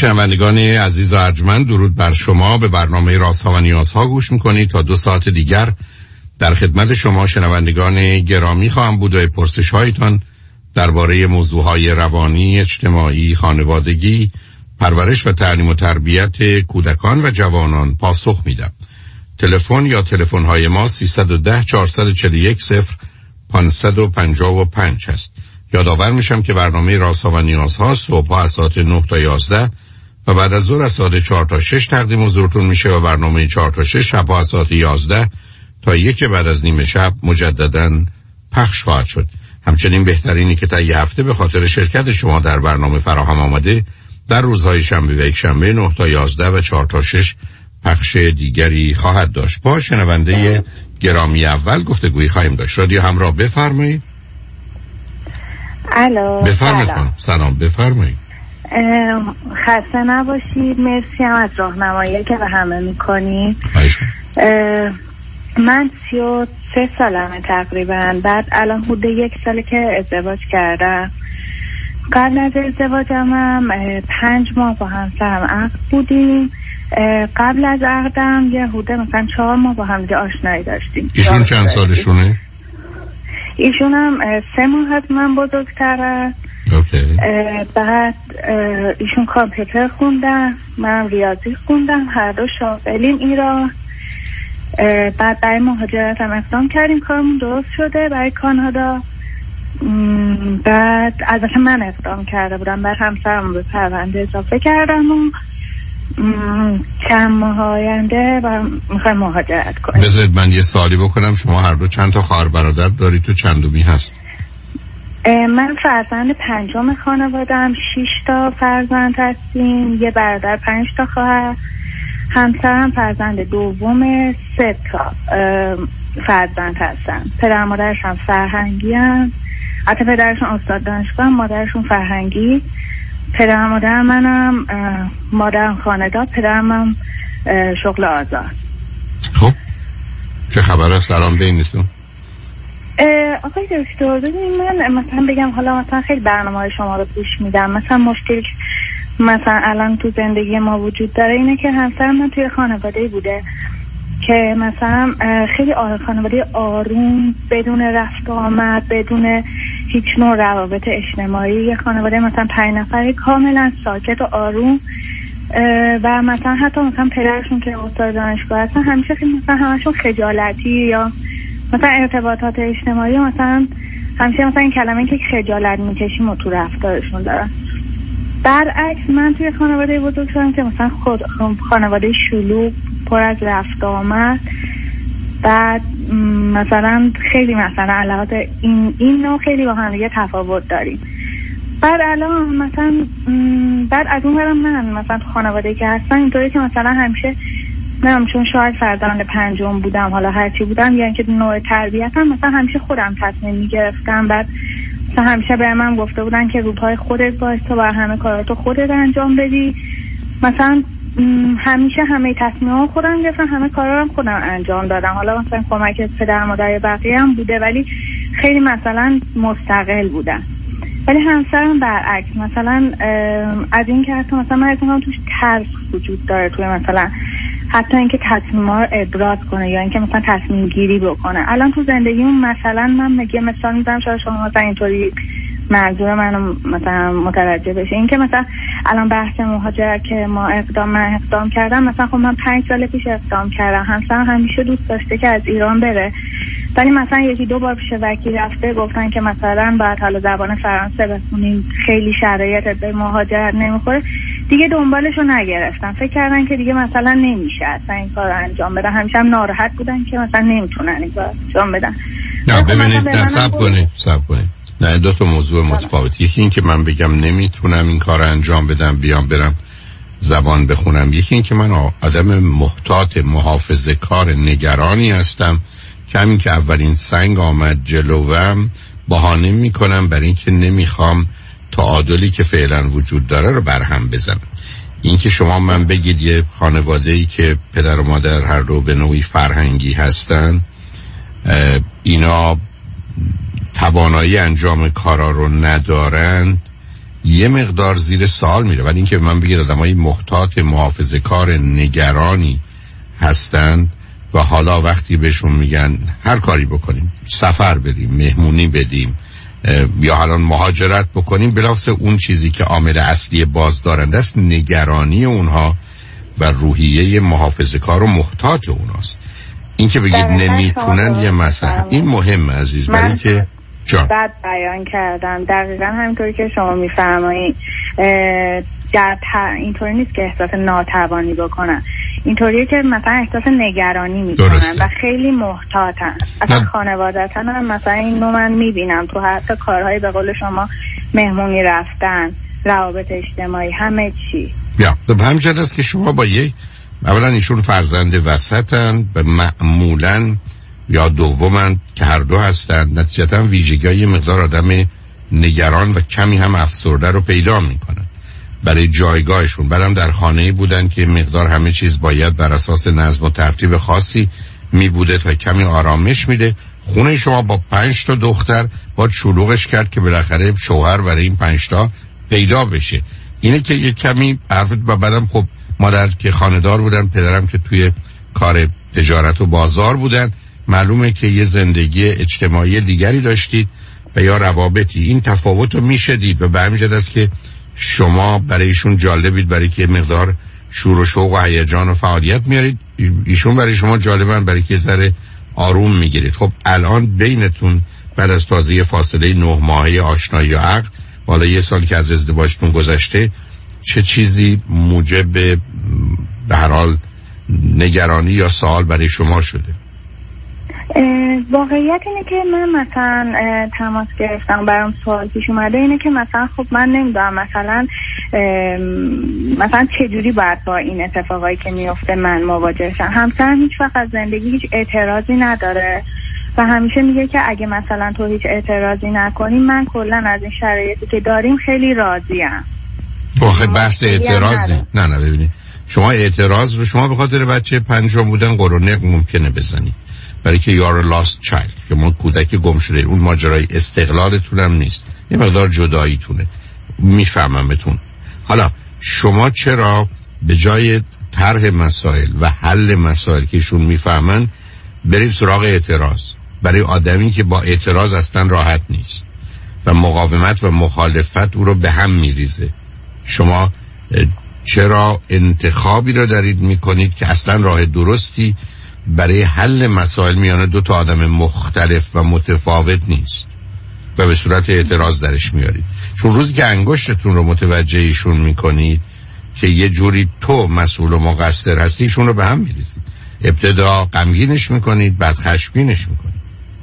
شنوندگان عزیز و ارجمند، درود بر شما. به برنامه رازها و نیازها گوش میکنید. تا 2 ساعت دیگر در خدمت شما شنوندگان گرامی خواهم بود و پرسش هایتان درباره موضوعهای روانی، اجتماعی، خانوادگی، پرورش و تعلیم و تربیت کودکان و جوانان پاسخ میدم. تلفن یا تلفن های ما 310 441 0555 هست. یادآور میشم که برنامه رازها و نیازها صبح از ساعت 9 تا 11 و بعد از ظهر از ساعت 4 تا 6 تقدیم حضورتون میشه و برنامه 4 تا 6 شب از ساعت 11 تا 1 بعد از نیم شب مجدداً پخش خواهد شد. همچنین بهترینی که تا یه هفته به خاطر شرکت شما در برنامه فراهم آمده در روزهای شنبه و یک شنبه 9 تا 11 و 4 تا 6 پخش دیگری خواهد داشت. با شنونده گرامی اول گفتگویی خواهیم داشت. رادیو همراه، بفرمایید. الو، بفرمایید. سلام، بفرمایید. خسته نباشید. مرسی هم از راهنمایی که به همه میکنید. من 33 سالمه تقریبا. بعد الان حدود 1 ساله که ازدواج کردم. قبل از ازدواجم هم 5 ماه با همسرم عقد بودیم. قبل از عقدم یه حدود مثلا 4 ماه با هم دیگه آشنایی داشتیم. ایشون چند سالشونه؟ ایشون هم 3 ماه از من بزرگتره. بعد ایشون کامپیوتر خوندن، من ریاضی خوندم، هر دو شاغلیم ایران. بعد برای مهاجرت هم اقدام کردیم، کارمون درست شده برای کانادا. بعد البته من اقدام کرده بودم، بعد همسرم به پرونده اضافه کردم و چند ماه آینده میخوایم مهاجرت کنیم. بذارید من یه سوالی بکنم، شما هر دو چند تا خواهر برادر دارید؟ تو چندمی هست؟ من فرزند 5 خانواده‌ام. 6 تا فرزند هستیم، یه برادر، 5 تا خواهر. همسرم فرزند دوم، 3 تا فرزند هستن. پدر مادرش هم فرهنگی هم. حتی پدرشون استاد دانشگاه، مادرشون فرهنگی. پدر مادر منم مادرم خانه‌دار، پدرم هم شغل آزاد. خب چه خبر است الان بینتون؟ آقای دکتر ببینید، من مثلا بگم حالا مثلا خیلی برنامه‌های شما رو گوش میدم، مثلا مشکلی مثلا الان تو زندگی ما وجود داره اینه که همسرم من توی خانواده‌ای بوده که مثلا خیلی خانواده آروم، بدون رفت و آمد، بدون هیچ نوع روابط اجتماعی، یه خانواده مثلا 5 نفره کاملا ساکت و آروم. و مثلا حتی مثلا پدرشون که استاد دانشگاه هستن همیشه مثلا همشون خجالتی، یا مثلا ارتباطات اجتماعی مثلا همیشه مثلا این کلمه که خجالت میکشیم و تو رفتارشون دارن. برعکس من توی خانواده بزرگ شدم که مثلا خانواده شلوغ، پر از رفت آمد. بعد مثلا خیلی مثلا علاقات این نوع خیلی با هم دیگه تفاوت داریم. بعد الان مثلا بعد از اون برم من مثلا تو خانواده که هستن اینطوری که مثلا همیشه من چون شاید فرزند 5 بودم، حالا هرچی بودم، یعنی که نوع تربیتم مثلا همیشه خودم تصمیم میگرفتم. بعد مثلا همیشه به من گفته بودن که رو پای خودت وایسا و همه کاراتو خودت انجام بدی. مثلا همیشه همه تصمیم‌ها خودم گرفتم، همه کارا رو خودم انجام دادم. حالا مثلا کمک پدر مادر بقیه هم بوده، ولی خیلی مثلا مستقل بودم. ولی همسرم برعکس، مثلا از این که حتی مثلا من اصلا توش ترس وجود داره توی مثلا حتی اینکه تصمیم‌ها رو ابراز کنه یا اینکه مثلا تصمیم گیری بکنه. الان تو زندگیمون مثلا من میگه مثلا میذارم شاید شما مثلا اینطوری منظور منو مثلا متوجه بشه، اینکه مثلا الان بحث مهاجرت که من اقدام کردم، مثلا خب من 5 سال پیش اقدام کردم. همسرم همیشه دوست داشته که از ایران بره، ولی مثلا 1-2 بار پیش وکیل رفته، گفتن که مثلا باید حالا زبان فرانسه بخونین، خیلی شرایطت به مهاجرت نمیخوره. دیگه دنبالشو نگرفتم، فکر کردن که دیگه مثلا نمیشه اصلا این کارو انجام بدن. همیشه هم ناراحت بودن که مثلا نمیتونن این کارو انجام بدن. نه ببینید، صبر کنید. نه، 2 تا موضوع متفاوت. یکی این که من بگم نمیتونم این کار انجام بدم، برم زبان بخونم. یکی این که من آدم محتاط، محافظه کار، نگرانی هستم که همین که اولین سنگ آمد جلوم بهانه میکنم برای اینکه نمیخوام تعادلی که فعلا وجود داره رو برهم بزنم. این که شما من بگید یه خانواده‌ای که پدر و مادر هر دو به نوعی فرهنگی هستن، اینا توانایی انجام کارا رو ندارند، یه مقدار زیر سوال میره. ولی اینکه من بگید آدمای محتاط محافظه‌کار نگرانی هستند و حالا وقتی بهشون میگن هر کاری بکنیم، سفر بریم، مهمونی بدیم یا حالا مهاجرت بکنیم، بلافاصله اون چیزی که عامل اصلی بازدارنده است نگرانی اونها و روحیه محافظه‌کار و محتاط اوناست. این که بگید نمیتونن یه مسئله، این مهمه عزیز، برای که بعد بیان کردم دقیقا همینطوری که شما میفرمایید. اینطوری نیست که احساس ناتوانی بکنن، اینطوریه که مثلا احساس نگرانی میکنن و خیلی محتاطن. اصلا خانوادتن هم مثلا اینو من میبینم تو حتی کارهای به قول شما مهمونی رفتن، روابط اجتماعی، همه چی. به همین است که شما با اولا ایشون فرزند وسطن و معمولا یا دومن که هر دو هستند، نتیجتا ویژگی یه مقدار آدم نگران و کمی هم افسرده رو پیدا میکنن برای جایگاهشون. بعدم در خانه‌ای بودن که مقدار همه چیز باید بر اساس نظم و ترتیب خاصی میبوده تا کمی آرامش میده. خونه شما با 5 تا دختر باید شلوغش کرد که بالاخره شوهر برای این 5 تا پیدا بشه. اینه که یه کمی حرفت. و بعدم خب مادر که خانه‌دار بودن، پدرم که توی کار تجارت و بازار بودن، معلومه که یه زندگی اجتماعی دیگری داشتید و یا روابطی. این تفاوت رو میشه دید و به همین جهت است که شما برایشون جالبید، برای که مقدار شور و شوق و هیجان و فعالیت میارید. ایشون برای شما جالبن، برای که ذره آروم میگیرید. خب الان بینتون بعد از تازه فاصله 9 ماهه آشنایی و عقد، حالا 1 سال که از ازدواجتون گذشته، چه چیزی موجب به هر حال نگرانی یا سوال برای شما شده؟ واقعیت اینه که من مثلا تماس گرفتم، برام سوال پیش اومده اینه که مثلا خب من نمیدونم مثلا چجوری باید با این اتفاقایی که میفته من مواجه شم. همسرم هیچ وقت از زندگی هیچ اعتراضی نداره و همیشه میگه که اگه مثلا تو هیچ اعتراضی نکنی، من کلا از این شرایطی که داریم خیلی راضیم. واخه بحث اعتراض نه ببینید، شما اعتراض رو شما به خاطر بچه 5 بودن قرنق ممکنه بزنید، برای که یار لاست چایلد که ما کودک گم شده، اون ماجرای استقلالتون هم نیست، یه مقدار جداییتونه. میفهمم بهتون. حالا شما چرا به جای طرح مسائل و حل مسائل که ایشون میفهمن برید سراغ اعتراض؟ برای آدمی که با اعتراض اصلا راحت نیست و مقاومت و مخالفت او رو به هم میریزه، شما چرا انتخابی رو دارید میکنید که اصلا راه درستی برای حل مسائل میان 2 تا آدم مختلف و متفاوت نیست و به صورت اعتراض درش میارید؟ چون روزی که انگشتتون رو متوجه ایشون میکنید که یه جوری تو مسئول و مقصر هستی، ایشون رو به هم میریزید. ابتدا غمگینش میکنید، بعد خشمگینش میکنید.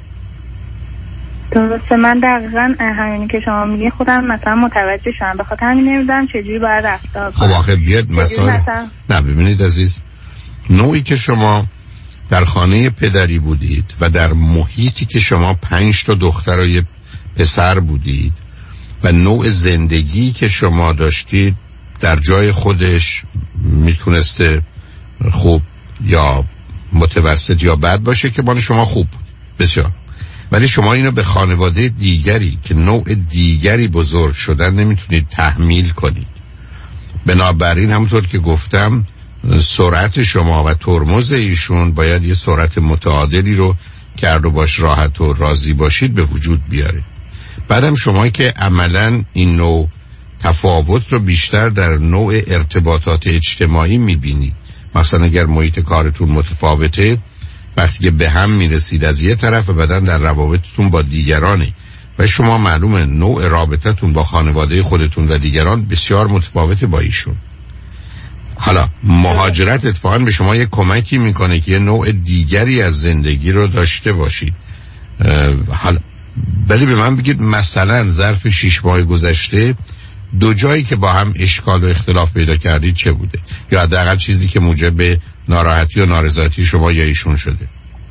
درسته، من دقیقا همینی که شما میگین خودم مثلا متوجه شدم، به خاطر همین نمیدونم چجوری باید رفتار کنم. خب آخه بیاد مسائل نه ببینید عزیز، نوعی که شما در خانه پدری بودید و در محیطی که شما 5 تا دختر و یه پسر بودید و نوع زندگی که شما داشتید در جای خودش میتونسته خوب یا متوسط یا بد باشه که مال شما خوب بود بسیار، ولی شما اینو به خانواده دیگری که نوع دیگری بزرگ شدن نمیتونید تحمیل کنید. بنابراین همونطور که گفتم سرعت شما و ترمز ایشون باید یه سرعت متعادلی رو که رو باش راحت و راضی باشید به وجود بیاره. بعدم شما که عملاً این نوع تفاوت رو بیشتر در نوع ارتباطات اجتماعی میبینید، مثلا اگر محیط کارتون متفاوته، وقتی که به هم میرسید از یه طرف و بعدن در روابطتون با دیگرانه و شما معلومه نوع رابطتون با خانواده خودتون و دیگران بسیار متفاوته با ایشون. حالا مهاجرت اتفاقا به شما یه کمکی میکنه که یه نوع دیگری از زندگی رو داشته باشید. حالا ولی به من بگید مثلا ظرف 6 ماه گذشته 2 جایی که با هم اشکال و اختلاف پیدا کردید چه بوده؟ یا حداقل چیزی که موجب ناراحتی و نارضایتی شما یا ایشون شده؟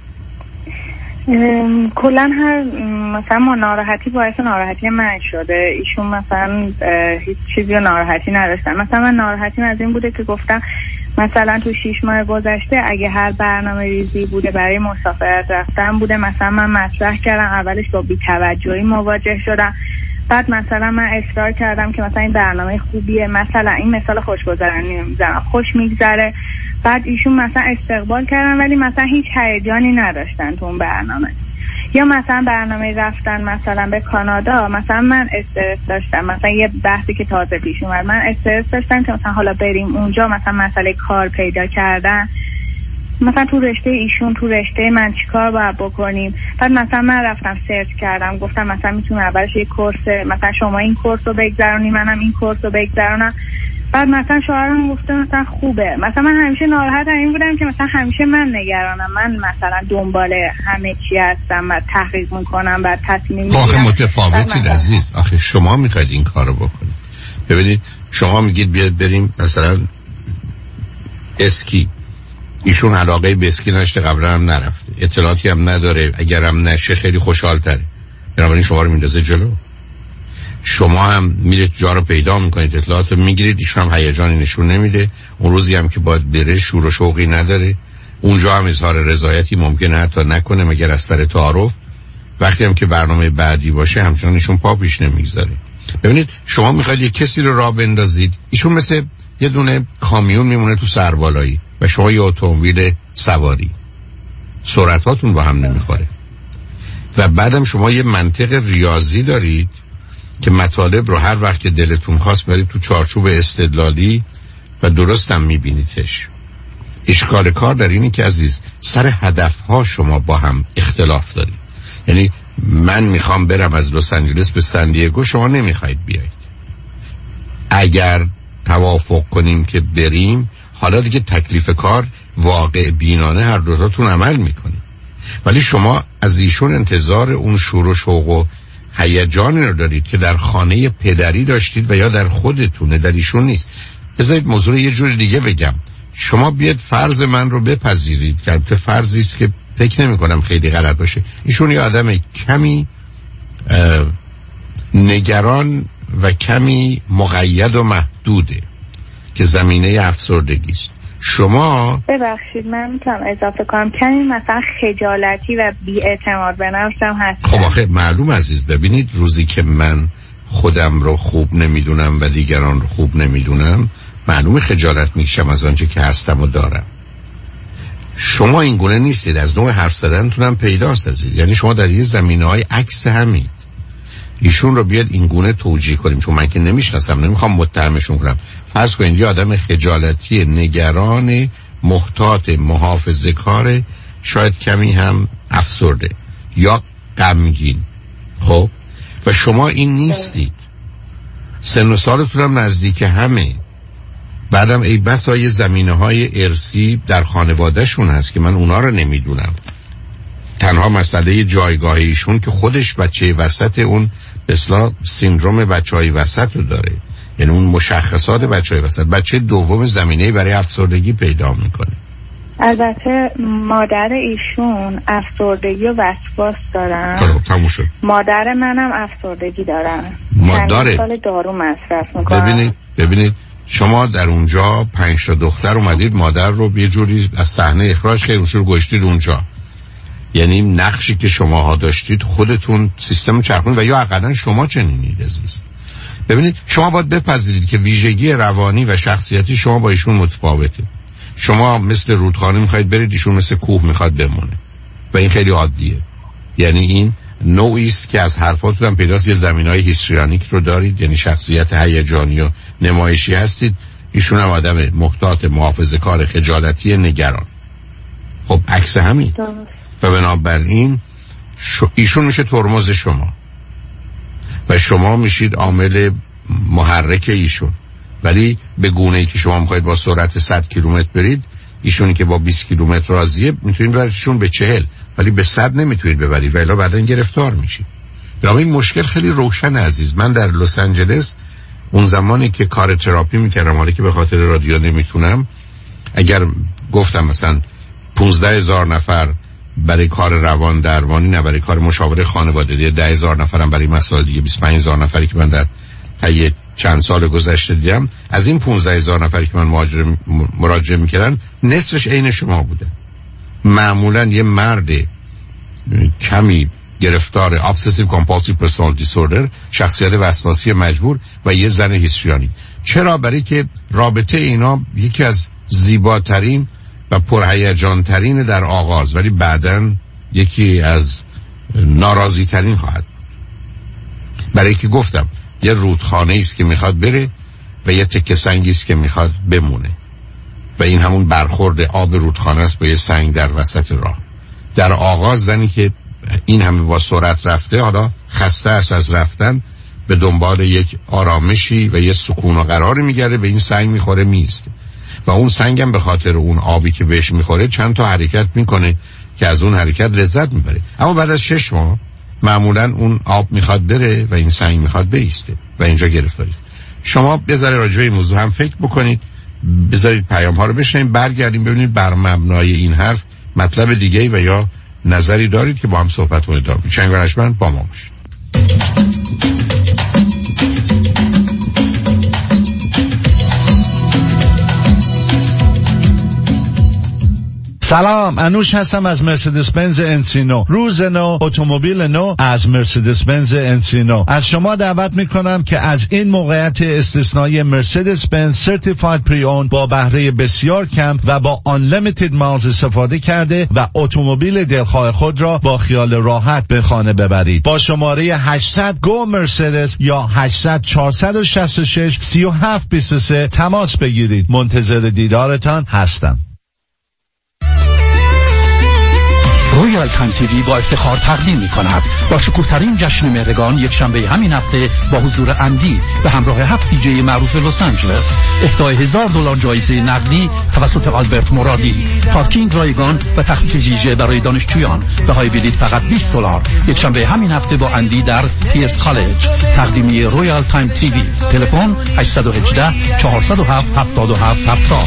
کلا هر مثلا ما ناراحتی باعث ناراحتی من شده، ایشون مثلا هیچ چیزی رو ناراحتی نداشتن. مثلا من ناراحتیم از این بوده که گفتم مثلا تو 6 ماه گذشته اگه هر برنامه ریزی بوده برای مسافرت رفتن بوده، مثلا من مطرح کردم، اولش با بی‌توجهی مواجه شدم، بعد مثلا من اصرار کردم که مثلا این برنامه خوبیه، مثلا این مثال خوشگذرانی میزنم، خوش میگذره. بعد ایشون مثلا استقبال کردن ولی مثلا هیچ هیجانی نداشتن تو اون برنامه. یا مثلا برنامه رفتن مثلا به کانادا، مثلا من استرس داشتم، مثلا یه بحثی که تازه پیش اومد، من استرس داشتم که مثلا حالا بریم اونجا، مثلا مسئله کار پیدا کردن، مثلا تو رشته ایشون تو رشته من چیکار باید بکنیم. بعد مثلا من رفتم سرچ کردم، گفتم مثلا میتونم اولش یه کورس، مثلا شما این کورس رو بگذرونی منم این کورس رو بگذرونم. بعد مثلا شوهرم گفته مثلا خوبه. مثلا من همیشه ناراحت این بودم که مثلا همیشه من نگرانم، من مثلا دنبال همه چی هستم و تحقیق میکنم و تصمیم میگیرم. آخه متفاوتید عزیز، آخه شما میخواید این کارو بکنید. ببینید شما میگید بیاد بریم مثلا اسکی، ایشون علاقه به اسکی نشته، قبلا هم نرفته، اطلاعاتی هم نداره، اگرم نشه خیلی خوشحال تره، بنابراین شما رو میندازه جلو. شما هم میرید جا رو پیدا میکنید، اطلاعات میگیرید، ایشون هم هیجانی نشون نمیده، اون روزی هم که باید بره شور و شوقی نداره، اونجا هم اظهار رضایتی ممکنه حتی نکنه مگر از سر تعارف. وقتی هم که برنامه بعدی باشه همچنان ایشون پا پیش نمیگذاره. ببینید شما میخواید یه کسی رو راه بندازید، ایشون مثل یه دونه کامیون میمونه تو سربالایی و شما یه اتومبیل سواری، سرعتاتون با هم نمیخوره. و بعدم شما یه منطق ریاضی دارید که مطالب رو هر وقت که دلتون خواست برید تو چارچوب استدلالی و درست هم میبینیدش. اشکال کار در اینی که عزیز سر هدفها شما با هم اختلاف دارید. یعنی من میخوام برم از لس آنجلس به سن دیگو، شما نمیخواید بیایید. اگر توافق کنیم که بریم، حالا دیگه تکلیف کار واقع بینانه هر دوتاتون عمل میکنید، ولی شما از ایشون انتظار اون شور و شوق و هیجانی رو دارید که در خانه پدری داشتید و یا در خودتونه، در ایشون نیست. بذارید موضوع یه جور دیگه بگم. شما بیاد فرض من رو بپذیرید که البته فرضی است که فکر نمی کنم خیلی غلط باشه. ایشون یه آدم کمی نگران و کمی مقید و محدوده که زمینه افسردگی است. شما ببخشید من میتونم اضافه کنم، کمی مثلا خجالتی و بی‌اعتماد به نفسم هست. خب آخه معلوم عزیز، ببینید روزی که من خودم رو خوب نمیدونم و دیگران رو خوب نمیدونم، معلوم خجالت میکشم از آنچه که هستم و دارم. شما این گونه نیستید، از نوع حرف زدنتونم پیداست عزیز. یعنی شما در یه زمینه‌های عکس همید. ایشون رو بیاد این گونه توجیه کنیم، چون من که نمیشناسم، نمیخوام متهمشون کنم. فرض کنید یه آدم خجالتی، نگران، محتاط، محافظه‌کار، شاید کمی هم افسرده یا غمگین. خب و شما این نیستید، سن و سالتون هم نزدیک همه. بعدم ای بسا یه زمینه‌های ارثی در خانواده‌شون هست که من اونا رو نمیدونم. تنها مسئله جایگاه ایشون که خودش بچه وسط اون به اصطلاح سیندروم بچه‌های وسط رو داره، یعنی اون مشخصات بچه‌های وسط. بچه دوم زمینه‌ای برای افسردگی پیدا میکنه. البته مادر ایشون افسردگی و وسواس دارن. خب تموم شد. مادر منم افسردگی دارن. مادر سال دارو مصرف میکنن. ببینید شما در اونجا 5 تا دختر اومدید، مادر رو یه جوری از صحنه اخراج کردید، اونش رو گذاشتید اونجا. یعنی نقشی که شماها داشتید خودتون سیستم چرخونید و یا حداقل شما چنینید عزیز. ببینید شما باید بپذیرید که ویژگی روانی و شخصیتی شما با ایشون متفاوته. شما مثل رودخانه میخواید برید، ایشون مثل کوه میخواد بمونه و این خیلی عادیه. یعنی این نوعی است که از حرفاتون هم پیداست، یه زمینهای هیستریانیک رو دارید، یعنی شخصیت هیجانی و نمایشی هستید. ایشون هم آدم محتاط، محافظه‌کار، خجالتی، نگران. خب عکس همین. و بنابراین ایشون میشه ترمز شما و شما میشید عامل محرک ایشون. ولی به گونه‌ای که شما میخواید با سرعت 100 کیلومتر برید، ایشونی که با 20 کیلومتر راضیه، میتونید ببریدشون به 40، ولی به 100 نمیتونید ببرید و الا بعداً گرفتار میشید. این مشکل خیلی روشن عزیز. من در لس آنجلس اون زمانی که کار تراپی میکردم، حالا که به خاطر رادیو نمیتونم، اگر گفتم مثلا 15,000 نفر برای کار روان درمانی، نه برای کار مشاوره خانوادگی، 10,000 نفرم برای مسائل دیگه، 25,000 نفری که من در طی چند سال گذشته دیدم، از این 15,000 نفری که من مراجعه میکردن نصفش عین شما بوده. معمولا یه مرد کمی گرفتار obsessive compulsive personality disorder، شخصیت وسواسی مجبور و یه زن هیستریانی. چرا؟ برای که رابطه اینا یکی از زیباترین و پرهیجان ترین در آغاز، ولی بعداً یکی از ناراضی ترین خواهد. برای که گفتم یه رودخانه است که میخواد بره و یه تکه سنگی است که میخواد بمونه و این همون برخورد آب رودخانه است با یه سنگ در وسط راه. در آغاز زنی که این همه با سرعت رفته، حالا خسته است از رفتن، به دنبال یک آرامشی و یه سکون و قراری میگرده، به این سنگ میخوره میسته و اون سنگم به خاطر اون آبی که بهش میخوره چند تا حرکت میکنه که از اون حرکت لذت میبره. اما بعد از 6 ماه معمولا اون آب میخواد بره و این سنگ میخواد بیسته و اینجا گرفتاری. شما بذارید راجع به این موضوع هم فکر بکنید، بذارید پیام ها رو بشنوید، برگردیم ببینید بر مبنای این حرف مطلب دیگه‌ای و یا نظری دارید که با هم صحبت کنید. چنگ و رشمن با ما باشید. سلام، انوش هستم از مرسدس بنز انسینو. روز نو، اتومبیل نو از مرسدس بنز انسینو. از شما دعوت میکنم که از این موقعیت استثنایی مرسدس بنز سرتیفاید پری اون با بهره بسیار کم و با unlimited miles استفاده کرده و اتومبیل دلخواه خود را با خیال راحت به خانه ببرید. با شماره 800 گو مرسدس یا 800 466 3723 تماس بگیرید. منتظر دیدارتان هستم. رویال تایم تیوی با افتخار تقدیم می‌کند با شکوه‌ترین جشن مهرگان یک شنبه همین هفته با حضور اندی به همراه 7 دیجی معروف لس آنجلس، اهدای $1000 جایزه نقدی توسط آلبرت مرادی، پارکینگ رایگان و تخفیف ویژه برای دانشجویان. بهای بلیط فقط $20. یک شنبه همین هفته با اندی در پیرس کالج. تقدیمی رویال تایم تیوی. تلفن 818 407 7770.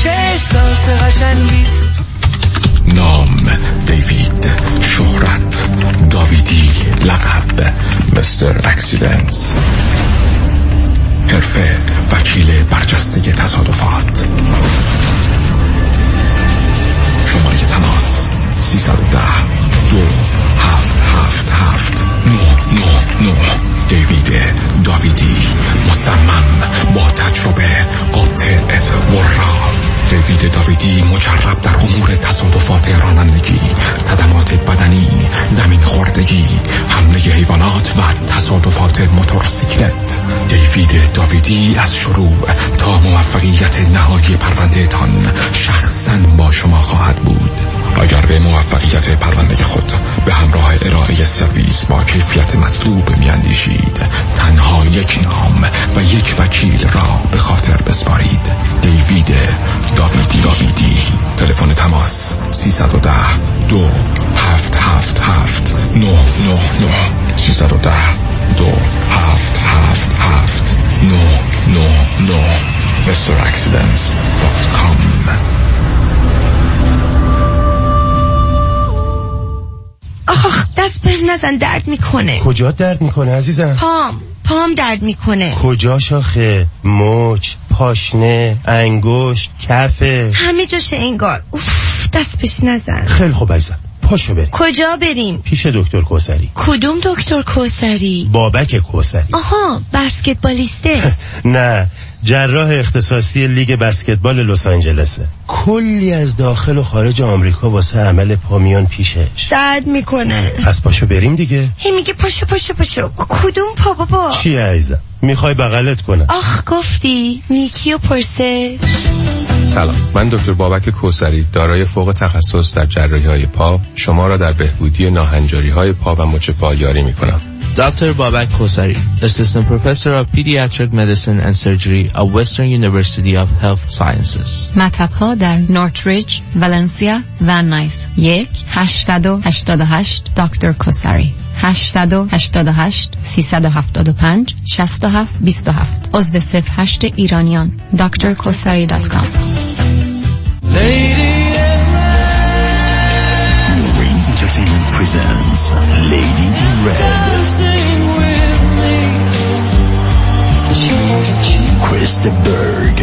نام دیوید، شهرت داویدی، لقب مستر اکسیدنس، حرفه وکیل برجسته تصادفات. شماره تماس 310 2777 999. دیوید داویدی، مصمم، با تجربه، قاطع، ورا. دیوید داویدی مجرب در امور تصادفات رانندگی، صدمات بدنی، زمین خوردگی، حمله حیوانات و تصادفات موتورسیکلت. دیوید داویدی از شروع تا موفقیت نهایی پرونده تان شخصاً با شما خواهد بود. اگر به موفقیت پرونده خود به همراه ارائه سرویس با کیفیت مطلوب میاندیشید، تنها یک نام و یک وکیل را به خاطر بسپارید. دیوید داویدی. تلفن تماس 310 2777 999 310 2777 999 MrAccidents.com. دست به نزن، درد میکنه. کجا درد میکنه عزیزم؟ پام درد میکنه. کجا شاخه؟ مچ، پاشنه، انگشت، کفه، همه جاشه انگار. دست بهش نزن. خیلی خوب عزیزم، پاشو بریم. کجا بریم؟ پیش دکتر کوثری. کدوم دکتر کوثری؟ بابک کوثری. آها، بسکتبالیسته. نه، جراح اختصاصی لیگ بسکتبال لس آنجلسه. کلی از داخل و خارج آمریکا واسه عمل پا میان پیشش. درد میکنه. پس پاشو بریم دیگه. هی میگه پاشو. کدوم پا بابا؟ چی عزیزم؟ میخوای بغلت کنم؟ آخ گفتی نیکی و پرسش. سلام، من دکتر بابک کوثری، دارای فوق تخصص در جراحی‌های پا، شما را در بهبودی ناهنجاری‌های پا و مچ پا یاری می‌کنم. Dr. Babak Kosari, Assistant Professor of Pediatric Medicine and Surgery at Western University of Health Sciences. مطب‌ها در نورتریج، والنسیا و نایس. 1-888 دکتر کوثری. 888 375 6727. عضو 08 ایرانیان. drkosari.com. Entertainment presents Lady in Red. Krista Berg.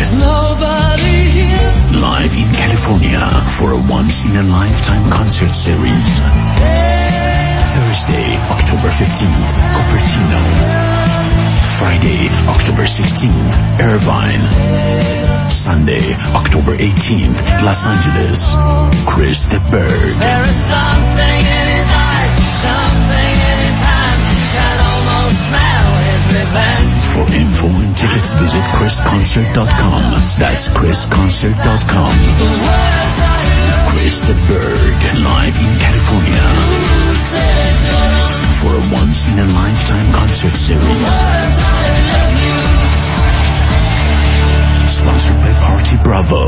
Live in California for a once-in-a-lifetime concert series. Thursday, October 15th, Cupertino. Friday, October 16th, Irvine. Sunday, October 18th, Los Angeles. Chris the Bird. There is something in his eyes, something in his hand. You can almost smell his revenge. For info and tickets, visit chrisconcert.com. That's chrisconcert.com. Chris the Bird, live in California. For a once-in-a-lifetime concert series. Sponsored by Party Bravo.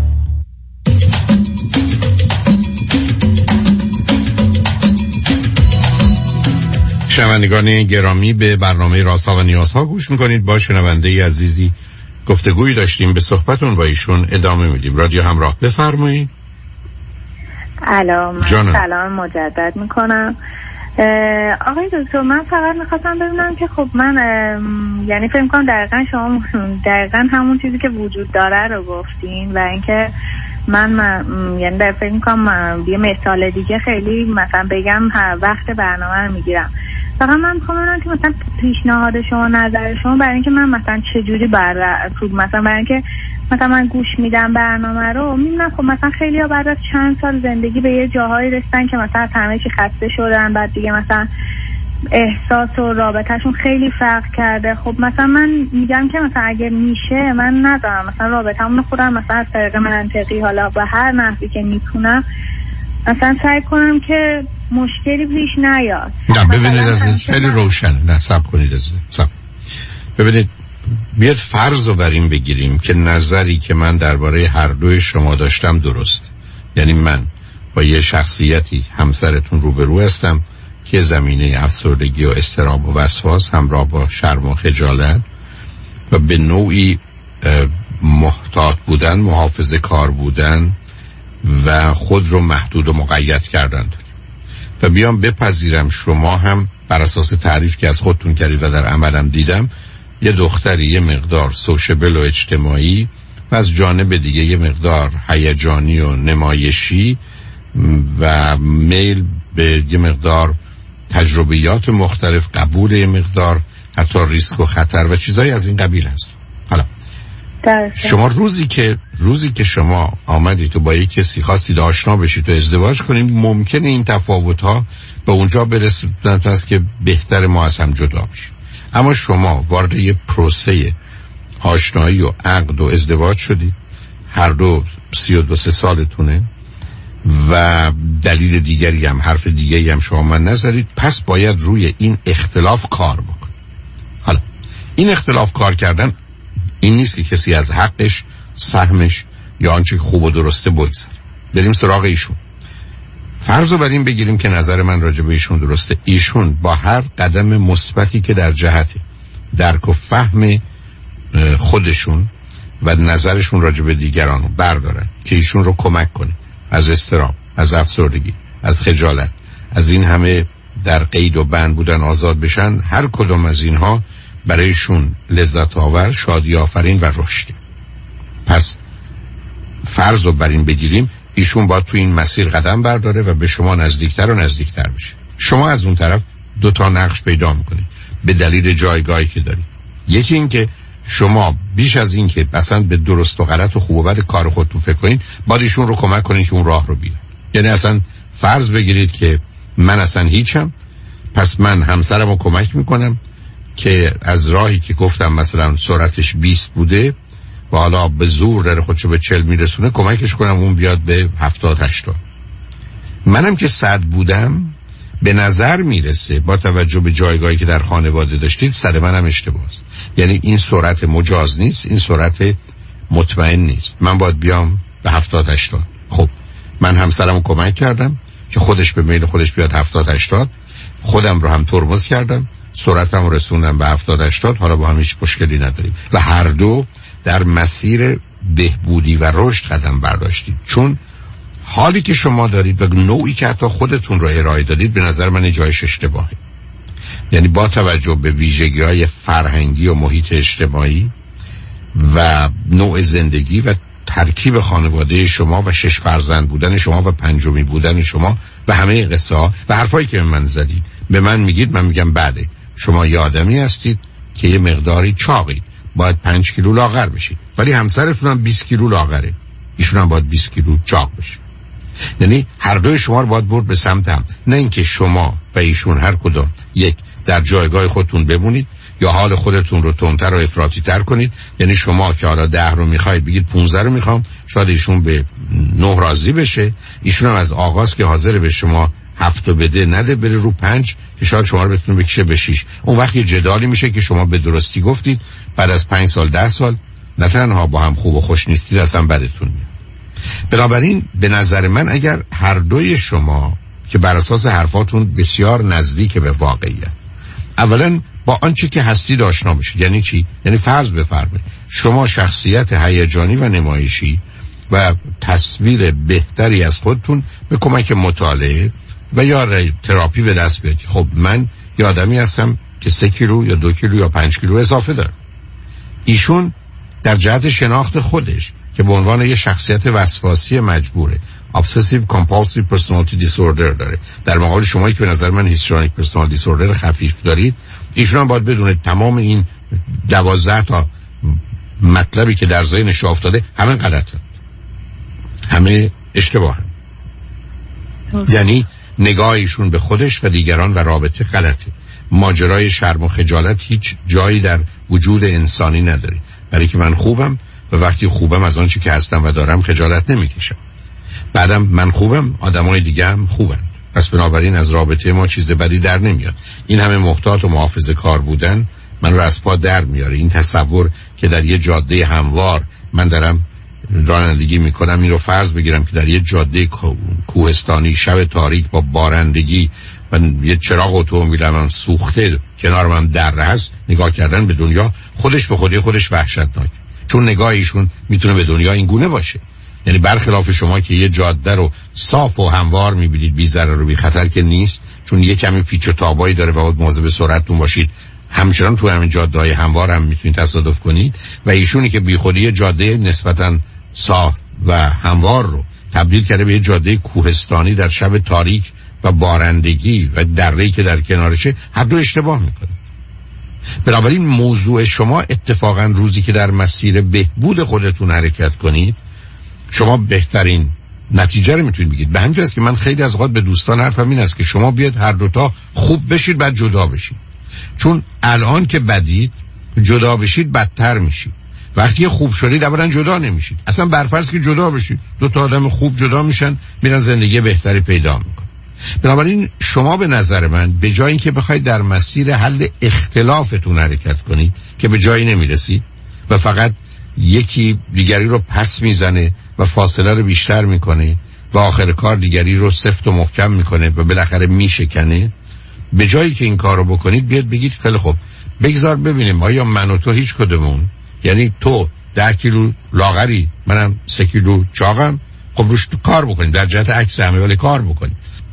شنوندگان گرامی، به برنامه رازها و نیازها گوش میکنید. با شنونده عزیزی گفتگویی داشتیم، به صحبتون با ایشون ادامه میدیم. رادیو همراه، بفرمایید. سلام مجدد میکنم. آقای دکتر، من فقط میخواستم ببینم که خب من یعنی فکر میکنم دقیقا شما دقیقا همون چیزی که وجود داره رو گفتین و اینکه من یعنی در فکر میکنم یه مثال دیگه خیلی مثلا بگم وقت برنامه رو میگیرم. فقط من میخوام ببینم که مثلا پیشنهاد شما، نظر شما برای اینکه من مثلا چجوری مثلا برای اینکه مثلا من گوش میدم برنامه رو، میبینم خب مثلا خیلی ها بعد از چند سال زندگی به یه جاهایی رسیدن که مثلا همه چی خسته شدن، بعد دیگه مثلا احساس و رابطهشون خیلی فرق کرده. خب مثلا من میگم که مثلا اگر میشه من ندارم مثلا رابطه‌مون خودم مثلا از طریق منطقی حالا به هر نحوی که میتونم مثلا سعی کنم که مشکلی پیش نیاد. نه ببینید عزیز، خیلی روشن. نه صبر کنید عزیز، ببینید، بیاد فرض رو بر این بگیریم که نظری که من درباره هر دوی شما داشتم درست. یعنی من با یه شخصیتی همسرتون روبرو هستم که زمینه افسردگی و اضطراب و وسواس همراه با شرم و خجالت و به نوعی محتاط بودن، محافظه کار بودن و خود رو محدود و مقید کردن و بیام بپذیرم شما هم بر اساس تعریف که از خودتون کردید و در عملم دیدم یه دختری یه مقدار سوشیبل و اجتماعی و از جانب دیگه یه مقدار هیجانی و نمایشی و میل به یه مقدار تجربیات مختلف، قبول یه مقدار حتی ریسک و خطر و چیزایی از این قبیل هست. حالا شما روزی که شما آمدید تو با یک کسی خواستید آشنا بشید و ازدواج کنید، ممکنه این تفاوت‌ها به اونجا برسید که بهتر ما از هم جدا بشیم. اما شما وارد یه پروسه آشنایی و عقد و ازدواج شدید، هر دو 32 سالتونه و دلیل دیگری هم، حرف دیگری هم شما من نذارید، پس باید روی این اختلاف کار بکن. حالا این اختلاف کار کردن این نیست که کسی از حقش، سهمش یا آنچه خوب و درسته بگذره. بریم سراغ ایشون. فرض رو بر این بگیریم که نظر من راجع به ایشون درسته. ایشون با هر قدم مثبتی که در جهت درک و فهم خودشون و نظرشون راجع به دیگران رو بردارن که ایشون رو کمک کنه از اضطراب، از افسردگی، از خجالت، از این همه در قید و بند بودن آزاد بشن، هر کدوم از اینها برایشون لذت آور، شادی آفرین و رشد. پس فرض رو بر این بگیریم ایشون باید تو این مسیر قدم برداره و به شما نزدیکتر و نزدیکتر بشه. شما از اون طرف 2 تا نقش پیدا میکنید به دلیل جایگاهی که دارید. یکی این که شما بیش از این که اصلا به درست و غلط و خوب و بد کار خودتون فکر کنید، باید ایشون رو کمک کنید که اون راه رو بیاره. یعنی اصلا فرض بگیرید که من اصلا هیچم، پس من همسرم رو کمک میکنم که از راهی که گفتم مثلا سرعتش 20 بوده و حالا به زور داره خودشو به 40 میرسونه، کمکش کنم اون بیاد به 70-80. منم که 100 بودم، به نظر میرسه با توجه به جایگاهی که در خانواده داشتید 100 منم اشتباه است. یعنی این سرعت مجاز نیست، این سرعت مطمئن نیست. من باید بیام به 70-80. خب من همسرمو کمک کردم که خودش به میل خودش بیاد 70-80، خودم رو هم ترمز کردم، سرعتم رو رسوندم به 70-80. حالا با هم هیچ مشکلی نداریم و هر دو در مسیر بهبودی و رشد قدم برداشتید. چون حالی که شما دارید و نوعی که حتی خودتون رو ارائه دادید به نظر من جایش اشتباهه. یعنی با توجه به ویژگی‌های فرهنگی و محیط اجتماعی و نوع زندگی و ترکیب خانواده شما و 6 فرزند بودن شما و 5می بودن شما و همه قصه ها و حرفایی که من زدید به من میگید، من میگم بله شما یه آدمی هستید که یه مقداری چاقید، باید 5 کیلو لاغر بشید، ولی همسرتون هم 20 کیلو لاغره، ایشون هم باید 20 کیلو چاق بشه. یعنی هر دوی شما رو باید برد به سمت هم، نه اینکه شما و ایشون هر کدوم یک در جایگاه خودتون بمونید یا حال خودتون رو تندتر و افراطی تر کنید. یعنی شما که حالا 10 رو میخواید بگید 15 رو میخوام، شاید ایشون به 9 راضی بشه، ایشون هم از آغاز که حاضر به شما 7 بده نده بره رو 5 که شاید شما رو بتونه بکشه به 6. اون وقت یه جدالی میشه که شما به درستی گفتید بعد از 5 سال 10 سال نه تنها با هم خوب و خوش نیستید، اصلا بدتون میاد. بنابراین به نظر من اگر هر دوی شما که بر اساس حرفاتون بسیار نزدیک به واقعیت، اولا با آنچه که هستید آشنا بشید. یعنی چی؟ یعنی فرض بفرمایید شما شخصیت هیجانی و نمایشی و تصویر بهتری از خودتون به کمک مطالعه و یا تراپی به دست بیارید. خب من یه آدمی هستم که 3 کیلو یا 2 کیلو یا 5 کیلو اضافه دارم. ایشون در جهت شناخت خودش که به عنوان یه شخصیت وسواسی مجبوره، obsessive compulsive personality disorder داره، در مقابل شمایی که به نظر من histrionic personality disorder خفیف دارید، ایشون هم باید بدونه تمام این 12 تا مطلبی که در ذهنش افتاده همه غلطه، همه اشتباهه. یعنی نگاه ایشون به خودش و دیگران و رابطه غلطه. ماجرای شرم و خجالت هیچ جایی در وجود انسانی نداره، برای که من خوبم و وقتی خوبم از آنچه که هستم و دارم خجالت نمیکشم. بعدم من خوبم، آدمای دیگه هم خوبن، پس بنابراین از رابطه ما چیز بدی در نمیاد. این همه محتاط و محافظه‌کار بودن من رو از پا در میاره. این تصور که در یه جاده هموار من دارم رانندگی میکنم، این رو فرض بگیرم که در یه جاده کوهستانی شب تاریک با بارندگی و یه چراغ اتومبیل من سوخته کنار من دره هست، نگاه کردن به دنیا خودش به خودی خودش وحشتناک، چون نگاه ایشون میتونه به دنیا این گونه باشه. یعنی برخلاف شما که یه جاده رو صاف و هموار میبینید، بی ضرر و بی خطر که نیست، چون یه کمی پیچ و تابایی داره و باید مواظب سرعتتون باشید، همچنان تو همین جاده‌های هموار هم میتونید تصادف کنید. و ایشونی که بی خودی جاده نسبتاً صاف و هموار رو تبدیل کرده به یه جاده کوهستانی در شب تاریک و بارندگی و دره‌ای که در کنارشه، هر دو اشتباه میکنه. بنابراین موضوع شما اتفاقاً روزی که در مسیر بهبود خودتون حرکت کنید، شما بهترین نتیجه رو میتونید بگید. به همین جاست که من خیلی از اوقات به دوستان حرفم این است که شما بیاد هر دوتا خوب بشید بعد جدا بشید، چون الان که بدید جدا بشید بدتر میشید. وقتی خوب شدید اولا جدا نمیشید، اصلا برفرض که جدا بشید دو تا آدم خوب جدا میشن، میرن زندگی بهتری پیدا میکنن. بنابراین شما به نظر من به جای اینکه بخواید در مسیر حل اختلافتون حرکت کنید که به جایی نمیرسید و فقط یکی دیگری رو پس میزنه و فاصله رو بیشتر میکنه و آخر کار دیگری رو سفت و محکم میکنه و بالاخره میشکنه، به جایی که این کار رو بکنید بیاد بگید خیلی خب بگذار ببینیم آیا من و تو هیچ کدومون، یعنی تو 10 کیلو لاغری منم 3 کیلو چاقم، خب روش کار بکنیم، در جهت عکس همه ولی کار بکنیم.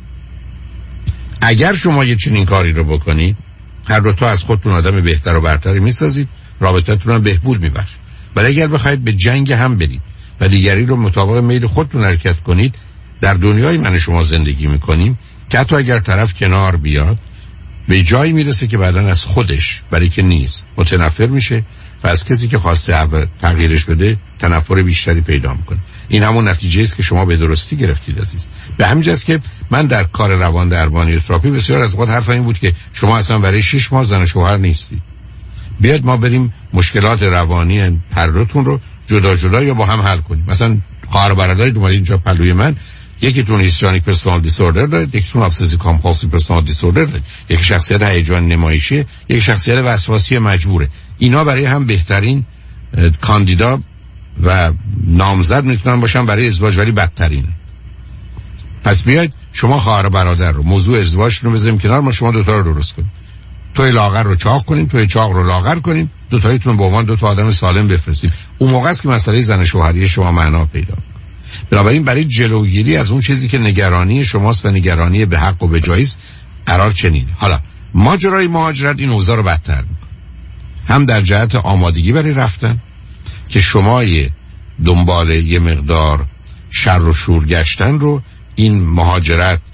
اگر شما یه چنین کاری رو بکنید هر دو تا از خودتون آدم بهتر و برتری میسازید، رابطتون هم بهبود میبرید. ولی اگر بخواید به جنگ هم برید و دیگری رو مطابق میل خودتون حرکت کنید، در دنیای من شما زندگی میکنیم که حتی اگر طرف کنار بیاد به جایی میرسه که بعداً از خودش برای که نیست متنفر میشه و از کسی که خواسته تغییرش بده تنفر بیشتری پیدا میکنه. این همون نتیجه است که شما به درستی گرفتید عزیز. به همین جاست که من در کار روان درمانی تراپی بسیار از وقت حرف این بود که شما اصلا برای 6 ماه زن و شوهر نیستید، بیاد ما بریم مشکلات روانی هر دوتون رو جدا جدا یا با هم حل کنیم. مثلا خواهر و برادرید اومدید اینجا پلوی من، یکیتون هیستریونیک پرسونال دیسوردر داره، یکیتون ابسسیو کامپالسیو پرسونال دیسوردر داره، یک شخصیت هیجان نمایشی، یک شخصیت وسواسی مجبوره. اینا برای هم بهترین کاندیدا و نامزد میتونن باشن برای ازدواج، ولی بدترینه. پس بیاید شما خواهر و برادر رو موضوع ازدواجتون رو بذاریم کنار، ما شما دوتا رو درست کنیم، توی لاغر رو چاق کنیم، توی چاق رو لاغر کنیم، دوتاییتون به عنوان دو تا آدم سالم بفرستیم. اون موقع است که مسئله زن شوهری شما معنا پیدا کنه. بنابراین برای جلوگیری از اون چیزی که نگرانی شماست و نگرانی به حق و به جایز قرار چنینه. حالا ماجرای مهاجرت این اوضاع رو بدتر میکنه، هم در جهت آمادگی برای رفتن که شما دنبال یه مقدار شر و شور گشتن رو این مهاجرت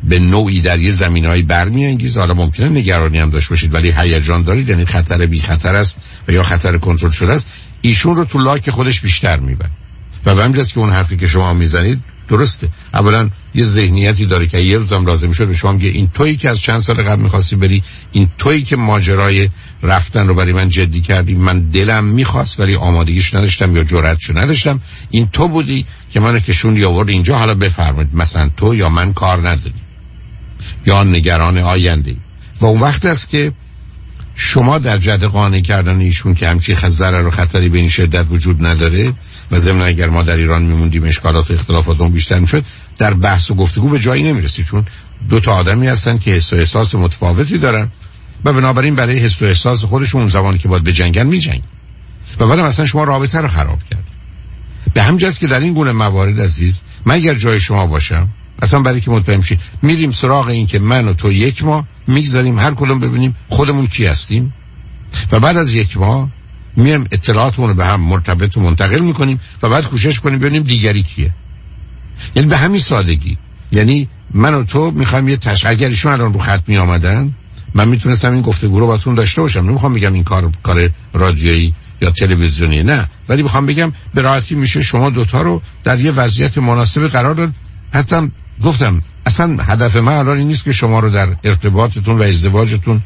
به نوعی در یه زمینه‌ای برمی‌انگیزه. حالا ممکنه نگرانی هم داشته باشید ولی هیجان دارید، یعنی خطر بی خطر است و یا خطر کنترل شده است، ایشون رو تو لاک خودش بیشتر میبره. و به همین جاست که اون حرفی که شما میزنید درسته. اولا یه ذهنیتی داره که یه روزم لازم شد به شما میگه این تویی که از چند سال قبل می‌خواستی بری، این تویی که ماجرای رفتن رو برای من جدی کردی، من دلم می‌خواست ولی آمادگیش نداشتم یا جرأتش نداشتم، این تو بودی که منو کشوندی آورد اینجا، حالا بفرمایید مثلا تو یا من کار نداری یا نگران آینده. و اون وقت است که شما در جهت قانع کردن ایشون که همچین ضرر و خطری به این شدت وجود نداره و ضمن اگر ما در ایران میموندیم اشکالات و اختلافاتمون بیشتر میشد، در بحث و گفتگو به جایی نمیرسید، چون دو تا آدمی هستن که حس و احساس متفاوتی دارن و بنابراین برای حس و احساس خودشون اون زمانی که باید بجنگن میجنگن و بعد مثلا شما رابطه رو خراب کرد. به همین جاست که در این گونه موارد عزیز من اگر جای شما باشم اصلا برای که مطمئن شید میریم سراغ این که من و تو یک ماه میگذاریم هر کدوم ببینیم خودمون کی هستیم و بعد از یک ماه میایم اطلاعاتمون رو به هم مرتبط و منتقل میکنیم و بعد کوشش کنیم ببینیم دیگری کیه. یعنی به همین سادگی، یعنی من و تو میخوایم یه اگر ایشون الان رو خط می آمدن من میتونستم این گفتگو رو باتون داشته باشم. نمیخوام بگم این کار رادیویی یا تلویزیونی، نه، ولی میخوام بگم به راحتی میشه شما دوتا رو در یه وضعیت مناسب قرار داد. حتی گفتم اصلا هدف من الان این نیست که شما رو در ارتباطتون و ازدواجتون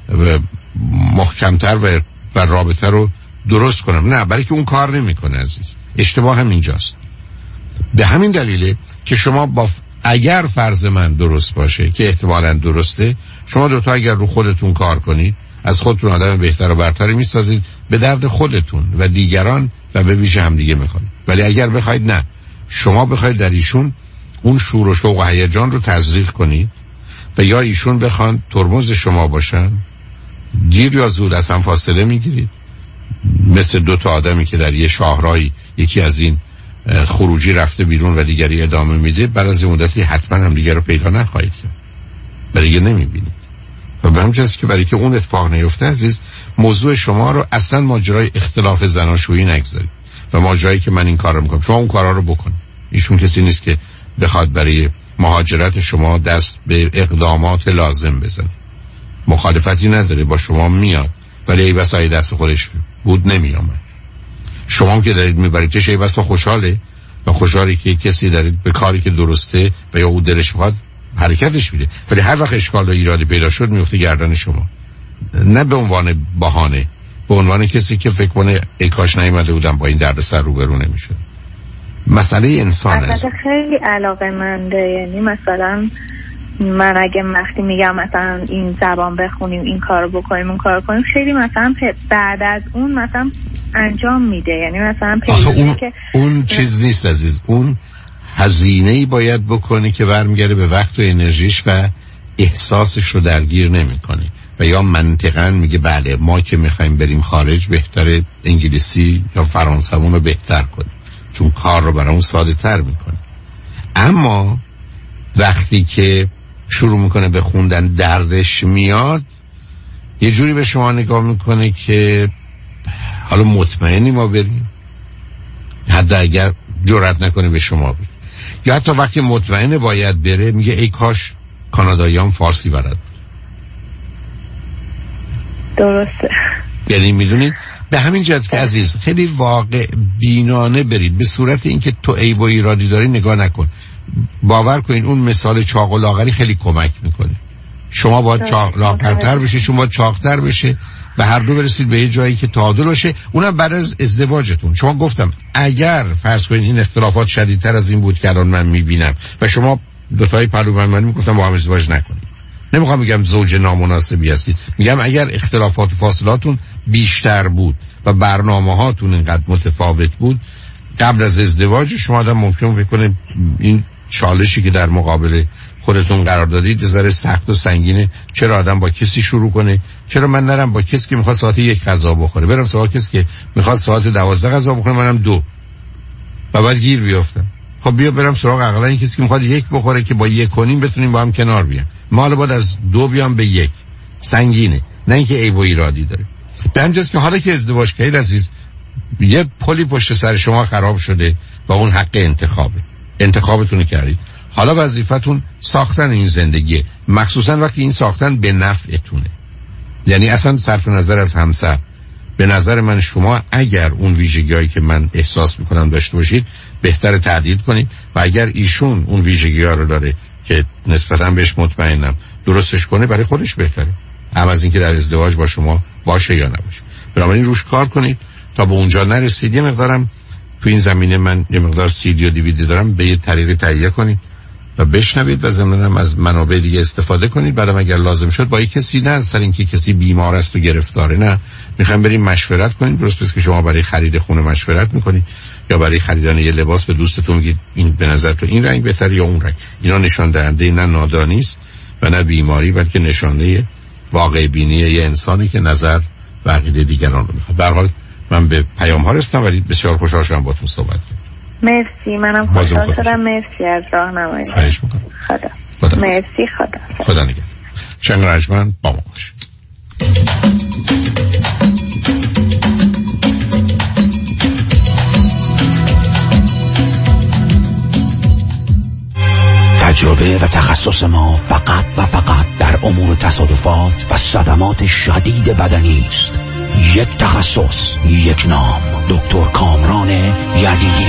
محکمتر و رابطه رو درست کنم، نه، برای که اون کار نمیکنه عزیز. اشتباه هم اینجاست. به همین دلیله که شما اگر فرض من درست باشه که احتمالاً درسته، شما دوتا اگر رو خودتون کار کنید از خودتون آدم بهتر و برتری میسازید به درد خودتون و دیگران و به ویژه هم دیگه میخورید. ولی اگر بخواید نه، شما بخواید در ایشون اون شور و شوق و هیجان رو تزریق کنید و یا ایشون بخوان ترمز شما باشن، دیر یا زود از هم فاصله میگیرید. مثل دو تا آدمی که در یه شاهراهی یکی از این خروجی رفته بیرون و دیگری ادامه میده، بعد از مدتی حتما هم دیگر رو پیدا نخواهید کرد، برای دیگه نمیبینید. و به همجاست که برای که اون اتفاق نیفته عزیز، موضوع شما رو اصلا ماجرای اختلاف زناشویی نگذارید و ماجرایی که من این کار رو میکنم شما اون کارا رو بکنید. ایشون کسی نیست که بخواد برای مهاجرت شما دست به اقدامات لازم بزنه. مخالفتی نداره، با شما میاد، ولی ای بسا ای دست خودش بود نمیامد. شما هم که دارید میبریدش ای بسا خوشحاله و خوشحالی که کسی دارید به کاری که درسته و یا او دلش بخواد حرکتش میده، ولی هر وقت اشکال و ایرادی پیدا شد میفته گردن شما، نه به عنوان بهانه، به عنوان کسی که فکر کنه ای کاش نیومده بودم با این دردسر روبرو نمیشد. مسئله انسان است. خیلی علاقه‌منده، یعنی مثلا من اگه وقتی میگم مثلا این زبان بخونیم، این کارو بکنیم، اون کارو کنیم، خیلی مثلا بعد از اون مثلا انجام میده. یعنی مثلا اون چیز نیست عزیز، اون هزینه‌ای باید بکنی که برمیگره به وقت و انرژیش و احساسش رو درگیر نمیکنه و یا منطقاً میگه بله ما که میخوایم بریم خارج بهتره انگلیسی یا فرانسوی رو بهتر کنیم چون کار رو برامون ساده تر میکنه. اما وقتی که شروع میکنه به خوندن دردش میاد، یه جوری به شما نگاه میکنه که حالا مطمئنی ما بریم، حتی اگر جرأت نکنه به شما بگه، یا حتی وقتی مطمئنه باید بره میگه ای کاش کاناداییان فارسی بلد. درسته. یعنی میدونید به همین جهت که عزیز خیلی واقع بینانه برید، به صورت اینکه تو عیب و ایرادی داری نگاه نکن. باور کنین اون مثال چاق و لاغری خیلی کمک میکنه. شما باید لاغرتر بشه، شما باید چاقتر بشه و هر دو برسید به یه جایی که تعادل باشه، اونم بعد از ازدواجتون. شما گفتم اگر فرض کنین این اختلافات شدیدتر از این بود که الان من میبینم و شما دوتای پلو من میگفتم با هم ازدواج نکنید، نمیخوام بگم زوج نامناسبی هستید، میگم اگر اختلافات و فاصلاتون بیشتر بود و برنامه هاتون اینقدر متفاوت بود قبل از ازدواج، شما آدم ممکن بکنه این چالشی که در مقابل خودتون قرار دادید یه ذره سخت و سنگینه. چرا آدم با کسی شروع کنه؟ چرا من نرم با کسی که میخواد ساعت 1 غذا بخوره برم سراغ کسی که میخواد ساعت 12 غذا بخوره منم 2 و بعد گیر بیافتم؟ خب بیا برم سراغ اقلا این کسی که میخواد 1 بخوره که با 1 کنیم بتونیم با هم کنار بیام. ما حالا باید از 2 بیام به 1. سنگینه، نه اینکه عیب و ایرادی داره. به همجاست که حالا که ازدواج کردید عزیز، یه پلی پشت سر شما خراب شده و اون حق انتخابتون کردید. حالا وظیفتون ساختن این زندگیه، مخصوصا وقتی این ساختن به نفعتونه. یعنی اصلا صرف نظر از همسر، به نظر من شما اگر اون ویژگی‌هایی که من احساس میکنم داشته باشید بهتر تعدیل کنید و اگر ایشون اون ویژگی‌ها رو داره که نسبتاً بهش مطمئنم درستش کنه برای خودش بهتره، هم از اینکه در ازدواج با شما باشه یا نباشه. بنابراین روش کار کنید تا به اونجا نرسید. یه مقدارم تو این زمینه من یه مقدار CD و DVD دارم، به یه طریقی تهیه کنید و بشنوید و ضمناً از منابع دیگه استفاده کنید. بعدم اگر لازم شد با کسی، نه سر اینکه کسی بیمار است و گرفتاره، نه میخوایم بریم مشورت کنید. درست پس که شما برای خرید خونه مشورت میکنید یا برای خریدن یه لباس به دوستتون میگید این به نظر تو این رنگ بهتره یا اون رنگ، اینا نشان دهنده نه نادانی است و نه بیماری، بلکه نشانه واقع بینی یه انسانی که نظر و عقیده دیگران رو میخواد. به هر حال من به پیام ها رسیدم ولی بسیار خوشحال شدم باهاتون صحبت کردم. مرسی، منم خوشحال شدم. مرسی از راهنمایی. خواهش میکنم. خدا. مرسی. خدا نگهدار. شنگ رجمن با ما باشید. تجربه و تخصص ما فقط و فقط در امور تصادفات و صدمات شدید بدنی است. یک تخصص، یک نام، دکتر کامران یدیدی.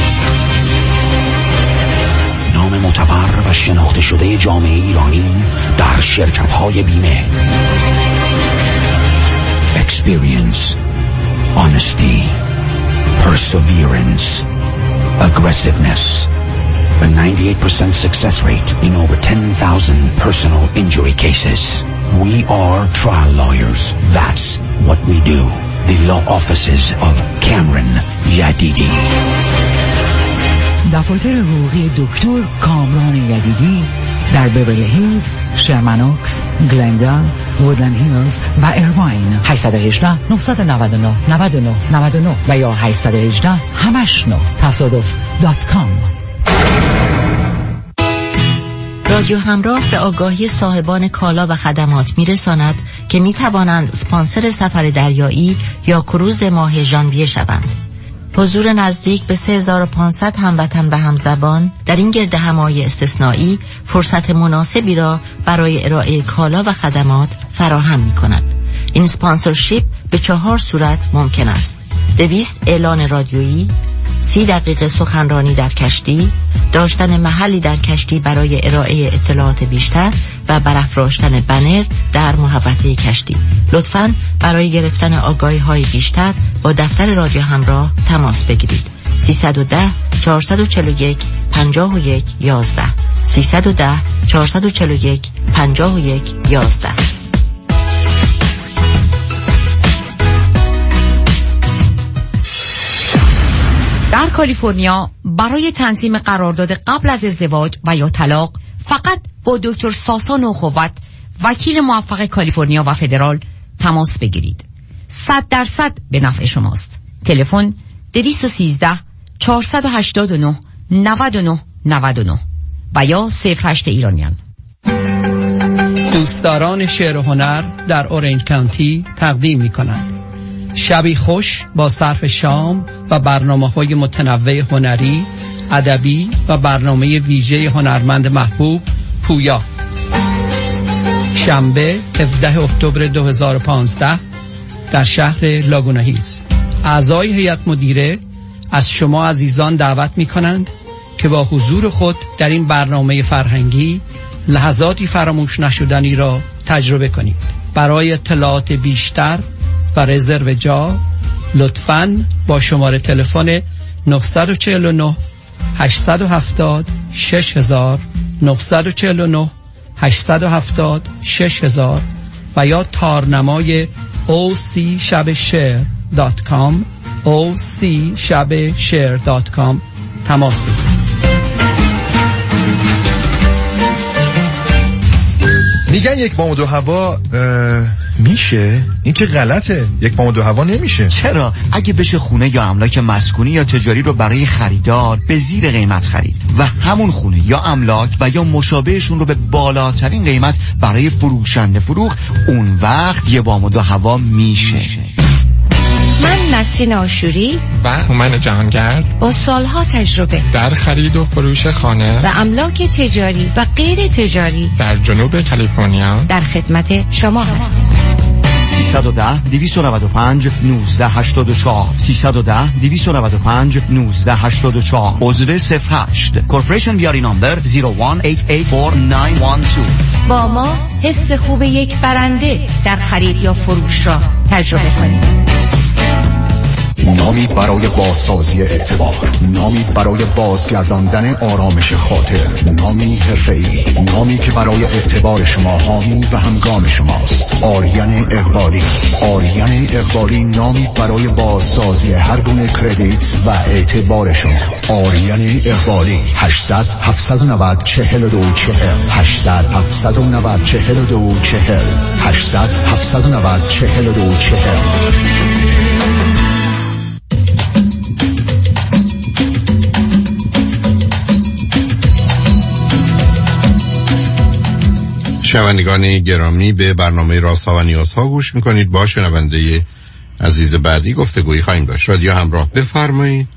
نام معتبر و شناخته شده جامعه ایرانی در شرکت‌های بیمه. Experience, honesty, perseverance, aggressiveness. A 98% success rate in over 10,000 personal injury cases. We are trial lawyers. That's what we do. The law offices of Cameron Yadidi. دفاتر حقوقی دکتر کامران یدیدی در بیورلی هیلز، شرمن اوکس، گلندال، وودلند هیلز و ایرواین. 818 999 99 99 و یا 818 89 تصادف.com. رادیو همراه به آگاهی صاحبان کالا و خدمات میرساند که می توانند اسپانسر سفر دریایی یا کروز ماه ژانویه شوند. حضور نزدیک به 3500 هموطن و همزبان در این گرد همایی استثنایی فرصت مناسبی را برای ارائه کالا و خدمات فراهم می کند. این اسپانسرشیپ به 4 صورت ممکن است: 200 اعلان رادیویی، 30 دقیقه سخنرانی در کشتی، داشتن محلی در کشتی برای ارائه اطلاعات بیشتر و برافراشتن بنر در محوطه کشتی. لطفاً برای گرفتن آگاهی‌های بیشتر با دفتر رادیو همراه تماس بگیرید. 310 441 51 11 310 441 51 11. در کالیفرنیا برای تنظیم قرارداد قبل از ازدواج و یا طلاق فقط با دکتر ساسا نوخوت، وکیل موفق کالیفرنیا و فدرال تماس بگیرید. 100% به نفع شماست. تلفن 213 489 99 99 و یا 08 ایرانیان. دوستداران شعر و هنر در اورنج کانتی تقدیم می‌کنند شبی خوش با صرف شام و برنامه‌های متنوع هنری، ادبی و برنامه ویژه هنرمند محبوب پویا. شنبه 17 اکتبر 2015 در شهر لاگونا هیلز. اعضای هیئت مدیره از شما عزیزان دعوت می‌کنند که با حضور خود در این برنامه فرهنگی لحظاتی فراموش نشدنی را تجربه کنید. برای اطلاعات بیشتر و رزرو جا لطفاً با شماره تلفن 949 870 6000 949 870 6000 و یا تارنمای ocshabsher.com ocshabsher.com تماس بگیرید. میگن 1 بام و 2 هوا میشه؟ این که غلطه. 1 بام و 2 هوا نمیشه. چرا؟ اگه بشه خونه یا املاک مسکونی یا تجاری رو برای خریدار به زیر قیمت خرید و همون خونه یا املاک و یا مشابهشون رو به بالاترین قیمت برای فروشنده فروخت، اون وقت 1 بام و 2 هوا میشه. من نسرین آشوری و هومن جهانگرد با سالها تجربه در خرید و فروش خانه و املاک تجاری و غیر تجاری در جنوب کالیفرنیا در خدمت شما هستیم. 310-295-1984 عضو 08 کورپوریشن بیاری نامبر 0188499112. با ما حس خوب یک برنده در خرید یا فروش را تجربه کنید. نامی برای بازسازی اعتبار، نامی برای بازگرداندن آرامش خاطر، نامی حرفه‌ای، نامی که برای اعتبار شما حامی و همگام شماست. آریان اقبالی. آریان اقبالی نامی برای بازسازی هر گونه کردیت و اعتبار شما. آریان اقبالی 800 790 4240 800 790 4240 800 790 4240. شنوندگان گرامی، به برنامه رازها و نیازها گوش میکنید. با شنونده عزیز بعدی گفتگویی خواهیم داشت. رادیو همراه، بفرمایید.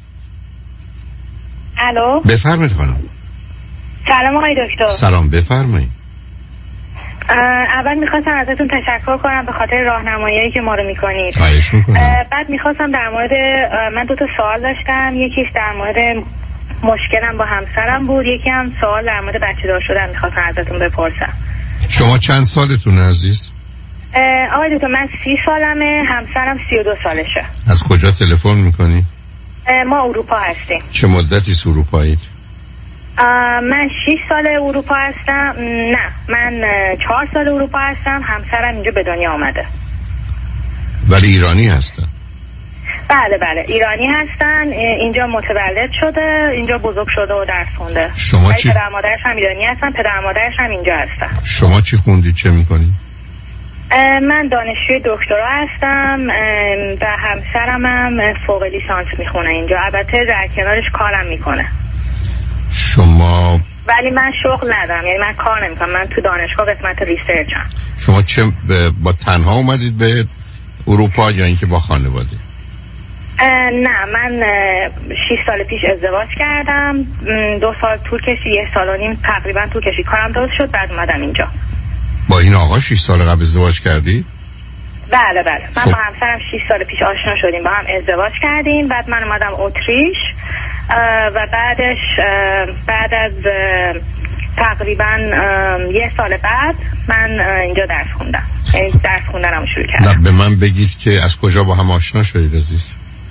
الو، بفرمایید خانم. سلام آقای دکتر. سلام، بفرمایید. اول میخواستم ازتون تشکر کنم به خاطر راهنماییایی که ما رو میکنید. خواهش میکنم. بعد میخواستم در مورد من 2 تا سوال داشتم. یکیش در مورد مشکلم با همسرم بود، یکی هم سوال در مورد بچه دار شدن میخواستم ازتون بپرسم. شما چند سالتونه عزیز؟ آقای دکتر من 30 سالمه، همسرم 32 سالشه. از کجا تلفن میکنی؟ ما اروپا هستیم. چه مدتی اروپایید؟ من 6 سال اروپا هستم. نه، من 4 سال اروپا هستم. همسرم اینجا به دنیا آمده. ولی ایرانی هستن؟ بله بله، ایرانی هستن. اینجا متولد شده، اینجا بزرگ شده و درس خونده. شما چی؟ پدر مادرش هم ایرانی هستن، پدر مادرش هم اینجا هستن. شما چی خوندید، چه میکنید؟ من دانشجوی دکترا هستم و همسرم هم فوق لیسانس میخونه اینجا. البته در کنارش کارم میکنه. شما؟ ولی من شغل ندارم، یعنی من کار نمیکنم. من تو دانشگاه قسمت ریسرچم. شما چه با تنها اومدید به اروپا یا اینکه با خانواده؟ نه، من 6 سال پیش ازدواج کردم. 2 سال طول کشید، 1 سال و نیم تقریبا طول کشید کارم درست شد، بعد اومدم اینجا. با این آقا 6 سال قبل ازدواج کردی؟ بله بله، من با همسرم 6 سال پیش آشنا شدیم، با هم ازدواج کردیم. بعد من اومدم اتریش و بعد از تقریبا 1 سال بعد من اینجا درس خوندم، یعنی درس خوندنم شروع کردم. نه، به من بگید که از کجا با هم آشنا شدید عزیز؟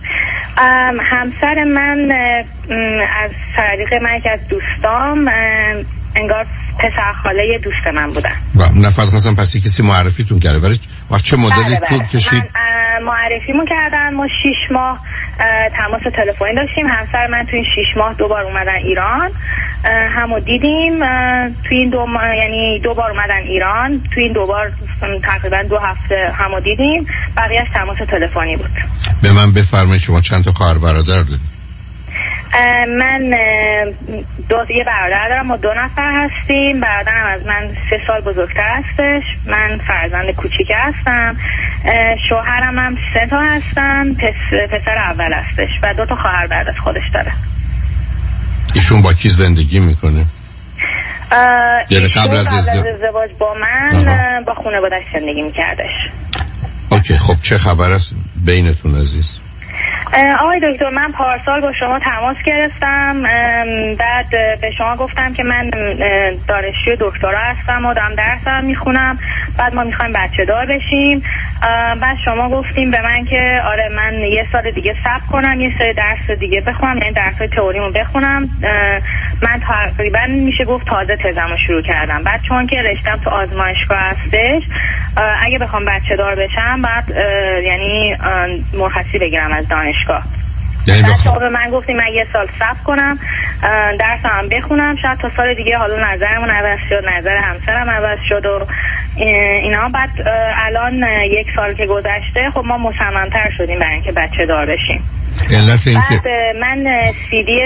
همسر من از طریق من که از دوستام، انگار پسر خاله دوست من بودن. نه فقط خواستم پس کسی معرفیتون کرده، ولی وقت چه مدتی طول کشید؟ معرفیمون کردن. ما 6 ماه تماس تلفنی داشتیم. همسر من تو این 6 ماه 2 بار اومدن ایران، همو دیدیم. تو این 2 ماه، یعنی 2 بار اومدن ایران، تو این 2 بار تقریبا 2 هفته همو دیدیم، بقیه‌اش تماس تلفنی بود. به من بفرمایید شما چند تا خواهر برادر دارید؟ من یه برادر دارم، ما 2 نفر هستیم. برادرم از من 3 سال بزرگتر هستش. من فرزند کوچیک هستم. شوهرم هم 3 تا هستن، پسر اول هستش و 2 تا خواهر بعد از خودش داره. ایشون با کی زندگی میکنه؟ یعنی قبل از ازدواج با من با خانواده‌اش زندگی میکردش. اوکی، خب چه خبر است بینتون عزیز؟ آقای دکتر، من پارسال با شما تماس گرفتم، بعد به شما گفتم که من دانشجوی دکترا هستم و دارم درسم میخونم، بعد ما میخوایم بچه دار بشیم. بعد شما گفتیم به من که آره من 1 سال دیگه صبر کنم، 1 سال درس دیگه بخونم، یعنی درسای تئوریمو بخونم. من تقریبا میشه گفت تازه تزمو شروع کردم. بعد چون که رشتم تو آزمایشگاه هستش، اگه بخوام بچه دار بشم بعد یعنی مرخصی بگیرم از دانشگاه. بعد شما به من گفتیم من 1 سال صبر کنم، درسم هم بخونم، شاید تا سال دیگه حالا نظرمون عوض شد، نظر همسرم عوض شد و اینا. بعد الان 1 سال که گذشته، خب ما مصمم‌تر شدیم برای اینکه بچه دار بشیم. بعد من CD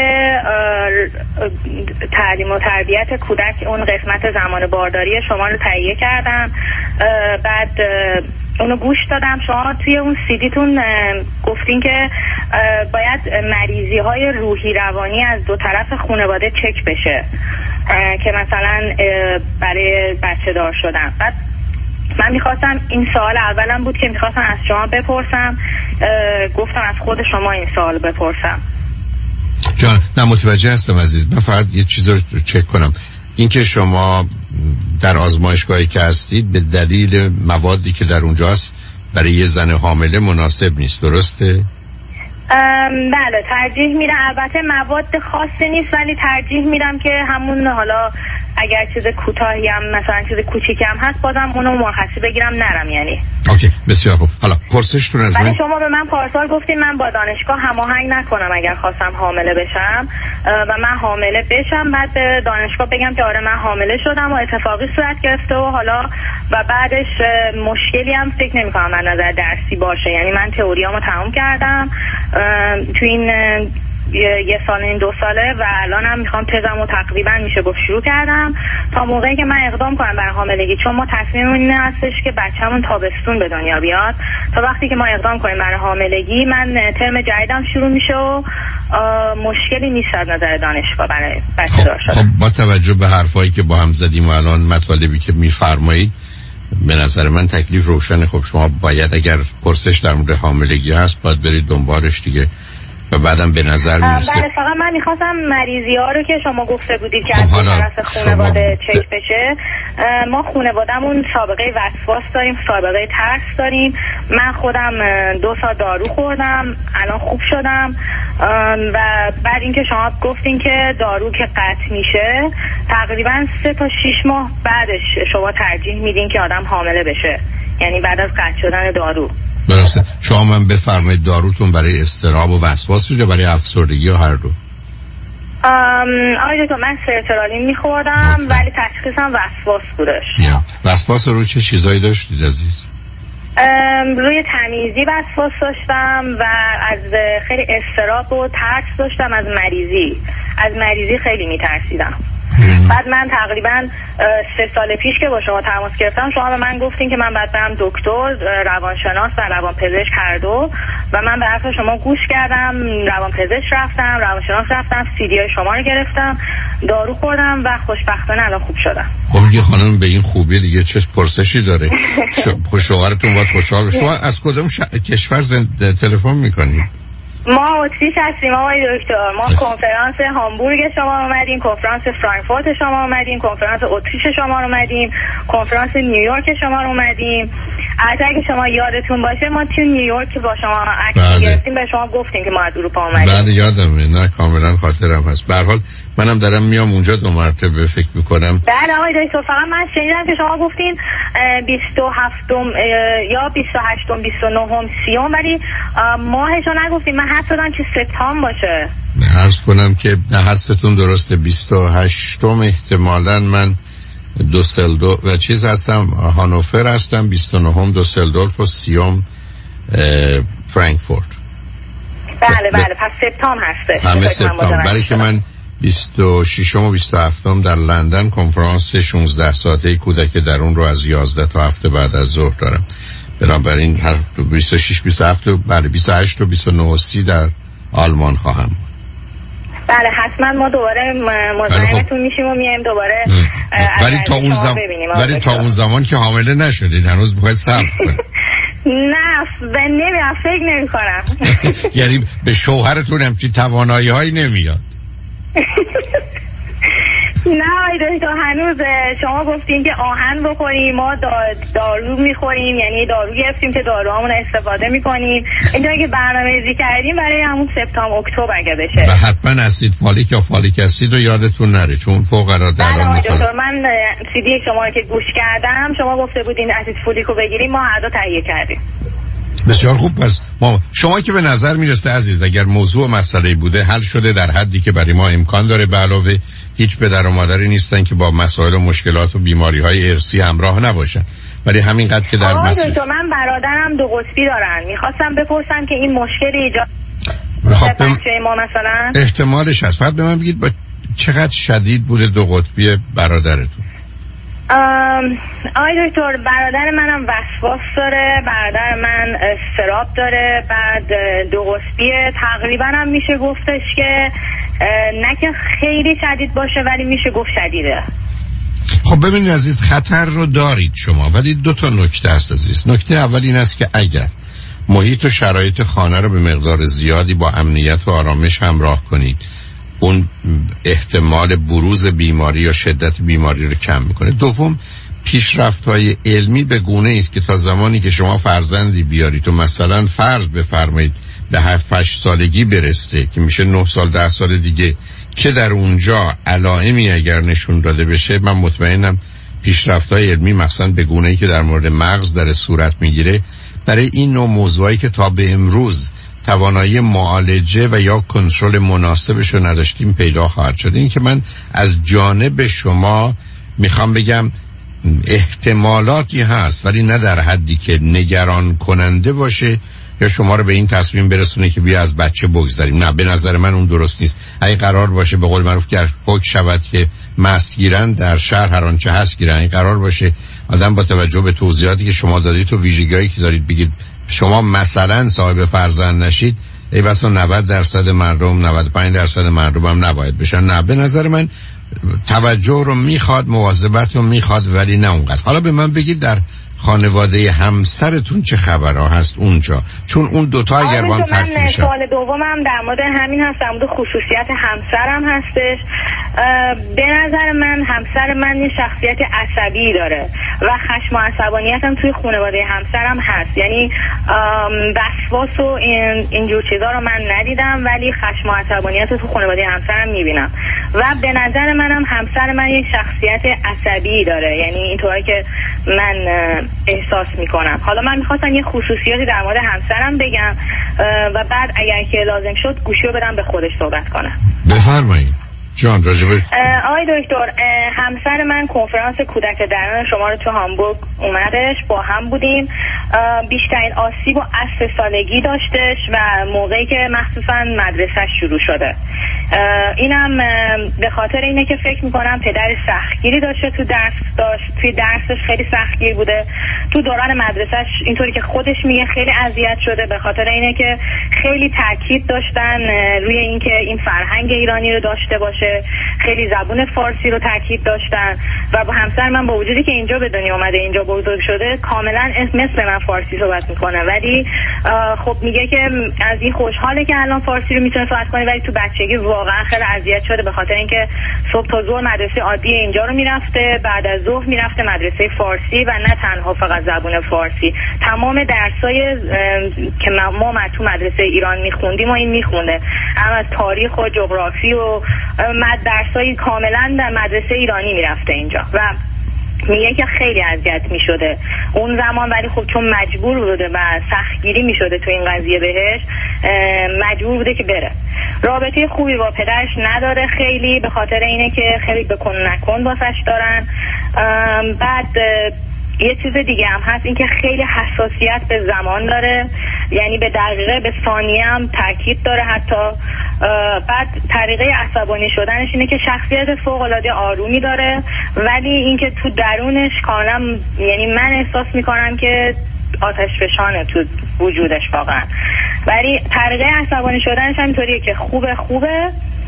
تعلیم و تربیت کودک، اون قسمت زمان بارداری شما رو تهیه کردم. بعد اونو گوش دادم. شما توی اون سیدیتون گفتین که باید مریضی های روحی روانی از دو طرف خانواده چک بشه که مثلا برای بچه دار شدن. بعد من میخواستم این سوال اولم بود که میخواستم از شما بپرسم، گفتم از خود شما این سوال بپرسم. جان نه متوجه هستم عزیز. من فقط یه چیز رو چک کنم، اینکه شما در آزمایشگاهی که هستید به دلیل موادی که در اونجا هست برای یه زن حامله مناسب نیست، درسته؟ بله ترجیح میرم، البته مواد خاصی نیست ولی ترجیح میرم که همون حالا اگر چیز کوتاهی هم مثلا چیز کوچیکی هم هست بازم اونو مرخصی بگیرم نرم یعنی. اوکی بسیار خوب. حالا پرسشتون از من، شما به من پارسال گفتین من با دانشگاه هماهنگ نکنم اگر خواستم حامله بشم و من حامله بشم بعد به دانشگاه بگم که آره من حامله شدم و اتفاقی صورت گرفته و حالا و بعدش مشکلی هم فکر نمی‌کنم از نظر درسی باشه. یعنی من تئوریامو تموم کردم تو این یه سال این 2 ساله و الان هم میخوام تزمو تقریبا میشه گفت شروع کردم تا موقعی که من اقدام کنم برای حاملگی، چون ما تصمیممون این هستش که بچه‌مون تابستون به دنیا بیاد. تا وقتی که ما اقدام کنیم برای حاملگی من ترم جدیدم شروع میشه و مشکلی نیست از نظر دانشگاه برای بچه دار شدن. خب با توجه به حرفایی که با هم زدیم و الان مطالبی که میفرمایید به نظر من تکلیف روشنه. خب شما باید اگر پرسش در مورد حاملگی هست باید برید دنبالش دیگه و بعدم به نظر میرسه. بله فقط من میخواستم مریضی ها رو که شما گفته بودید که از طرف خانواده چک بشه. ما خانواده‌مون سابقه وسواس داریم، سابقه ترس داریم. من خودم 2 سال دارو خوردم الان خوب شدم و بعد اینکه شما گفتین که دارو که قطع میشه تقریبا 3 تا 6 ماه بعدش شما ترجیح میدین که آدم حامله بشه، یعنی بعد از قطع شدن دارو. درسته. شما من بفرمایید داروتون برای اضطراب و وسواس یا برای افسردگی یا هر دو؟ آقای دکتر من سرترالین میخوردم ولی تشخیصم وسواس بودش. وسواس رو چه چیزایی داشتید عزیز؟ روی تمیزی وسواس داشتم و از خیلی اضطراب و ترس داشتم از مریضی خیلی میترسیدم. بعد من تقریبا 3 سال پیش که با شما تماس گرفتم شما به من گفتین که من باید برم دکتر روانشناس و روانپزشک هر دو و من به حرف شما گوش کردم، روانپزشک رفتم، روانشناس رفتم، CD شما رو گرفتم، دارو خوردم و خوشبختانه الان خوب شدم. خب یه خانم به این خوبی دیگه چه پرسشی داره؟ شوهرتون باید خوشحال بشه. شما از کدوم کشور تلفن میکنید؟ ما اتریش هستیم آقای دکتر. ما کنفرانس هامبورگ شما اومدیم، کنفرانس فرانکفورت شما اومدیم، کنفرانس اتریش شما اومدیم، کنفرانس نیویورک شما اومدیم. اگه شما یادتون باشه ما تو نیویورک با شما عکس گرفتیم به شما گفتیم که ما از اروپا اومدیم. بله یادمه، نه کاملا خاطرم هست. به هر حال منم دارم میام اونجا 2 مرتبه فکر میکنم. بله آقای دکتر فقط من شنیدم که شما گفتین 27م یا 28م 29م 30م ولی ماهشو نگفتین. من حد شدم که سپتامبر باشه. عرض کنم که حدستون درسته. 28م احتمالاً من دوسلدورف و چیز هستم، هانوفر هستم، 29م دوسلدورف و 30م فرانکفورت. بله پس سپتامبر هسته. همه سپتامبر. برای که من 26م و 27م در لندن کنفرانس 16 ساعته کودک درون رو از 11 تا 7 بعد از ظهر دارم. بنابراین هر 26 27 بله 28 و 29 و 30 در آلمان خواهم. بله حتما ما دوباره مزاحمتون میشیم و میایم دوباره. ولی تا اون زمان که حامله نشدید هنوز باید صبر کنید. نه نمیدونم فکر نمی‌کنم. یعنی به شوهرتون همچین توانایی‌هایی نمیاد؟ نه آیدایی هنوز شما گفتین که آهن بخوریم، ما دارو میخوریم، یعنی دارو گرفتیم که داروهامون استفاده میکنیم. اینجایی که برنامه‌ریزی کردیم برای همون سپتامبر اکتبر اگه بشه. و حتما اسید فولیک یا فولیک اسید رو یادتون نره چون فوق العاده الان دکتر من CD شما رو که گوش کردم شما گفته بودین اسید فولیک رو بگیریم، ما هر دو تهیه کردیم. بسیار خوب. پس شما که به نظر میرسه عزیز اگر موضوع مسئله بوده حل شده در حدی که برای ما امکان داره، به علاوه هیچ پدر و مادری نیستن که با مسائل و مشکلات و بیماری‌های ارثی همراه نباشن، ولی همینقدر که در مسئله من برادرم 2 قطبی دارن، میخواستم بپرسم که این مشکل ایجاد بچه ما مثلا احتمالش هست. فقط به من بگید با چقدر شدید بوده 2 قطبی برادرتون؟ آقای دکتر، برادر منم وسواس داره، برادر من اضطراب داره، بعد دو قطبیه، تقریبا هم میشه گفتش که نه که خیلی شدید باشه ولی میشه گفت شدیده. خب ببینید عزیز، خطر رو دارید شما، ولی دو تا نکته هست عزیز. نکته اول این است که اگر محیط و شرایط خانه رو به مقدار زیادی با امنیت و آرامش همراه کنید، اون احتمال بروز بیماری یا شدت بیماری رو کم میکنه. دوم، پیشرفت‌های علمی به گونه است که تا زمانی که شما فرزندی بیارید و مثلا فرض بفرمایید به 7-8 سالگی برسه که میشه 9 سال 10 سال دیگه، که در اونجا علائمی اگر نشون داده بشه، من مطمئنم پیشرفت‌های علمی مثلا به گونه‌ای که در مورد مغز در صورت میگیره، برای این نوع موضوعی که تا به امروز توانایی معالجه و یا کنترل مناسبش رو نداشتیم پیدا خواهد شد. این که من از جانب شما میخوام بگم احتمالاتی هست، ولی نه در حدی که نگران کننده باشه یا شما رو به این تصمیم برسونه که بیا از بچه بگذاریم. نه، به نظر من اون درست نیست. اگه قرار باشه به قول معروف که حکم شود که مست گیرن در شهر هر آنچه هست گیرن، اگه قرار باشه آدم با توجه به توضیحاتی که شما دادید تو ویژگی‌هایی که دارید بگید شما مثلا صاحب فرزند نشید، ای بسا 90% مردم 95% مردم هم نباید بشن. نه، به نظر من توجه رو میخواد، مواظبت رو میخواد، ولی نه اونقدر. حالا به من بگید در خانواده همسرتون چه خبرها هست اونجا؟ چون اون دوتا اگر با هم ترک میشن. سوال دومم در مورد همین هست، در مورد خصوصیت همسرم هستش. به نظر من همسر من یه شخصیت عصبی داره و خشم و عصبانیت هم توی خانواده همسرم هست. یعنی وسواس و اینجور چیزا رو من ندیدم، ولی خشم و عصبانیت رو تو خانواده همسرم میبینم و به نظر منم همسر من یه شخصیت عصبی داره، یعنی اینطوری که من احساس میکنم. حالا من میخواستم یه خصوصیاتی در مورد همسرم بگم و بعد اگر که لازم شد گوشی رو بدم به خودش صحبت کنم. بفرمایید جان. راجبه آقای دکتر، همسر من کنفرانس کودک درون شما رو تو هامبورگ اومدش، با هم بودیم. بیشترین آسیب و از 3 سالگی داشتش و موقعی که مخصوصا مدرسه شروع شده. اینم به خاطر اینه که فکر میکنم پدر سختگیری داشته، توی درسش خیلی سختگیر بوده. تو دوران مدرسهش اینطوری که خودش میگه خیلی اذیت شده، به خاطر اینه که خیلی تاکید داشتن روی اینکه این فرهنگ ایرانی رو داشته باشه، خیلی زبون فارسی رو تاکید داشتن و با همسر من با وجودی که اینجا به دنیا اومده، اینجا بزرگ شده، کاملا مثل من فارسی صحبت میکنه، ولی خب میگه که از این خوشحاله که الان فارسی رو میتونه صحبت کنه، ولی تو بچگی واقعا خیلی اذیت شده به خاطر اینکه صبح تا ظهر مدرسه عادی اینجا رو میرفته، بعد از ظهر میرفته مدرسه فارسی و نه تنها فقط زبون فارسی، تمام درسای که ما تو مدرسه ایران میخوندیم و این میخونده، اما از تاریخ و جغرافی و درسای کاملا در مدرسه ایرانی میرفته اینجا و میگه که خیلی اذیت میشده اون زمان، ولی خب چون مجبور بوده و سختگیری میشده تو این قضیه بهش، مجبور بوده که بره. رابطه خوبی با پدرش نداره خیلی، به خاطر اینه که خیلی بکن نکن واسش دارن. بعد یه چیز دیگه هم هست، این که خیلی حساسیت به زمان داره، یعنی به دقیقه به ثانیه هم تاکید داره حتی. بعد طریقه عصبانی شدنش اینه که شخصیت فوق‌العاده آرومی داره، ولی اینکه تو درونش کاملا، یعنی من احساس میکنم که آتش فشانه تو وجودش واقعا، ولی طریقه عصبانی شدنش هم اینطوریه که خوبه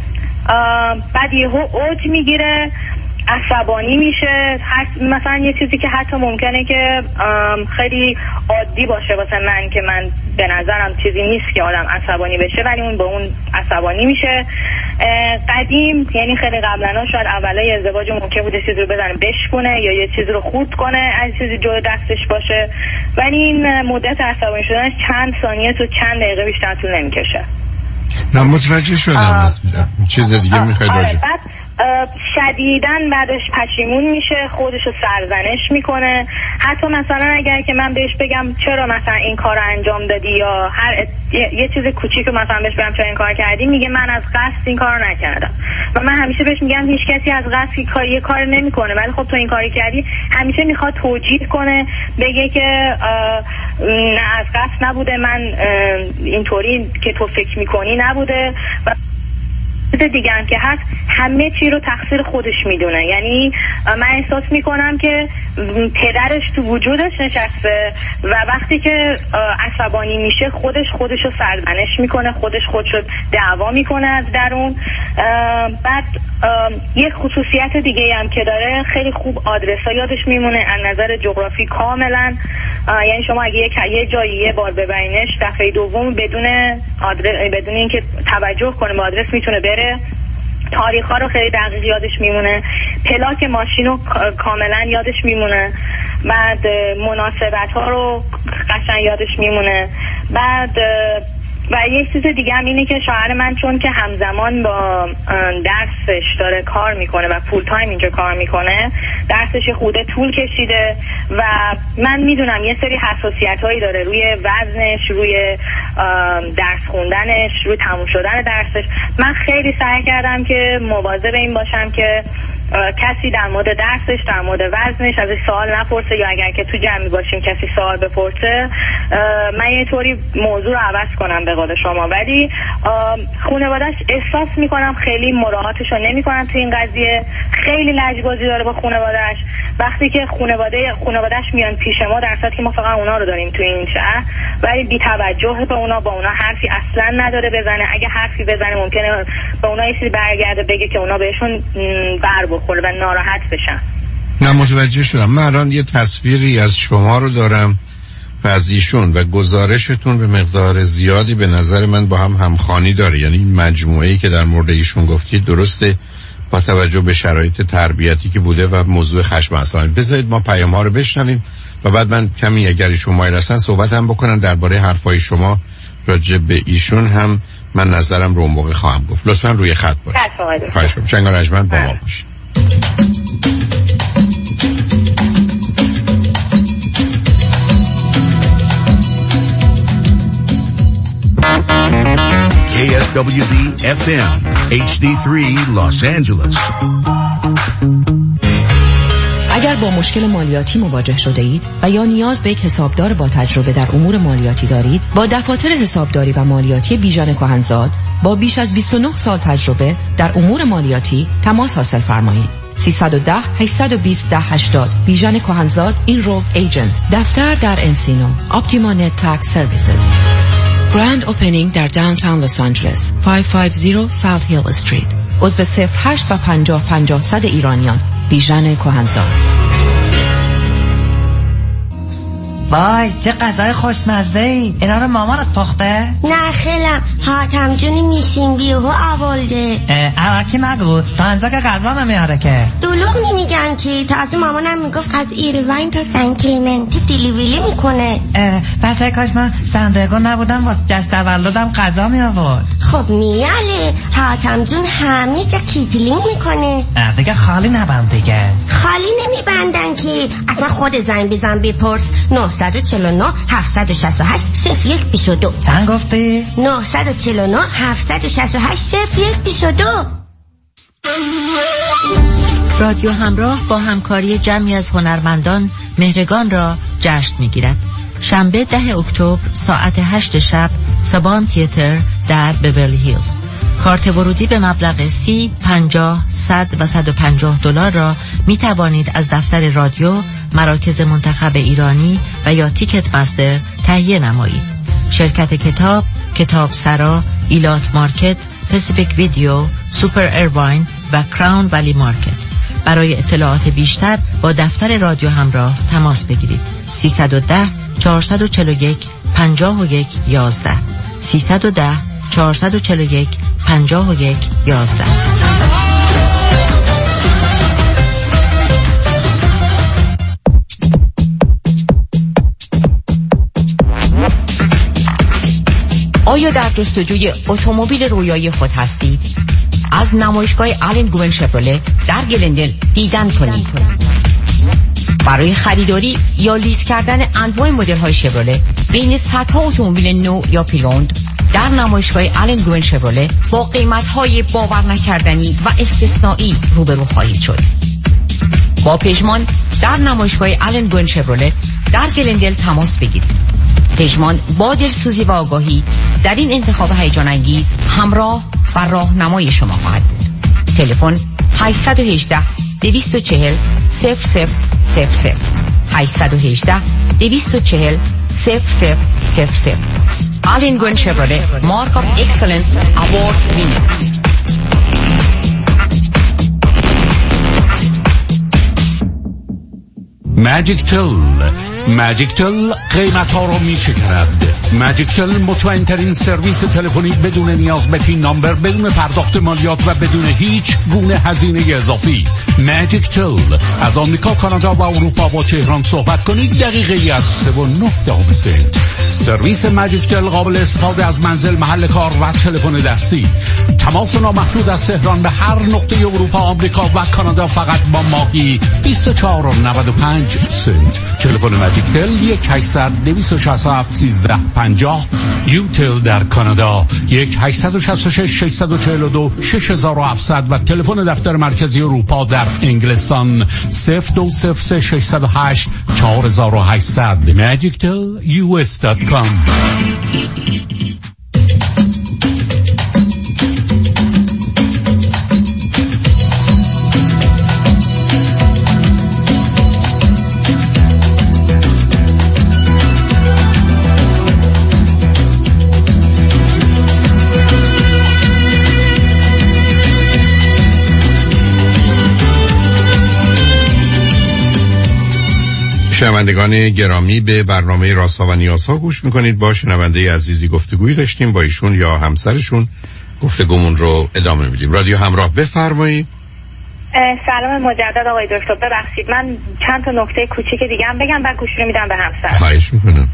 بعد یهو اوج میگیره، عصبانی میشه. مثلا یه چیزی که حتی ممکنه که خیلی عادی باشه واسه من، که من به نظرم چیزی نیست که آدم عصبانی بشه، ولی اون با اون عصبانی میشه. قدیم، یعنی خیلی قبلا، شاید اولای ازدواج ممکن بوده چیزی رو بزنه بشکنه یا یه چیزی رو خورد کنه، از چیزی جلوی دستش باشه، ولی این مدت عصبانی شدنش چند ثانیه تو چند دقیقه بیشتر طول نمیکشه. نه متوجه شدم. چیز دیگه میخواید راجع شدیداً بعدش پشیمون میشه، خودشو سرزنش میکنه. حتی مثلا اگر که من بهش بگم چرا مثلا این کار انجام دادی یا یه چیز کوچیک مثلا بهش بگم چرا این کار کردی، میگه من از قصد این کارو نکردم. و من همیشه بهش میگم هیچ کسی از قصد یه کار نمیکنه، ولی خب تو این کاری کردی. همیشه میخواد توجیه کنه، بگه که نه از قصد نبوده، من اینطوری که تو فکر میکنی نبوده. و دیگه هم که هست همه چی رو تقصیر خودش میدونه. یعنی من احساس میکنم که پدرش تو وجودش نشسته و وقتی که عصبانی میشه خودش رو سرزنش میکنه، خودش رو دعوا میکنه از درون. بعد یک خصوصیت دیگه هم که داره، خیلی خوب آدرس‌ها یادش میمونه از نظر جغرافی کاملا. یعنی شما اگه یه جایی یه بار ببینش دفعه دوم بدون اینکه توجه کنه به آدرس میتونه بره. تاریخ ها رو خیلی دقیق یادش میمونه، پلاک ماشین رو کاملا یادش میمونه، بعد مناسبت ها رو قشنگ یادش میمونه. بعد و یه چیز دیگه هم اینه که شوهر من چون که همزمان با درسش داره کار میکنه و فول تایم اینجا کار میکنه، درسش خوده طول کشیده و من میدونم یه سری حساسیت هایی داره روی وزنش، روی درس خوندنش، روی تموم شدن درسش. من خیلی سعی کردم که مواظب این باشم که کسی در مورد درسش، در مورد وزنش ازش سوال نپرسه، یا اگر که تو جمعی باشیم کسی سوال بپرسه من یه طوری موضوع رو عوض کنم به قول شما. ولی خانواده‌اش احساس میکنم خیلی مراعاتش رو نمیکنن تو این قضیه، خیلی لجبازی داره با خانواده‌اش. وقتی که خانواده‌اش میان پیش ما، در صورتی که ما فقط اونا رو داریم تو این شهر، ولی بی توجه به اونا، با اونا حرفی اصلا نداره بزنه. اگه حرفی بزنه ممکنه به اونا یه چیزی برگرده بگه که اونا بهشون بر بخوره و ناراحت بشن. نه متوجه شدم. من الان یه تصویری از شما رو دارم و از ایشون و گزارشتون به مقدار زیادی به نظر من با هم همخوانی داره. یعنی این مجموعه‌ای که در مورد ایشون گفتید درسته با توجه به شرایط تربیتی که بوده و موضوع خشم عصبانی. بذارید ما پیام‌ها رو بشنویم و بعد من کمی اگر ایشون مایل هستن صحبت هم بکنن درباره حرفای شما راجع به ایشون هم من نظرم رو اون موقع خواهم گفت. لطفاً روی خط باشید. خواهش می‌کنم. شنگ رجمند با ما باشید. KSWB FM HD3 Los Angeles. اگر با مشکل مالیاتی مواجه شده اید و یا نیاز به یک حسابدار با تجربه در امور مالیاتی دارید، با دفاتر حسابداری و مالیاتی بیژن کهنزاد با بیش از 29 سال تجربه در امور مالیاتی تماس حاصل فرمایید. 310 820 1080 بیژن کهنزاد اینرولد ایجنت. دفتر در انسینو. اپتیما نت تکس سرویسز. گراند اوپنینگ در داونتاون لس آنجلس 550 ساوت هیل استریت. عضو 08 و 50 50 100 ایرانیان. بیژن کهنزاد. وای چه غذای خوشمزه ای. اینا رو مامانت پخته؟ نه خیلم حاتم جونی میشین بیهو آورده. اوکی نگو تا اینجا که غذا نمیاره که. دلوغ نمیگن که تازه مامانم میگفت از ایروین تا سن کلیمنتی دیلیویلی میکنه. پس کاش من سندگو نبودم واسه جشن تولدم غذا می آورد. خب میاله حاتم جون همه جا کیتلینگ میکنه. دیگه خالی نبند دیگه. خالی نمیبندن که اصلا خود زنگ بزن بپرس. 949 768 0122. چند گفتی؟ 949 768 0122. رادیو همراه با همکاری جمعی از هنرمندان مهرگان را جشن می‌گیرد. شنبه 10 اکتبر ساعت 8 شب سابان تئاتر در بیورلی هیلز. کارت ورودی به مبلغ 30, 50, 100 و $150 را می توانید از دفتر رادیو، مراکز منتخب ایرانی و یا تیکت مستر تهیه نمایید. شرکت کتاب، کتاب سرا، ایلات مارکت، پسیفیک ویدیو، سوپر ایرواین و کراون ولی مارکت. برای اطلاعات بیشتر با دفتر رادیو همراه تماس بگیرید. 310 441 51 11 310 441 51 11. آیا در جستجوی اتومبیل رویایی خود هستید؟ از نمایشگاه آلن گوون شفرله در گلندل دیدن کنید. برای خریداری یا لیز کردن انواع مدل‌های شفرله بین صدها اتومبیل نو یا پیروند در نمایشگاه آلن گوون شفرله با قیمت‌های باور نکردنی و استثنایی روبرو خواهید شد. با پژمان در نمایشگاه آلن گوون شفرله در گلندل تماس بگیرید. پژمان با دلسوزی و آگاهی در این انتخاب هیجان انگیز همراه و راهنمای شما خواهد بود. تلفن 818 240 0000 818 240 0000. آلین گوین شفرله مارک آف اکسلنس اوارد وینر. ماجیک تل قیمت ها رو می شکرد. ماجیک تل مطمئن ترین سرویس تلفنی بدون نیاز به پین نامبر، بدون پرداخت مالیات و بدون هیچ گونه هزینه اضافی. ماجیک تل از آمریکا، کانادا و اروپا با تهران صحبت کنید دقیقه‌ای از 3.9 سنت. سرویس ماجیک تل قابل استفاده از منزل، محل کار و تلفن دستی. تماس نامحدود از تهران به هر نقطه اروپا، آمریکا و کانادا فقط با ماهی 24.95 سنت. تلفن ماجیک تل 1-800-267-1350. یوتل در کانادا 1-866-642-6700 و تلفن دفتر مرکزی اروپا در انگلستان 02-608-4800. magictelus.com. شنوندگان گرامی، به برنامه رازها و نیازها گوش میکنید. با شنونده عزیزی گفتگویی داشتیم، با ایشون یا همسرشون گفتگومون رو ادامه میدیم. رادیو همراه، بفرمایید. سلام مجدد آقای دکتر، ببخشید من چند تا نکته کوچیک دیگه هم بگم بعد گوش رو میدم به همسر. خواهش میکنم.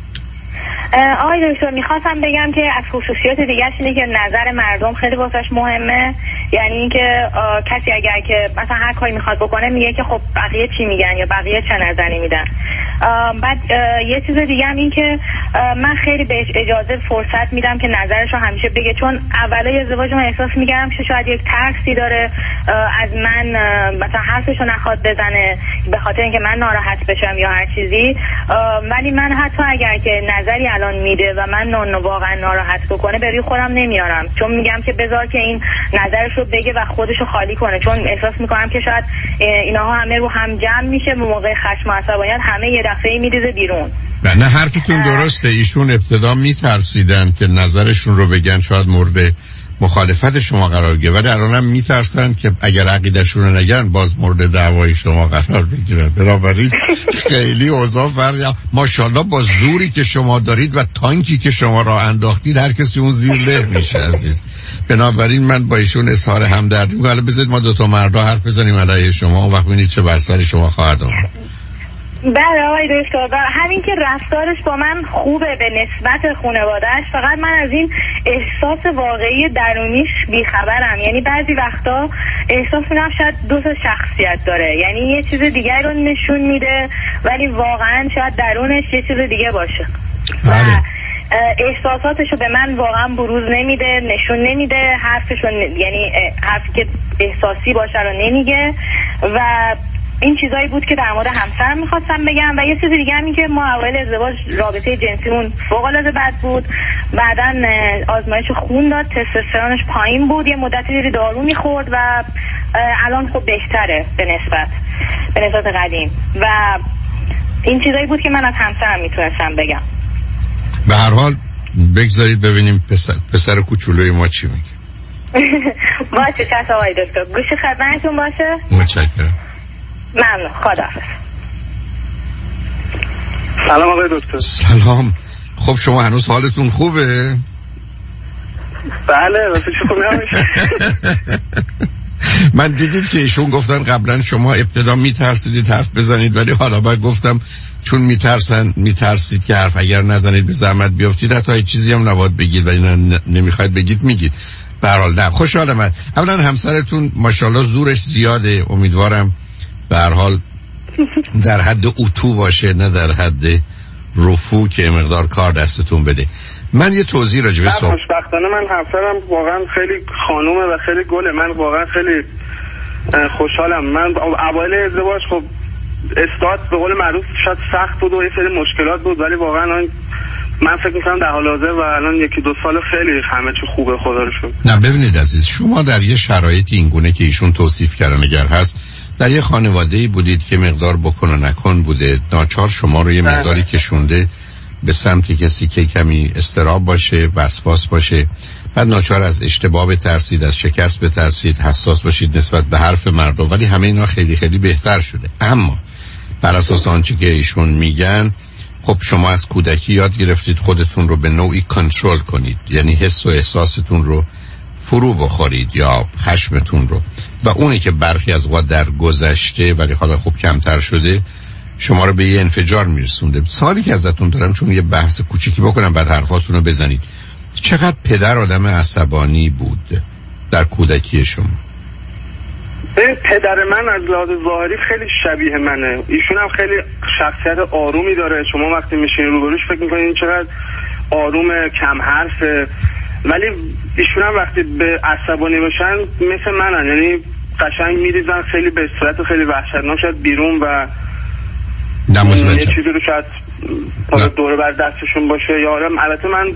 آقای دکتر میخواستم بگم که از خصوصیات دیگه‌اش اینه که نظر مردم خیلی واسش مهمه. یعنی اینکه کسی اگر که مثلا هر کاری میخواد بکنه میگه که خب بقیه چی میگن یا بقیه چه نظری میدن. بعد یه چیز دیگه هم این که من خیلی بهش اجازه فرصت میدم که نظرش رو همیشه بگه، چون اولای ازدواج من احساس میگم که شاید یک ترسی داره از من مثلا حرفشو نخواد بزنه به خاطر اینکه من ناراحت بشم یا هر چیزی. ولی من حتی اگر که نظری الان میده و من واقعا ناراحت بکنه به روی خودم نمیارم، چون میگم که بذار که این نظرش رو بگه و خودشو خالی کنه، چون احساس میکنم که شاید اینها همه رو هم جمع میشه و موقع خشم و عصبانیت همه یه دفعه میریزه بیرون. نه حرفتون درسته. ایشون ابتدا میترسیدن که نظرشون رو بگن، شاید مورد مخالفت شما قرار گیره، ولی الانم میترسن که اگر عقیده‌شون رو نگن باز مورد دعوای شما قرار بگیرن. بنابراین خیلی اوضاع فرق. ماشاءالله با زوری که شما دارید و تانکی که شما را انداختید هر کسی اون زیر له میشه عزیز. بنابراین من با ایشون اظهار همدردی می‌کنم. حالا بذارید ما دو تا مردا حرف بزنیم علیه شما، اون وقت ببینید چه بر سر شما خواهد آمد. بله آقای دکتر، همین که رفتارش با من خوبه به نسبت خانواده‌اش، فقط من از این احساس واقعی درونیش بیخبرم. یعنی بعضی وقتا احساس می‌کنم شاید دو تا شخصیت داره، یعنی یه چیز دیگه رو نشون میده ولی واقعا شاید درونش یه چیز دیگه باشه. بله. احساساتشو به من واقعا بروز نمیده، نشون نمیده، یعنی حرفی که احساسی باشه رو نمیگه. و این چیزایی بود که در مورد همسرم میخواستم بگم. و یه چیز دیگه هم این که ما اول ازدواج رابطه جنسیمون فوق‌العاده بد بود، بعدن آزمایش خون داد، تستوسترونش پایین بود، یه مدتی دارو میخورد و الان خب بهتره به نسبت قدیم. و این چیزایی بود که من از همسرم میتونستم بگم. به هر حال بگذارید ببینیم پسر کوچولوی ما چی میگه. باشه چشم آقای دکتر، گوش خدمتتون باشه. متشکرم. ممنون، خداحافظ. سلام آقای دکتر. سلام. خب شما هنوز حالتون خوبه؟ بله واسه چه خوبه همیشه. من دیدید که ایشون گفتن قبلا شما ابتدا میترسیدید حرف بزنید، ولی حالا بعد گفتم چون میترسید که حرف اگر نزنید به زحمت بیافتید، حتی چیزی هم نباید بگید و نمیخواید بگید میگید. به هر حال نه، خوشحالم. اولا همسرتون ماشاءالله زورش زیاده، امیدوارم به هر حال در حد اتو باشه نه در حد رفو که مقدار کار دستتون بده. من یه توضیح راجع به خوشبختانه من همسرم واقعا خیلی خانومه و خیلی گله. من واقعا خیلی خوشحالم. من اوایل ازدواج خب استارت به قول معروف شاید سخت بود و یه سری مشکلات بود، ولی واقعا من فکر میکنم در حال حاضر و الان 1-2 سال خیلی همه چی خوبه خدا رو شکر. نه ببینید عزیز، شما در یه شرایطی اینگونه که ایشون توصیف کردن اگر هست، در یه خانواده‌ای بودید که مقدار بکن و نکن بوده، ناچار شما رو یه مقداری کشونده به سمت کسی که کمی اضطراب باشه، وسواس باشه، بعد ناچار از اشتباه بترسید، از شکست بترسید، حساس باشید نسبت به حرف مردم، ولی همه اینا خیلی خیلی بهتر شده. اما بر اساس آنچه که ایشون میگن، خب شما از کودکی یاد گرفتید خودتون رو به نوعی کنترل کنید، یعنی حس و احساستون رو فرو بخورید یا خشمتون رو، و اونی که برخی از وقت در گذشته ولی حالا خوب کمتر شده شما رو به یه انفجار میرسونده. سوالی که ازتون دارم، چون یه بحث کوچیکی بکنم بعد حرفاتون رو بزنید، چقدر پدر آدم عصبانی بود در کودکی شما؟ پدر من از لحاظ ظاهری خیلی شبیه منه، ایشون هم خیلی شخصیت آرومی داره، شما وقتی میشین روبروش فکر میکنین این چقدر آروم، کم حرفه، ولی ایشون هم وقتی به عصبانی باشن مثل منن، یعنی قشنگ میریزن خیلی به صورت خیلی وحشتناک شاید بیرون و یه چیزی رو شاید دوره بر دستشون باشه. یادم البته من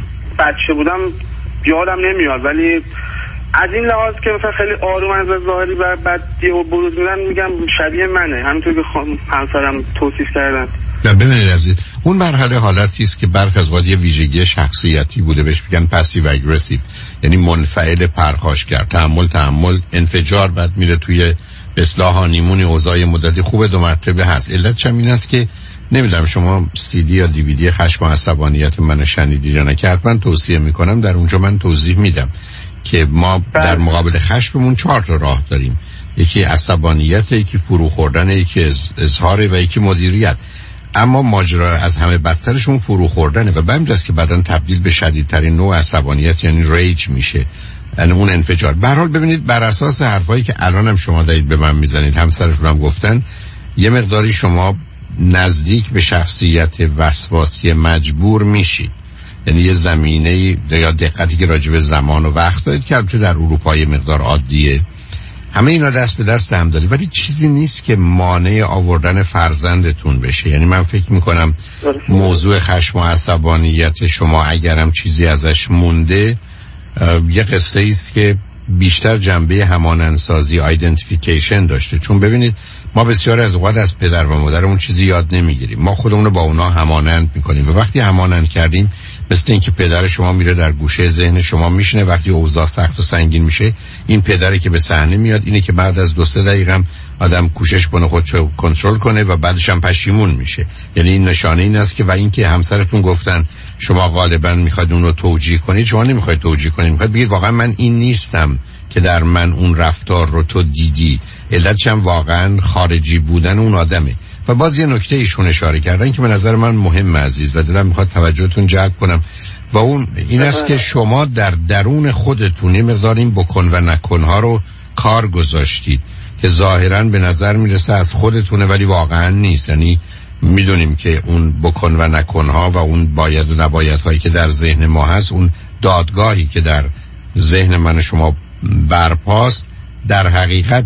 بچه بودم یادم نمیاد، ولی از این لحاظ که مثلا خیلی آروم از ظاهری و بعد یهو بروز میدن، میگم شبیه منه، همینطور که همسرم توصیف کردن. نه ببینید عزیز، اون مرحله حالتی است که برخی از وقت یه ویژگی شخصیتی بوده، بهش میگن پسیو اگریسیو، یعنی منفعل، پرخاشگر، تحمل، انفجار، بعد میره توی اصلاح هانیمونی، اوضاع مدتی خوب 2 مرتبه هست. علت چم این است که نمیدونم شما CD یا DVD خشم و عصبانیت من شنیدید یا نه، که حتما توصیه میکنم در اونجا من توضیح میدم که ما در مقابل خشممون 4 تا راه داریم، یکی عصبانیت، یکی فرو خوردن، یکی اظهار و یکی مدیریت. اما ماجرا از همه بدترشون فرو خوردنه و به است که بعداً تبدیل به شدیدترین نوع عصبانیت یعنی ریج میشه، یعنی اون انفجار. به هر حال ببینید، بر اساس حرفایی که الان هم شما دارید به من میزنید، همسرتون هم گفتن، یه مقداری شما نزدیک به شخصیت وسواسی مجبور میشید، یعنی یه زمینه یا دقتی که راجع به زمان و وقت دارید که البته در اروپا یه مقدار عادیه، همه اینا دست به دست هم دارید، ولی چیزی نیست که مانع آوردن فرزندتون بشه. یعنی من فکر میکنم موضوع خشم و عصبانیت شما اگرم چیزی ازش مونده، یه قصه ایست که بیشتر جنبه همانندسازی، آیدنتیفیکیشن داشته. چون ببینید ما بسیار از اوقات از پدر و مادرمون چیزی یاد نمیگیریم، ما خودمون رو با اونا همانند میکنیم و وقتی همانند کردیم مثل این که پدر شما میره در گوشه ذهن شما میشینه، وقتی اوضاع سخت و سنگین میشه این پدری که به صحنه میاد اینه که بعد از 2-3 دقیقه هم آدم کوشش کنه خودشو کنترل کنه و بعدش هم پشیمون میشه. یعنی این نشانه این است که و این که همسرتون گفتن شما غالبا میخواید اون رو توجیه کنید، شما نمیخواید توجیه کنید، میخواید بگید واقعا من این نیستم که در من اون رفتار رو تو دیدی، علتش هم واقعا خارجی بودن اون آدمه. و باز یه نکته ایشون اشاره کردن که به نظر من مهم عزیز و دلم میخواد توجهتون جلب کنم و اون این است که شما در درون خودتون یه مقدار این بکن و نکنها رو کار گذاشتید که ظاهرا به نظر میرسه از خودتونه ولی واقعا نیست. یعنی میدونیم که اون بکن و نکنها و اون باید و نبایدهایی که در ذهن ما هست، اون دادگاهی که در ذهن من شما برپاست، در حقیقت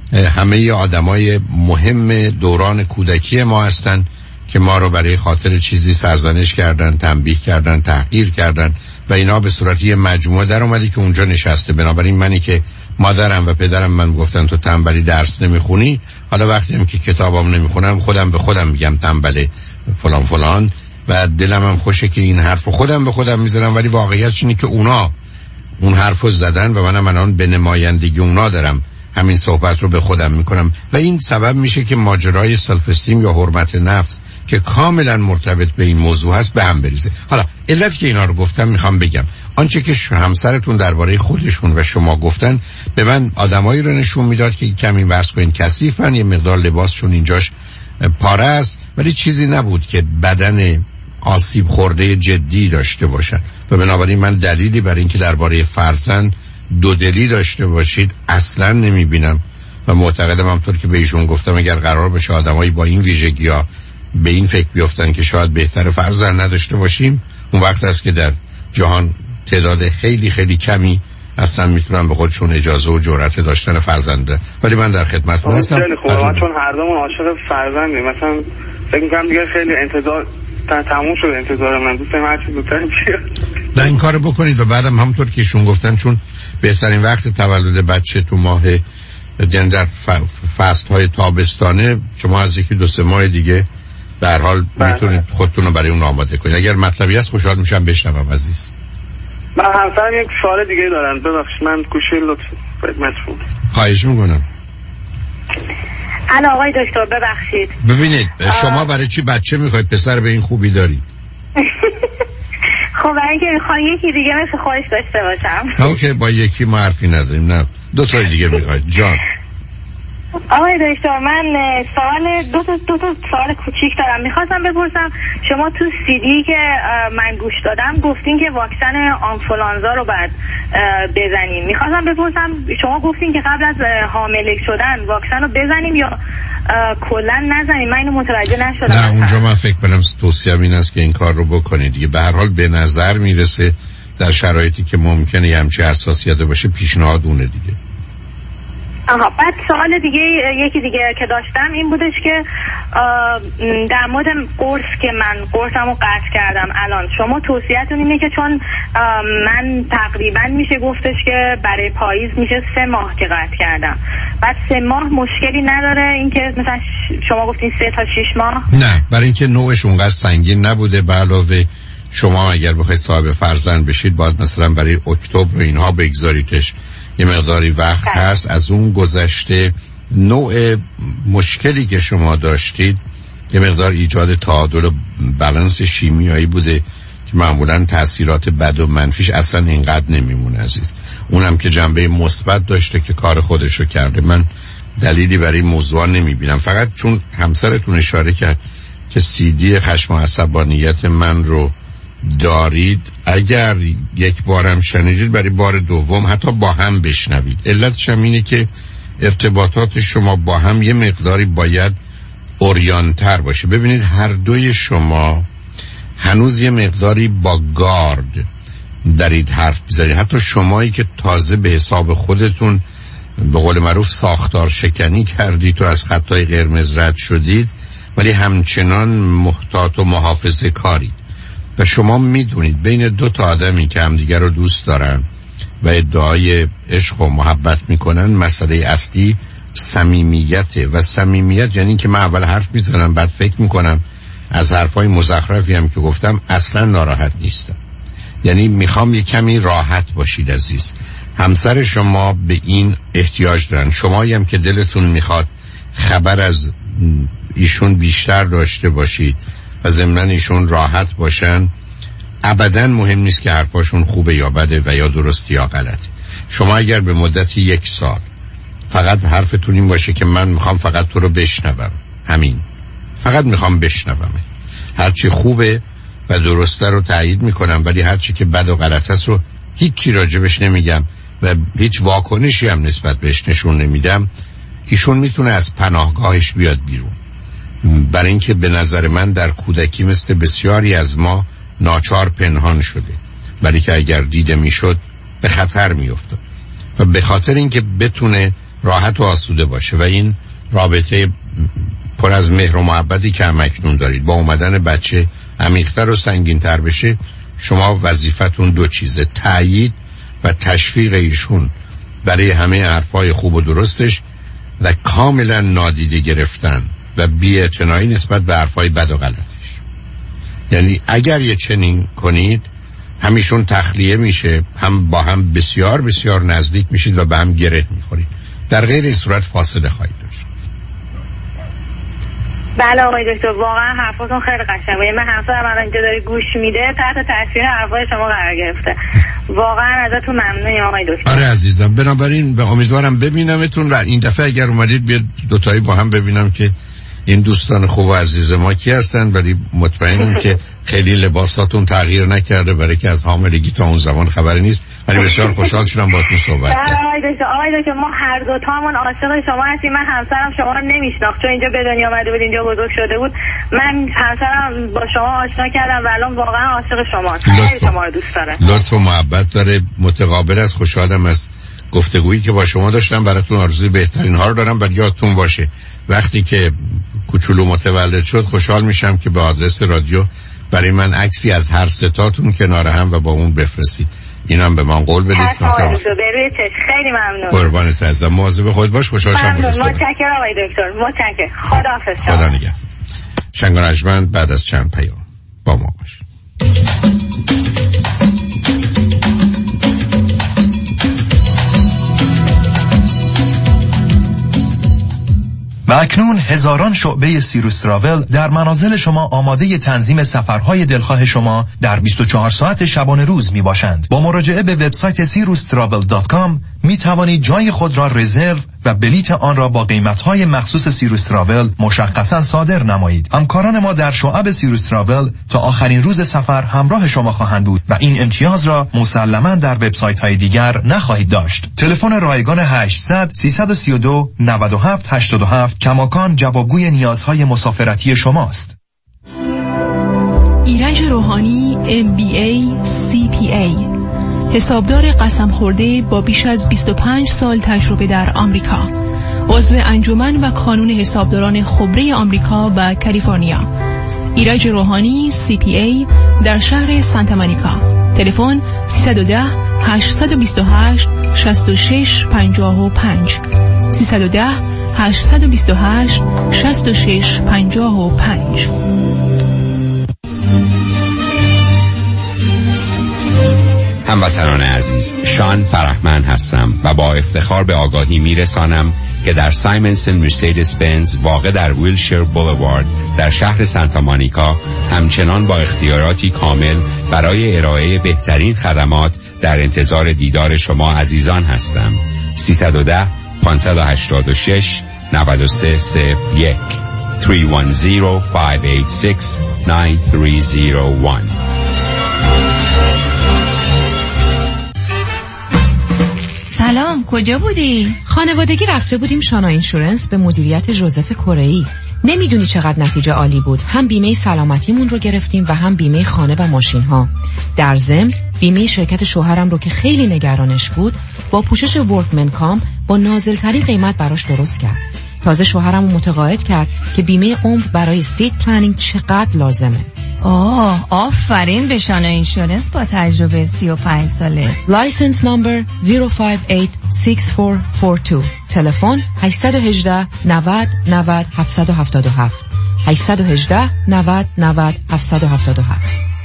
همه آدمای مهم دوران کودکی ما هستن که ما رو برای خاطر چیزی سرزنش کردن، تنبیه کردن، تحقیر کردن و اینا به صورت یه مجموعه در اومده که اونجا نشسته. بنابراین منی که مادرم و پدرم من گفتن تو تنبلی درس نمیخونی، حالا وقتی هم که کتابم نمیخونم خودم به خودم میگم تنبله فلان فلان و دلم هم خوشه که این حرف رو خودم به خودم میزنم، ولی واقعیتش اینه که اونا اون حرف رو زدن و منم الان به نمایندگی اونا دارم همین صحبت رو به خودم میکنم و این سبب میشه که ماجرای سلف استیم یا حرمت نفس که کاملا مرتبط به این موضوع هست به هم بریزه. حالا علت که اینا رو گفتم میخوام بگم آنچه که همسرتون درباره خودشون و شما گفتن به من آدمایی رو نشون میداد که کمی ورس کنین کثیفن، یه مقدار لباسشون اینجاش پاره است ولی چیزی نبود که بدن آسیب خورده جدی داشته باشن و بنابراین من دلیلی برای اینکه درباره فرزند دودلی داشته باشید اصلا نمیبینم و معتقدم همطور که به ایشون گفتم اگر قرار بشه آدمایی با این ویژگی‌ها به این فکر بیفتن که شاید بهتر فرزند نداشته باشیم، اون وقت است که در جهان تعداد خیلی خیلی کمی اصلا میتونن به خودشون اجازه و جرأت داشتن فرزنده. ولی من در خدمتتون هستم. خیلی خوبه، چون هر دومون عاشق فرزندیم، مثلا فکر می‌کنم دیگه خیلی انتظار تموم شده انتظار من. دوست دارم هر چی زودتر بیاد. نه این کارو بکنید و بعدم همونطور که ایشون گفتن چون بهترین وقت تولد بچه تو ماه در فصل‌های تابستانه، شما از یکی 2-3 ماه دیگه به هر حال میتونید خودتون رو برای اون آماده کنید. اگر مطلبی هست خوشحال میشم بشنوم عزیز. من همسرم یک سوال دیگه دارن. ببخشید من گوشی لطف خدمتتون. خواهش میکنم. الو آقای دکتر ببخشید. ببینید شما برای چی بچه میخواید؟ پسر به این خوبی دارید. خب برای اینکه میخوام یکی دیگه مثل خودش داشته باشم. اوکی با یکی ما حرفی نداریم. نه 2 تا دیگه میخواید. جان آقای دکتر من دو تا سوال کوچیک دارم. میخواستم بپرسم شما تو CD که من گوش دادم گفتین که واکسن آنفولانزا رو باید بزنیم. میخواستم بپرسم شما گفتین که قبل از حامله شدن واکسن رو بزنیم یا کلا نزنیم؟ من اینو متوجه نشدم. نه اونجا من فکر کنم توصیه‌ام این است که این کار رو بکنید دیگه. به هر حال به نظر میرسه در شرایطی که ممکنه یه همچین حساسیت باشه پیشنهاد اونه دیگه. آها بعد سوال دیگه یکی دیگه که داشتم این بودش که در مورد قرص که من قرصمو قطع کردم الان شما توصیه‌تون اینه که چون من تقریبا میشه گفتش که برای پاییز میشه 3 ماه که قطع کردم، بعد 3 ماه مشکلی نداره اینکه مثلا شما گفتین 3 تا 6 ماه؟ نه برای اینکه نوعش اونقدر سنگین نبوده. به علاوه شما اگر بخواید صاحب فرزند بشید باید مثلا برای اکتبر و اینها بگذاریدش، یه مقداری وقت هست. از اون گذشته نوع مشکلی که شما داشتید یه مقدار ایجاد تعادل و بالانس شیمیایی بوده که معمولا تاثیرات بد و منفیش اصلا اینقدر نمیمونه عزیز. اونم که جنبه مثبت داشته که کار خودشو کرده. من دلیلی برای موضوع نمیبینم، فقط چون همسرتون اشاره کرد که CD خشم و عصبانیت من رو دارید، اگر یک بارم شنیدید برای بار دوم حتی با هم بشنوید. علتش هم اینه که ارتباطات شما با هم یه مقداری باید اوریانتر باشه. ببینید هر دوی شما هنوز یه مقداری با گارد دارید حرف بزنید. حتی شمایی که تازه به حساب خودتون به قول معروف ساختار شکنی کردید تو از خطای قرمز رد شدید، ولی همچنان محتاط و محافظه کارید. و شما میدونید بین 2 تا آدمی که همدیگر رو دوست دارن و ادعای عشق و محبت میکنن مسئله اصلی صمیمیته. و صمیمیت یعنی که من اول حرف میزنم بعد فکر میکنم از حرفای مزخرفی هم که گفتم اصلا ناراحت نیستم. یعنی میخوام یه کمی راحت باشید عزیز. همسر شما به این احتیاج دارن. شمایی هم که دلتون میخواد خبر از ایشون بیشتر داشته باشید و ضمناً ایشون راحت باشن. ابداً مهم نیست که حرفاشون خوبه یا بده و یا درست یا غلط. شما اگر به مدت 1 سال فقط حرفتون این باشه که من میخوام فقط تو رو بشنوم، همین فقط میخوام بشنوم، هرچی خوبه و درسته رو تایید میکنم ولی هرچی که بد و غلط است رو هیچی راجبش نمیگم و هیچ واکنشی هم نسبت بهش نشون نمیدم، ایشون میتونه از پناهگاهش بیاد بیرون. برای اینکه به نظر من در کودکی مثل بسیاری از ما ناچار پنهان شده، ولی که اگر دیده میشد به خطر میافتاد. و به خاطر اینکه بتونه راحت و آسوده باشه و این رابطه پر از مهر و محبتی که همکنون دارید با اومدن بچه عمیق‌تر و سنگین‌تر بشه، شما وظیفتون 2 چیزه: تأیید و تشویق ایشون برای همه حرفای خوب و درستش و کاملا نادیده گرفتن و بی‌اعتنایی نسبت به حرفای بد و غلطش. یعنی اگر یه چنین کنید همیشون تخلیه میشه، هم با هم بسیار بسیار نزدیک میشید و به هم گره میخورید. در غیر این صورت فاصله خواهید داشت. بله آقای دکتر واقعا حرفاتون خیلی قشنگه. من همسرم الان اینجا داره گوش میده تحت تاثیر حرفای شما قرار گرفته. واقعا ازتون ممنونیم آقای دکتر. آره عزیزم، بنابراین به امیدوارم ببینمتون و این دفعه اگر اومدید بیاد 2 تایی با هم ببینم که این دوستان خوب و عزیز ما کی هستن، ولی مطمئنم که خیلی لباساتون تغییر نکرده برای که از حاملگی تا اون زمان خبری نیست. ولی بسیار خوشحال شدم باهاتون صحبت کردم. آقای دکتر ما هر 2 تامون عاشق شما هستیم. من همسرم شما رو نمیشناخت چون اینجا به دنیا اومده بود، اینجا بزرگ شده بود. من همسرم با شما آشنا کردم و الان واقعا عاشق شماست. خیلی شما رو دوست داره. لطف و محبت داره. متقابل از خوشحالم از گفتگویی که با شما داشتم. براتون آرزوی بهترین ها رو دارم. ولی یادتون باشه وقتی که کوچولو متولد شد خوشحال میشم که به آدرس رادیو برای من عکسی از هر ستاتون کنار هم و با اون بفرستید. اینم به من قول بدید. خیلی ممنون. قربانت عزیزم، مواظب خودت باش. خوشحال شدم. متشکرم آقای دکتر. متشکرم. خداحافظ. خدا نگهدار. شنگ رجمند بعد از چند پیام با ما باش. و اکنون هزاران شعبه سیروس تراول در منازل شما آماده تنظیم سفرهای دلخواه شما در 24 ساعت شبانه روز می باشند. با مراجعه به وبسایت sirustravel.com می توانید جای خود را رزرو و بلیت آن را با قیمت‌های مخصوص سیروس تراول مشخصاً صادر نمایید. همکاران ما در شعب سیروس تراول تا آخرین روز سفر همراه شما خواهند بود و این امتیاز را مسلماً در وبسایت‌های دیگر نخواهید داشت. تلفن رایگان 800 332 97 87 کماکان جوابگوی نیازهای مسافرتی شماست. ایرج روحانی MBA CPA، حسابدار قسم خورده با بیش از 25 سال تجربه در آمریکا، عضو انجمن و کانون حسابداران خبره آمریکا و کالیفرنیا. ایرج روحانی CPA در شهر سانتا مونیکا. تلفن 310 828 66 55 310 828 66 55. هموطنان عزیز، شان فرحمند هستم و با افتخار به آگاهی میرسانم که در سایمنسن مرسدس بنز واقع در ویلشیر بولوارد در شهر سانتا مونیکا همچنان با اختیاراتی کامل برای ارائه بهترین خدمات در انتظار دیدار شما عزیزان هستم. 310 586 9301 310 586 9301. سلام، کجا بودی؟ خانوادگی رفته بودیم شانا اینشورنس به مدیریت ژوزف کره‌ای. نمیدونی چقدر نتیجه عالی بود. هم بیمه سلامتیمون رو گرفتیم و هم بیمه خانه و ماشین ها. در ضمن بیمه شرکت شوهرم رو که خیلی نگرانش بود با پوشش ورکمن کام با نازل‌ترین قیمت براش درست کرد. تازه شوهرم رو متقاعد کرد که بیمه عمر برای استیت پلنینگ چقدر لازمه. آفرین به شانا اینشورنس با تجربه 35 ساله. لایسنس نمبر 0586442. تلفن 818 90 90 777 818 90 90 777.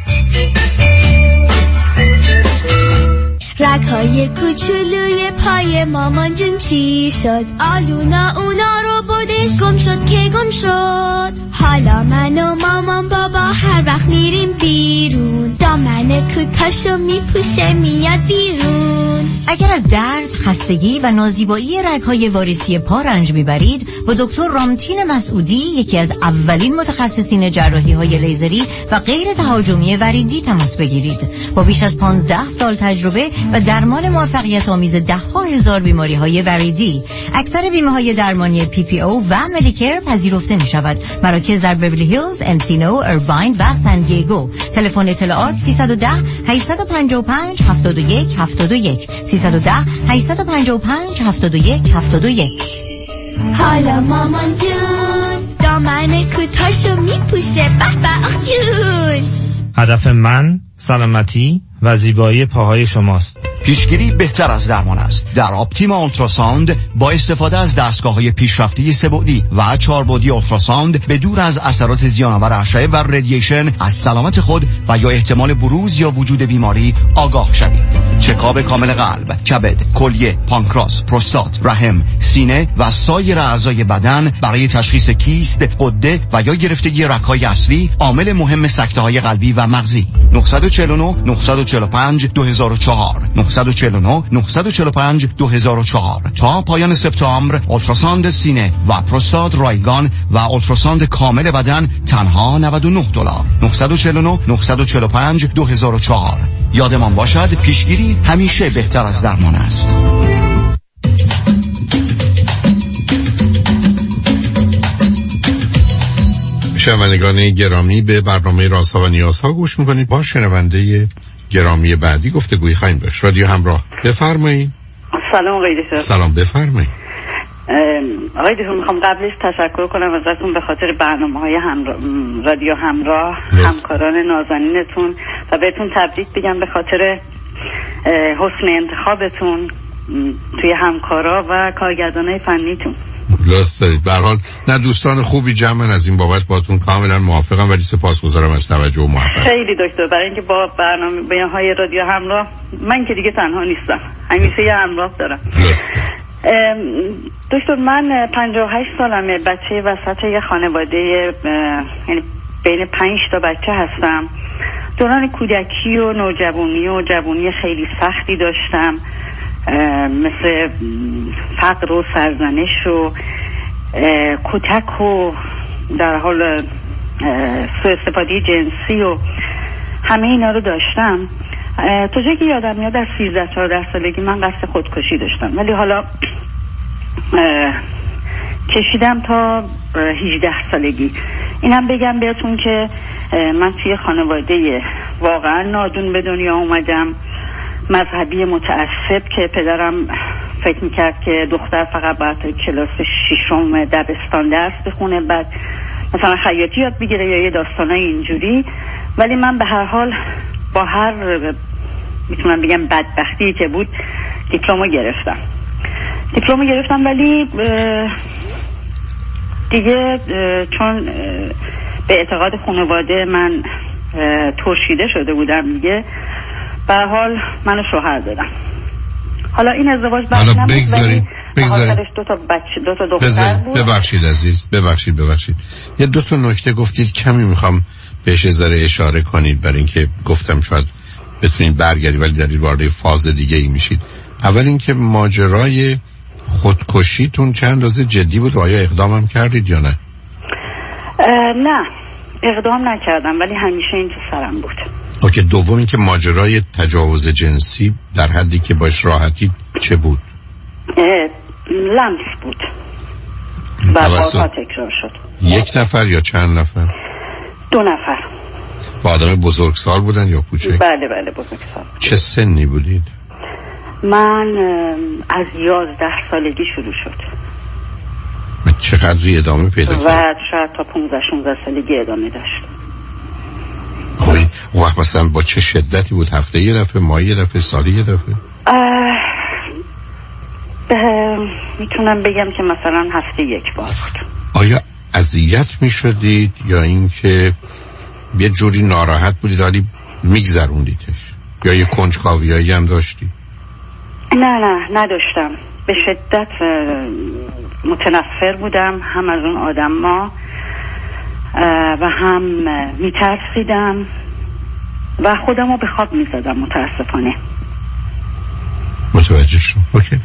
رگ‌های کوچولوی پای مامان جون چی شد؟ آلونا اونا رو بردش گم شد که گم شد. حالا من و مامان بابا هر وقت میریم بیرون دامن کوتاشو میپوشه میاد بیرون. اگر از درد، خستگی و نازیبایی رگ‌های واریسی پا رنج میبرید با دکتر رامتین مسعودی، یکی از اولین متخصصین جراحی‌های لیزری و غیر تهاجمی وریدی تماس بگیرید. با بیش از 15 سال تجربه و درمان موفقیت آمیز ده‌ها هزار بیماری‌های وریدی، اکثر بیمه‌های درمانی PPO و مدیکر پذیرفته می‌شود. مراکز در بیولی هیلز، انسینو، ارواین و سان دیگو. تلفن اطلاعات 310 855 71 71 310 855 71 71. حالا مامان جون دامن کوتاشو میپوشه به به جون. هدف من سلامتی و زیبایی پاهای شماست. پیشگیری بهتر از درمان است. در آپتیما اولتراساوند با استفاده از دستگاه‌های پیشرفته سه‌بعدی و 4 بعدی اولتراساوند به دور از اثرات زیان‌آور اشعه و رادییشن از سلامت خود و یا احتمال بروز یا وجود بیماری آگاه شوید. چکاپ کامل قلب، کبد، کلیه، پانکراس، پروستات، رحم، سینه و سایر اعضای بدن برای تشخیص کیست، غده و یا گرفتگی رگ‌های اصلی، عامل مهم سکته‌های قلبی و مغزی. 949 945 2004 949 945 2004. تا پایان سپتامبر اولتراساند سینه و پروستات رایگان و اولتراساند کامل بدن تنها $99. 949 945 2004. یادمان باشد پیشگیری همیشه بهتر از درمان است. شنوندگان گرامی، به برنامه رازها و نیازها گوش میکنید. با شنونده گرامی بعدی گفتگوی خواهیم داشت. رادیو همراه، بفرمایید. سلام قیدی. سلام، بفرمایید. آقای دکتر میخوام قبلش تشکر کنم ازتون به خاطر برنامه‌های رادیو همراه، همکاران نازنینتون و بهتون تبریک بگم به خاطر حسن انتخابتون توی همکارا و کارگردانای فنیتون. لطف دارید. به هر حال نه دوستان خوبی جمعن، از این بابت باهاتون کاملا موافقم، ولی سپاسگزارم از توجه و محبت. خیلی دکتر، برای اینکه با برنامه‌های رادیو همراه من که دیگه تنها نیستم، همیشه یه همراه دارم. دکتر من 58 سالمه، بچه وسط یه خانواده، یعنی بین 5 تا بچه هستم. دوران کودکی و نوجوانی و جوانی خیلی سختی داشتم، مثل فقر و سرزنش و کتک و در حال سوء استفاده جنسی و همه اینا رو داشتم. تا جایی که یادم میاد در 13-14 سالگی من قصد خودکشی داشتم، ولی حالا کشیدم تا 18 سالگی. اینم بگم بهتون که من توی خانواده واقعا نادون به دنیا اومدم، مذهبی متعصب که پدرم فکر میکرد که دختر فقط باید کلاس 6 دبستان درس بخونه، بعد مثلا خیاطی یاد بگیره یا یه داستانای اینجوری. ولی من به هر حال با هر میتونم بگم بدبختی که بود دیپلمو گرفتم، ولی دیگه چون به اعتقاد خانواده من ترشیده شده بودم دیگه، به هر حال منو شوهر دادم. حالا این ازدواج بعد نبود، بگذارید دو تا دختر بود. ببخشید عزیز، ببخشید یه 2 تا نکته گفتید، کمی میخوام بهش ذره اشاره کنید، برای اینکه گفتم شاید بتونید برگردید ولی در این وارد فاز دیگه ای میشید. اول اینکه ماجرای خودکشیتون چند اندازه جدی بود و آیا اقدام هم کردید یا نه؟ نه اقدام نکردم، ولی همیشه این تو سرم بود. اوکی. دوم اینکه ماجرای تجاوز جنسی در حدی که باش راحتی چه بود؟ لمس بود و بارها تکرار شد. 1 نفر یا چند نفر؟ 2 نفر. با آدم بزرگسال بودن یا کوچک؟ بله بزرگسال. چه سنی بودید؟ من از 11 سالگی شروع شد و چقدری ادامه پیدا کرد؟ و شاید تا 15-16 سالگی ادامه داشت. خوبی. وقت مثلا با چه شدتی بود؟ هفته یه دفعه، ماهی یه دفعه، سالی یه دفعه؟ میتونم بگم که مثلا هفته 1 بار بود. آیا اذیت میشدید یا اینکه یه جوری ناراحت بودید ولی میگذروندیدش، یا یه کنجکاویایی هم داشتی؟ نه نداشتم. به شدت متنفر بودم، هم از اون آدما و هم میترسیدم و خودمو به خواب میزدم متاسفانه. متوجه شدم. اوکی.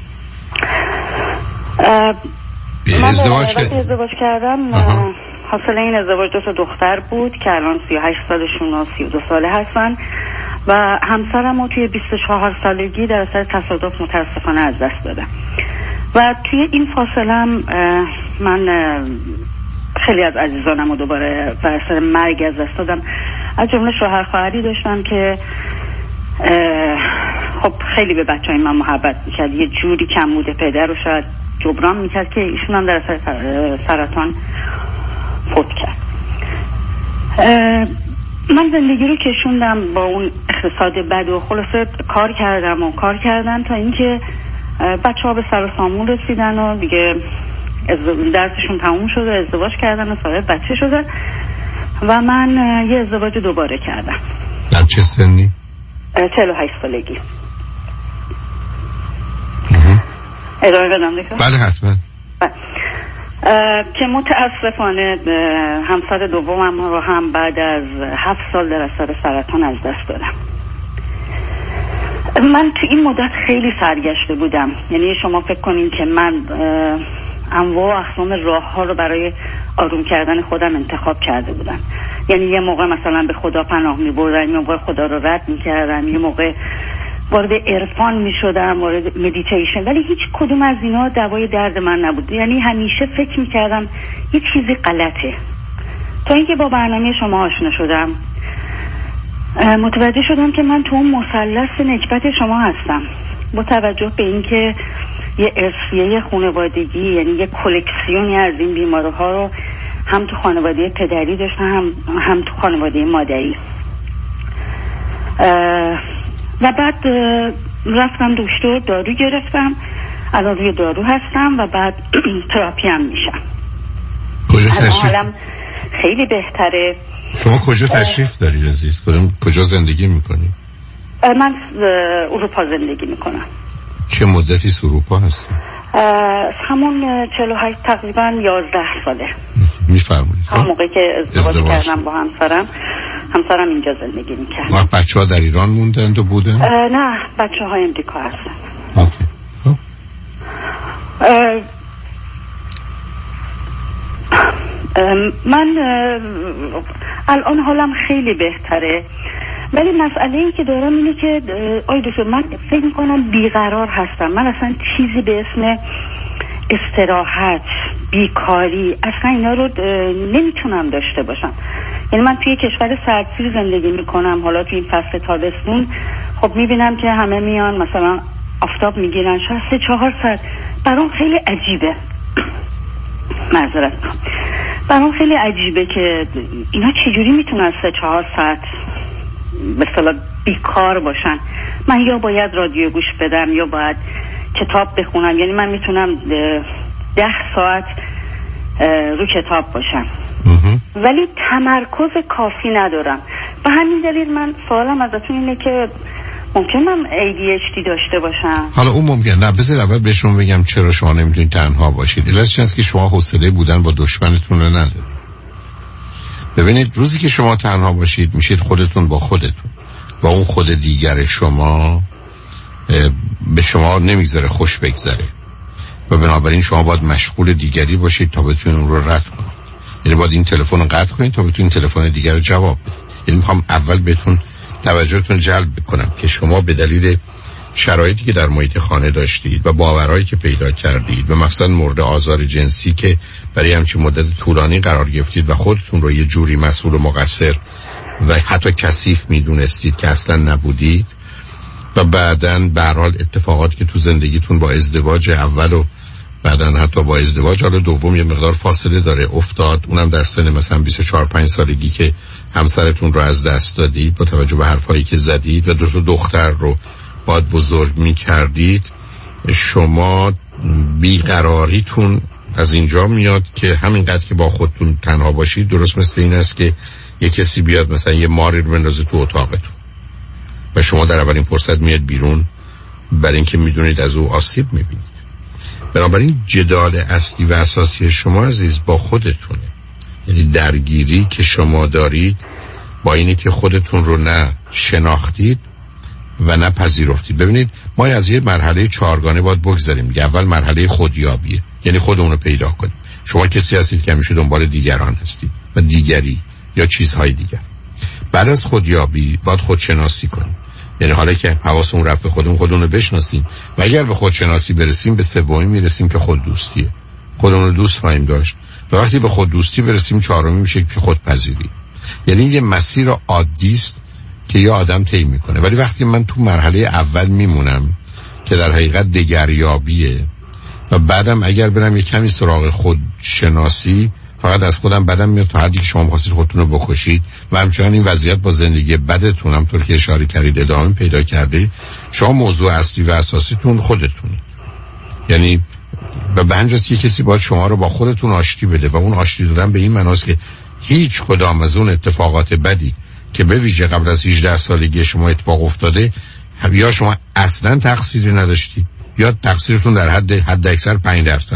من ازدواج کردم. حاصل این ازدواج 2 تا دختر بود که الان 38 سالشون و 32 ساله هستن و همسرم رو توی 24 سالگی در اثر تصادف متاسفانه از دست دادم. و توی این فاصله من خیلی از عزیزانم رو دوباره در اثر مرگ از دست دادم. از جمله شوهر خواهری داشتم که خب خیلی به بچه‌های من محبت میکرد، یه جوری کمبود پدر رو شاید جبران میکرد که ایشون هم در اثر سرطان فوت کرد. من زندگی رو کشوندم با اون اقتصاد بد و خلاصه کار کردم تا اینکه بچه‌ها به سر و سامون رسیدن و دیگه درسشون تموم شد و ازدواج کردن و صاحب بچه شدن و من یه ازدواج دوباره کردم. در چه سنی؟ 48 سالگی. ادامه بدم دیگه؟ بله حتما. که متاسفانه همسر دومم رو هم بعد از 7 سال در اثر سرطان از دست دادم. من تو این مدت خیلی سرگشته بودم، یعنی شما فکر کنین که من انواع و اقسام راه ها رو برای آروم کردن خودم انتخاب کرده بودم. یعنی یه موقع مثلا به خدا پناه می بردم، یه موقع خدا رو رد می کردم، یه موقع وارد عرفان می شدم، وارد مدیتیشن، ولی هیچ کدوم از اینا دوای درد من نبود. یعنی همیشه فکر می کردم یه چیزی غلطه. تا اینکه با برنامه شما آشنا شدم، متوجه شدم که من تو اون مثلث نکبت شما هستم، با توجه به اینکه یه ارثیه خانوادگی، یعنی یه کلکسیونی از این بیماری‌ها رو هم تو خانواده پدری داشتم هم تو خانواده مادری. و بعد رفتم دکتر، دارو گرفتم، الان روی دارو هستم و بعد تراپی هم میشم. حالم خیلی بهتره. شما کجا تشریف دارید عزیز؟ کجا زندگی میکنید؟ من اروپا زندگی میکنم. چه مدتی اروپا هستی؟ همون 48 تقریبا 11 ساله. میفرمایید. هم موقعی که ازدواج کردم با همسرم اینجا زندگی میکرد. و بچه‌ها در ایران موندند و بودن؟ نه، بچه‌های امریکا هستن. اوکی. من الان حالم خیلی بهتره، ولی مسئله ای که دارم اینه که آی دکتر من فکر میکنم بیقرار هستم. من اصلا چیزی به اسم استراحت، بیکاری، اصلا اینا رو نمیتونم داشته باشم. یعنی من توی کشور سردسیر زندگی میکنم، حالا توی این فصل تابستون خب میبینم که همه میان مثلا آفتاب میگیرن شاید 3-4 ساعت. برام خیلی عجیبه، معذرت برام خیلی عجیبه که اینا چجوری میتونن 3-4 ساعت به اصطلاح بیکار باشن. من یا باید رادیو گوش بدم یا باید کتاب بخونم، یعنی من میتونم 10 ساعت رو کتاب باشم ولی تمرکز کافی ندارم. به همین دلیل من سوالم ازتون اینه که ممکن من ADHD داشته باشم. حالا اون ممکن نه، بذار اول بهشون بگم چرا شما نمیتونید تنها باشید. علتش اینه که شما حوصله بودن با دشمنتون رو ندارید. ببینید روزی که شما تنها باشید میشید خودتون با خودتون و اون خود دیگر شما به شما نمیذاره خوش بگذره و بنابراین شما باید مشغول دیگری باشید تا بتونید اون رو رد کنید. یعنی باید این تلفن رو قطع کنید تا بتونید تلفن دیگر رو جواب بدید. یعنی میخوام اول بهتون توجهتون جلب بکنم که شما به دلیل شرایطی که در محیط خانه داشتید و باورهایی که پیدا کردید و مثلا مورد آزار جنسی که برای همچین مدت طولانی قرار گرفتید و خودتون رو یه جوری مسئول و مقصر و حتی کثیف میدونستید که اصلا نبودید و بعداً به هر حال اتفاقاتی که تو زندگیتون با ازدواج اول و بعداً حتی با ازدواج حالا دوم یه مقدار فاصله داره افتاد، اونم در سن مثلا 24-5 سالگی که همسرتون رو از دست دادید با توجه به حرفایی که زدید و 2 دختر رو باید بزرگ می کردید. شما بیقراریتون از اینجا میاد که همینقدر که با خودتون تنها باشید درست مثل این است که یه کسی بیاد مثلا یه ماری رو بندازه تو اتاقتون و شما در اولین فرصت میاد بیرون برای اینکه میدونید از او آسیب میبینید. بنابراین جدال اصلی و اساسی شما عزیز با خودتونه. یعنی درگیری که شما دارید با اینه که خودتون رو نه شناختید و نه پذیرفتید. ببینید ما از یه مرحله 4گانه باید بگذاریم. اول مرحله خودیابیه، یعنی خودمون رو پیدا کنیم. شما کسی هستید که همیشه دنبال دیگران هستید و دیگری یا چیزهای دیگر. بعد از خودیابی باید خودشناسی کنیم. یعنی حالا که حواسمون رفت به خودمون رو بشناسیم و اگر به خودشناسی برسیم به سومی میرسیم که خود دوستیه. خودمون رو دوست خواهیم داشت و وقتی به خود دوستی برسیم 4می میشه که خودپذیری. یعنی یه مسیر عادی است که یه آدم طی میکنه. ولی وقتی من تو مرحله اول میمونم که در حقیقت دگریابیه و بعدم اگر برم یه کمی سراغ خودشناسی فقط از خودم بدم میاد تا حدی که شما خواستید خودتون رو بکشید و همچنان این وضعیت با زندگی بدتون همطور که اشاره کردید ادامه پیدا کرده. شما موضوع اصلی و اساسیتون خودتونید. یعنی به همجاست که کسی باید شما رو با خودتون آشتی بده و اون آشتی دادن به این معناست که هیچ کدام از اون اتفاقات بدی که به ویژه قبل از 18 سالگی شما اتفاق افتاده یا شما اصلا تقصیری نداشتید یا تقصیرتون در حد اکثر 5%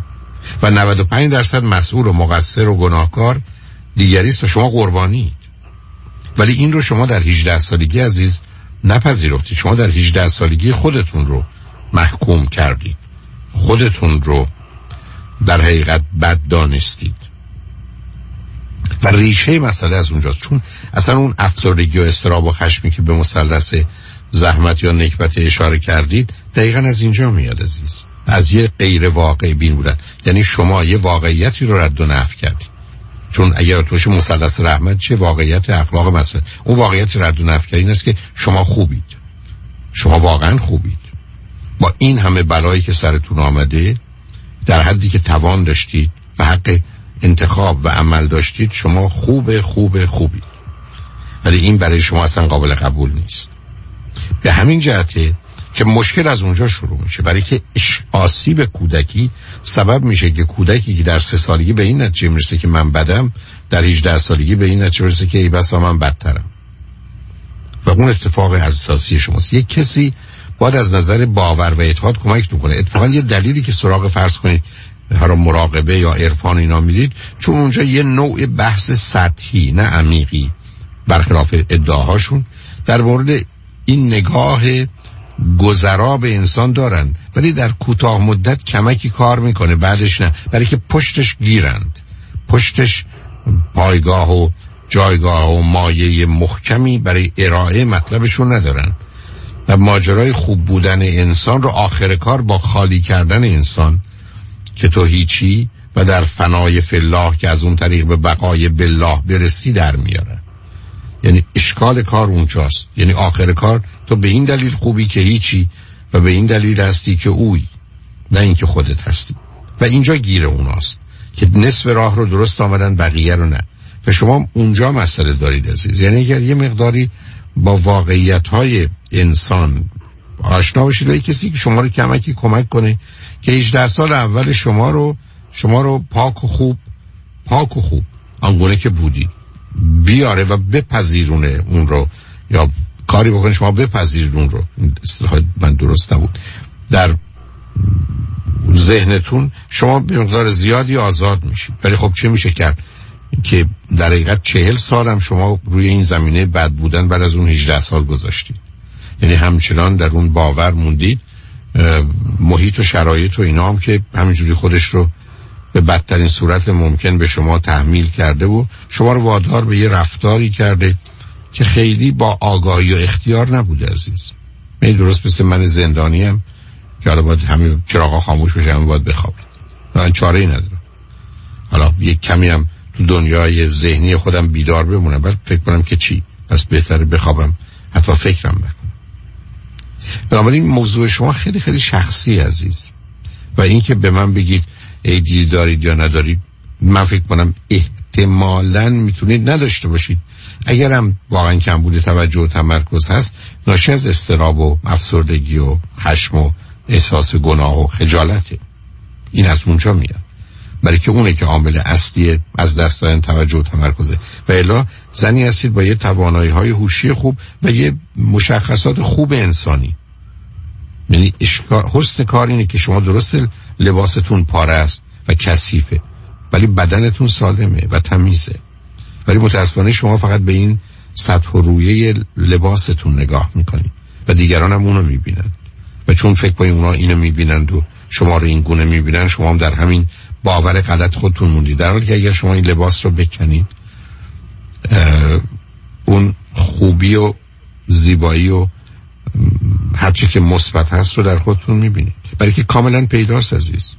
و 95% مسئول و مقصر و گناهکار دیگری است و شما قربانید. ولی این رو شما در 18 سالگی عزیز نپذیرفتید. شما در 18 سالگی خودتون رو محکوم کردید، خودتون رو در حقیقت بد دانستید و ریشه مسئله از اونجاست. چون اصلا اون افسردگی و اضطراب و خشمی که به مثلث زحمت یا نکبت اشاره کردید دقیقاً از اینجا میاد عزیز، از یه غیر واقع بین بودن. یعنی شما یه واقعیتی رو رد و نفی کردید. چون اگر توش مثلث رحمت چه واقعیت اخلاق مسئله، اون واقعیت رد و نفی کردن است که شما خوبید، شما واقعا خوبید با این همه بلایی که سرتون آمده، در حدی که توان داشتید و حق انتخاب و عمل داشتید، شما خوبی، ولی این برای شما اصلا قابل قبول نیست. به همین جهته که مشکل از اونجا شروع میشه، برای که آسیب کودکی سبب میشه که کودکی که در 3 سالگی به این نتیجه میرسه که من بدم، در 18 سالگی به این نتیجه میرسه که ای بسا من بدترم. و اون اتفاق اساسی شماست. یک کسی باید از نظر باور و اعتقاد کمک میکنه. اتفاقا یه دلیلی که سراغ فرض کنید هر مراقبه یا عرفان اینا میرید، چون اونجا یه نوع بحث سطحی نه عمیقی برخلاف ادعاهاشون در مورد این نگاه گذرا به انسان دارن، ولی در کوتاه مدت کمکی کار میکنه، بعدش نه، برای که پشتش گیرند، پشتش پایگاه و جایگاه و مایه محکمی برای ارائه مطلبشون ندارن و ماجرای خوب بودن انسان رو آخر کار با خالی کردن انسان که تو هیچی و در فنای فی الله که از اون طریق به بقای بالله برسی در میارن. یعنی اشکال کار اونجاست. یعنی آخر کار تو به این دلیل خوبی که هیچی و به این دلیل هستی که اوی، نه اینکه خودت هستی. و اینجا گیر اوناست که نصف راه رو درست آمدن، بقیه رو نه. و شما اونجا مسئله دارید عزیز. یعنی اگر یه مقداری با واقعیت‌های انسان آشنا باشید و یک کسی که شما رو کمک کنه که 18 سال اول شما رو پاک و خوب آنگونه که بودی بیاره و بپذیرونه اون رو، یا کاری بکنه شما بپذیرید اون رو، اصطلاح من درست نبود، در ذهنتون شما به مقدار زیادی آزاد میشید. ولی خب چه میشه کرد که در حقیقت 40 سال هم شما روی این زمینه بد بودن بعد از اون 18 سال گذاشتید. یعنی همچنان در اون باور موندید، محیط و شرایط و اینا هم که همینجوری خودش رو به بدترین صورت ممکن به شما تحمیل کرده و شما رو وادار به یه رفتاری کرده که خیلی با آگاهی و اختیار نبوده عزیز. من درست مثل من زندانیم که حالا باید همین چراغا خاموش بشه، همین باید بخوابید، من چاره ای ندارم. حالا یک کمی هم تو دنیای ذهنی خودم بیدار بمونم، بعد فکر کنم که چی، پس بهتره بخوابم، حتی فکرم نکنم. بنابراین موضوع شما خیلی خیلی شخصی عزیز، و این که به من بگید ADD دارید یا ندارید، من فکر کنم احتمالاً میتونید نداشته باشید. اگرم واقعا کمبود توجه و تمرکز هست، ناشی از اضطراب و افسردگی و خشم و احساس گناه و خجالته. این از اونجا میاد، برای که اونه که عامل اصلی از دست دادن توجه و تمرکزه. و الا زنی هستید با یه توانایی‌های هوشی خوب و یه مشخصات خوب انسانی. یعنی حسن کار اینه که شما درست لباستون پاره است و کثیفه، ولی بدنتون سالمه و تمیزه، ولی متاسفانه شما فقط به این سطح و رویه لباستون نگاه میکنید و دیگران هم اونو میبینند، و چون فکر کنید اونا اینو میبینند و شما رو این گونه میبینند، شما هم در همین باور غلط خودتون موندید، در حالی که اگر شما این لباس رو بکنید، اون خوبی و زیبایی و هرچی که مثبت هست رو در خودتون میبینید، برای که کاملا پیداست عزیز.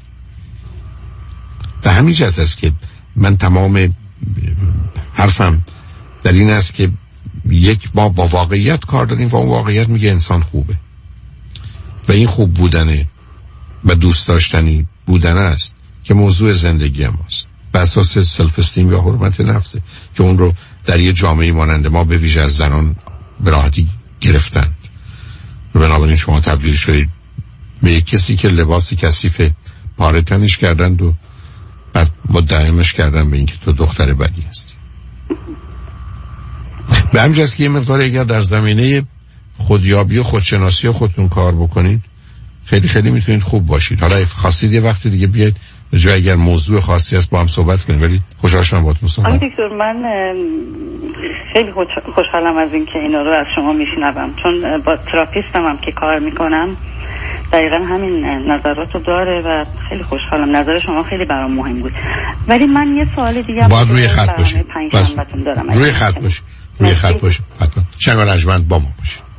به همین جهت است که من تمام حرفم در این است که ما با واقعیت کار داریم و اون واقعیت میگه انسان خوبه و این خوب بودنه و دوست داشتنی بودن است که موضوع زندگی ماست، به اساس سلف استیم یا حرمت نفسه که اون رو در یه جامعه مانند ما به ویژه از زنان به راحتی گرفتن. بنابراین شما تبدیل شدید به یک کسی که لباسی کثیف پاره تنش کردند و بعد مدعیمش کردن به اینکه تو دختر بدی هستی. به همین جاست که یه مقدار اگر در زمینه خودیابی و خودشناسی خودتون کار بکنید، خیلی خیلی میتونید خوب باشید. حالا خواستید یه وقت دیگه بیاید جای اگر موضوع خاصی هست با هم صحبت کنیم، ولی خوشحال شدم باهاتون صحبت. آقای دکتر، من خیلی خوشحالم از اینکه اینا رو از شما میشنوم، چون با تراپیستم هم که کار میکنم دقیقا همین نظرات رو داره و خیلی خوشحالم. نظر شما خیلی برام مهم بود. ولی من یه سوال دیگه باید روی خط باشید. روی خط باشید. روی خط باشید. حتما. شنگ و رجمند با ما باشید.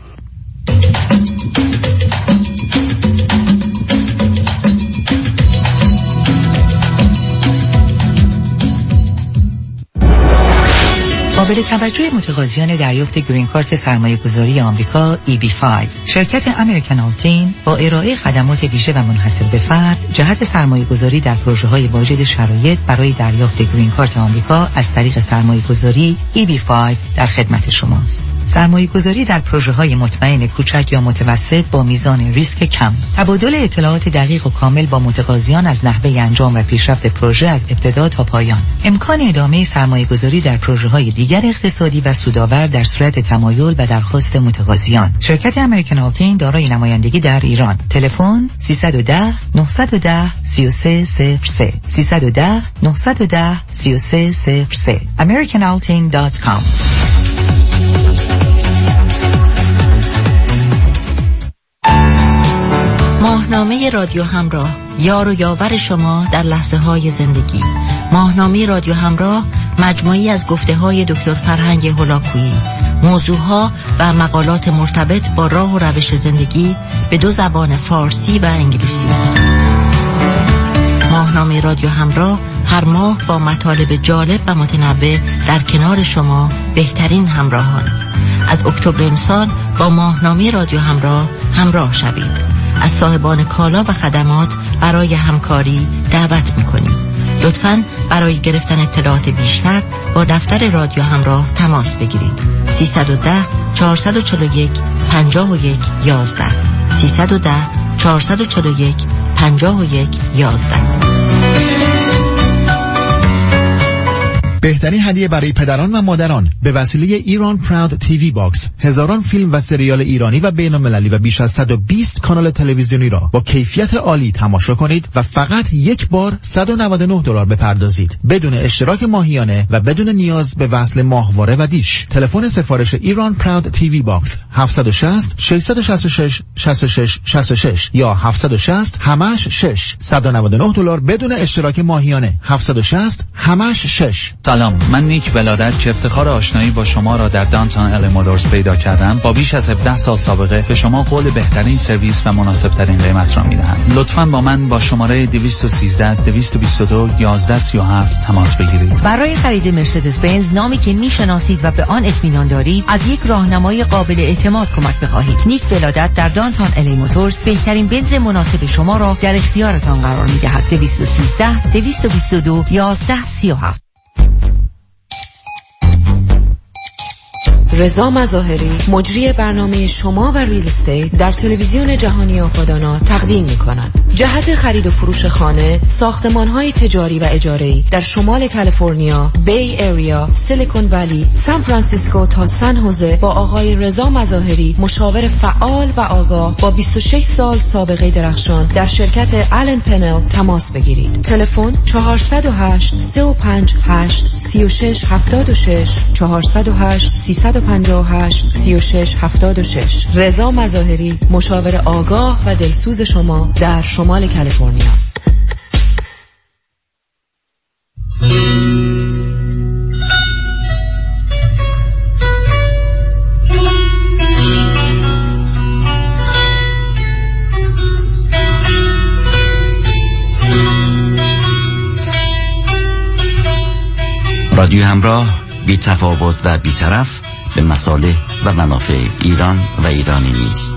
با قابل توجه متقاضیان دریافت گرین کارت سرمایه‌گذاری آمریکا EB-5 شرکت امریکن آلتین با ارائه خدمات ویژه و منحصر به فرد جهت سرمایه‌گذاری در پروژه‌های واجد شرایط برای دریافت گرین کارت آمریکا از طریق سرمایه‌گذاری EB-5 در خدمت شماست. سرمایه‌گذاری در پروژه‌های مطمئن کوچک یا متوسط با میزان ریسک کم. تبادل اطلاعات دقیق و کامل با متقاضیان از نحوه انجام و پیشرفت پروژه از ابتدا تا پایان. امکان ادامه سرمایه‌گذاری در پروژه‌های دیگر اقتصادی و سودآور در صورت تمایل و درخواست متقاضیان. شرکت امریکن آلتین دارای نمایندگی در ایران. تلفن 310 910 3303 310 910 3303 americanaltin.com. ماهنامه رادیو همراه، یار و یاور شما در لحظه های زندگی. ماهنامه رادیو همراه مجموعی از گفته های دکتر فرهنگ هولاکویی، موضوعها و مقالات مرتبط با راه و روش زندگی به دو زبان فارسی و انگلیسی. ماهنامه رادیو همراه هر ماه با مطالب جالب و متنوع در کنار شما بهترین همراهان. از اکتبر امسال با ماهنامه رادیو همراه شوید. از صاحبان کالا و خدمات برای همکاری دعوت می‌کنیم. لطفاً برای گرفتن اطلاعات بیشتر با دفتر رادیو همراه تماس بگیرید. 310 441 51 11 310 441 51 11. بهترین هدیه برای پدران و مادران به وسیله ایران پراود تیوی باکس، هزاران فیلم و سریال ایرانی و بین‌المللی و بیش از 120 کانال تلویزیونی را با کیفیت عالی تماشا کنید و فقط یک بار $199 بپردازید بدون اشتراک ماهیانه و بدون نیاز به وصل ماهواره و دیش. تلفن سفارش ایران پراود تیوی باکس 760 666 66 66 یا 760 همش 6 $199 بدون اشتراک ماهیانه 760 همش 6. سلام، من نیک ولادت که افتخار آشنایی با شما را در دانتون ال مولورز پیدا کردم با بیش از 17 سال سابقه به شما قول بهترین سرویس و مناسب ترین قیمت را میدهم. لطفاً با من با شماره 213 222 1137 تماس بگیرید. برای خرید مرسدس بنز، نامی که میشناسید و به آن اطمینان دارید، از یک راهنمای قابل اعتماد کمک بخواهید. نیک ولادت در دانتون ال مولورز بهترین بنز مناسب شما را در اختیارتان قرار میدهد. 213 222 1137. رضا مظاهری، مجری برنامه شما و ریل استیت در تلویزیون جهانی آپادانا تقدیم می‌کند. جهت خرید و فروش خانه، ساختمان‌های تجاری و اجاره‌ای در شمال کالیفرنیا، بی ایریا، سیلیکون ولی، سان فرانسیسکو تا سن هوزه با آقای رضا مظاهری، مشاور فعال و آگاه با 26 سال سابقه درخشان در شرکت آلن پنل تماس بگیرید. تلفن 408 358 3676 408 358 3676. رضا مظاهری، مشاور آگاه و دلسوز شما در شمال کالیفرنیا. رادیو همراه، بی تفاوت و بی طرف به مصالح و منافع ایران و ایرانی نیست.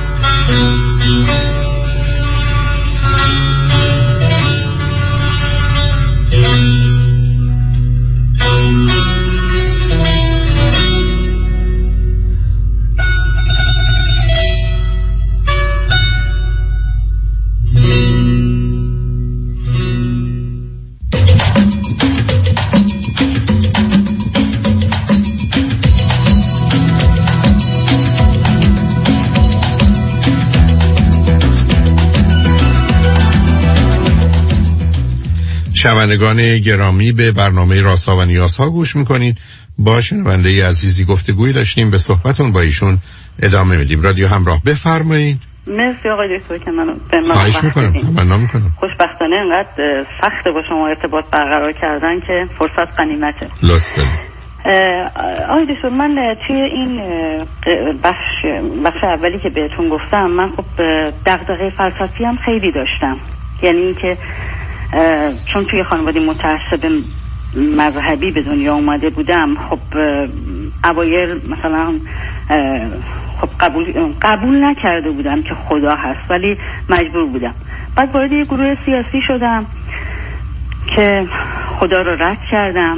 شنوندگان گرامی، به برنامه رازها و نیازها گوش میکنید. با شنونده عزیزی گفتگویی داشتیم، به صحبتون با ایشون ادامه میدیم. رادیو همراه، بفرمایید. مرسی آقای دکتر که منو به خواهش میکنم. تمنا میکنم. خوشبختانه انقدر سخته با شما ارتباط برقرار کردن که فرصت غنیمته. لطف دارید. آقای دکتر، من توی این بخش اولی که بهتون گفتم، من خب دغدغه فلسفی هم خیلی داشتم. یعنی اینکه چون توی خانواده متعصب مذهبی به دنیا اومده بودم، خب اوایل مثلا خب قبول نکرده بودم که خدا هست، ولی مجبور بودم. بعد وارد یه گروه سیاسی شدم که خدا رو رد کردم.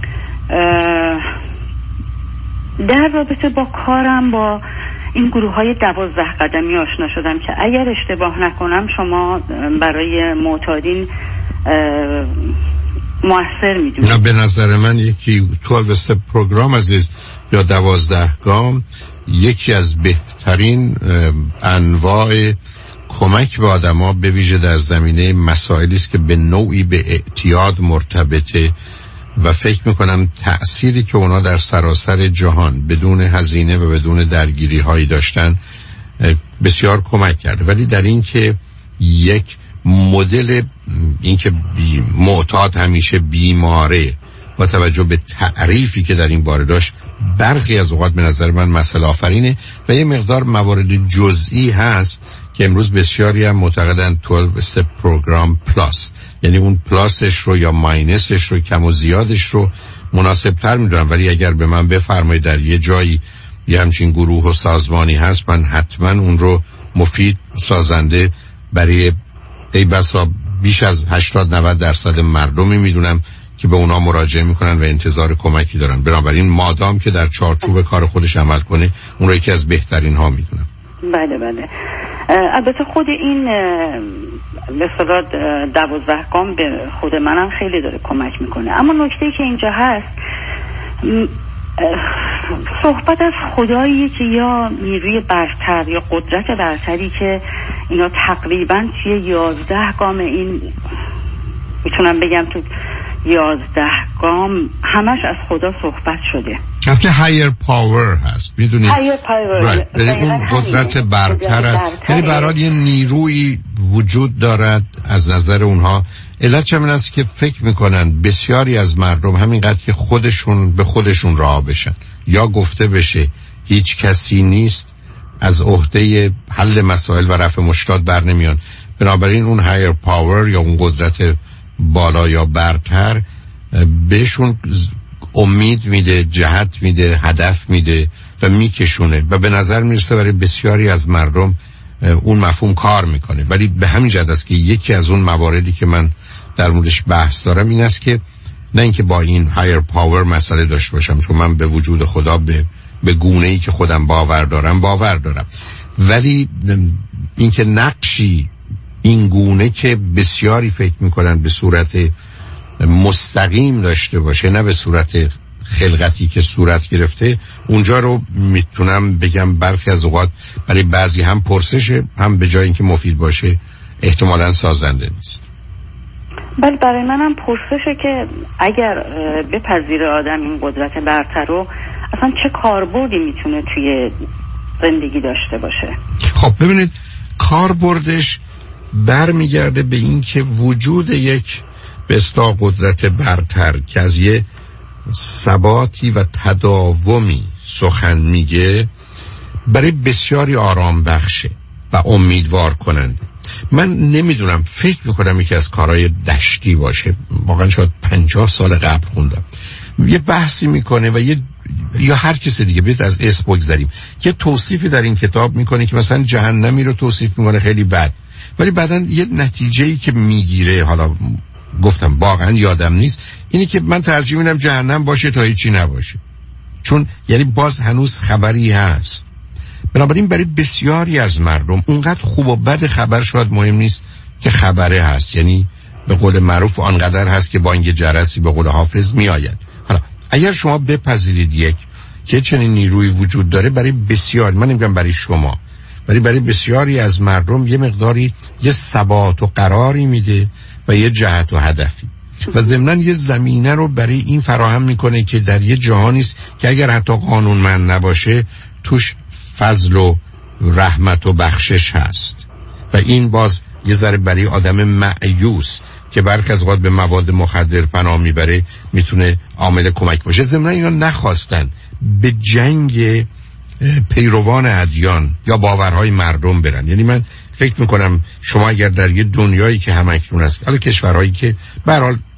در رابطه با کارم با این گروه های 12 قدمی آشنا شدم که اگر اشتباه نکنم شما برای معتادین موثر میدونید. نه، به نظر من یکی 12 step پروگرام عزیز یا 12 گام یکی از بهترین انواع کمک به آدما به ویژه در زمینه مسائلی است که به نوعی به اعتیاد مرتبطه و فکر میکنم تأثیری که اونا در سراسر جهان بدون هزینه و بدون درگیری هایی داشتن بسیار کمک کرده. ولی در این که یک مدل این که معتاد همیشه بیماره با توجه به تعریفی که در این باره داشت برخی از اوقات به نظر من مسئله آفرینه و یه مقدار موارد جزئی هست که امروز بسیاری هم معتقدن 12 step پروگرام پلاس، یعنی اون پلاسش رو یا ماینسش رو کم و زیادش رو مناسب تر میدونم. ولی اگر به من بفرمایید در یه جایی یه همچین گروه و سازمانی هست، من حتما اون رو مفید سازنده برای ای بسا بیش از 80-90% مردمی میدونم که به اونا مراجعه میکنن و انتظار کمکی دارن. بنابراین مادام که در چارچوب کار خودش عمل کنه اون رو یکی از بهترین ها میدونم. بله بله. البته خود این به اصطلاح 12 گام به خود منم خیلی داره کمک میکنه. اما نکته که اینجا هست صحبت از خداییه که یا نیروی برتر یا قدرت برتری که اینا تقریبا توی 11 گام این میتونم بگم تو 11 گام همش از خدا صحبت شده. البته هایر پاور هست، میدونید اون قدرت برتر است، یعنی برای یه نیروی وجود دارد از نظر اونها. علت چمین است که فکر میکنن بسیاری از مردم همینقدر که خودشون به خودشون راه بشن یا گفته بشه هیچ کسی نیست از عهده حل مسائل و رفع مشکلات بر نمیان. بنابراین اون هایر پاور یا اون قدرت بالا یا برتر بهشون امید میده، جهت میده، هدف میده و میکشونه و به نظر میرسه برای بسیاری از مردم اون مفهوم کار میکنه. ولی به همین جهت است که یکی از اون مواردی که من در موردش بحث دارم این است که نه اینکه با این هایر پاور مسئله داشته باشم، چون من به وجود خدا به گونه‌ای که خودم باور دارم، ولی اینکه نقشی این گونه که بسیاری فکر میکنن به صورت مستقیم داشته باشه نه به صورت خلقتی که صورت گرفته، اونجا رو میتونم بگم برخی از اوقات برای بعضی هم پرسشه، هم به جای اینکه مفید باشه احتمالاً سازنده نیست. بله برای منم پرسشه که اگر بپذیره آدم این قدرت برتر رو اصلا چه کاربردی میتونه توی زندگی داشته باشه. خب ببینید کاربردش برمیگرده به این که وجود یک به اصطلاح قدرت برتر که از یه ثباتی و تداومی سخن میگه برای بسیاری آرام بخشه و امیدوار کننده. من نمیدونم، فکر میکنم یکی از کارهای دشتی باشه، واقعا شاید 50 سال قبل خوندم یه بحثی میکنه و یا هر کسی دیگه بیت از اسم بگذاریم یه توصیفی در این کتاب میکنه که مثلا جهنمی رو توصیف میکنه خیلی بد، ولی بعدن یه نتیجه‌ای که میگیره، حالا گفتم واقعا یادم نیست، اینی که من ترجیح میدم جهنم باشه تا هیچی نباشه، چون یعنی باز هنوز خبری هست. بنابراین برای بسیاری از مردم اونقدر خوب و بد خبر شاید مهم نیست که خبره هست، یعنی به قول معروف آنقدر هست که بانگ جرسی به قول حافظ میآید. حالا اگر شما بپذیرید یک که چنین نیروی وجود داره، برای بسیار، من نمیگم برای شما، ولی برای بسیاری از مردم یه مقداری یه ثبات و قراری میده و یه جهت و هدفی و ضمناً یه زمینه رو برای این فراهم میکنه که در یه جهانی است که اگر حتی قانونمند نباشه توش فضل و رحمت و بخشش هست و این باز یه ذره برای آدم مایوس که برخی از اوقات به مواد مخدر پناه میبره میتونه عامل کمک باشه. ضمناً اینا نخواستن به جنگ پیروان ادیان یا باورهای مردم برن. یعنی من فکر میکنم شما اگر در یه دنیایی که همکنون است، حالا کشورهایی که به هر حال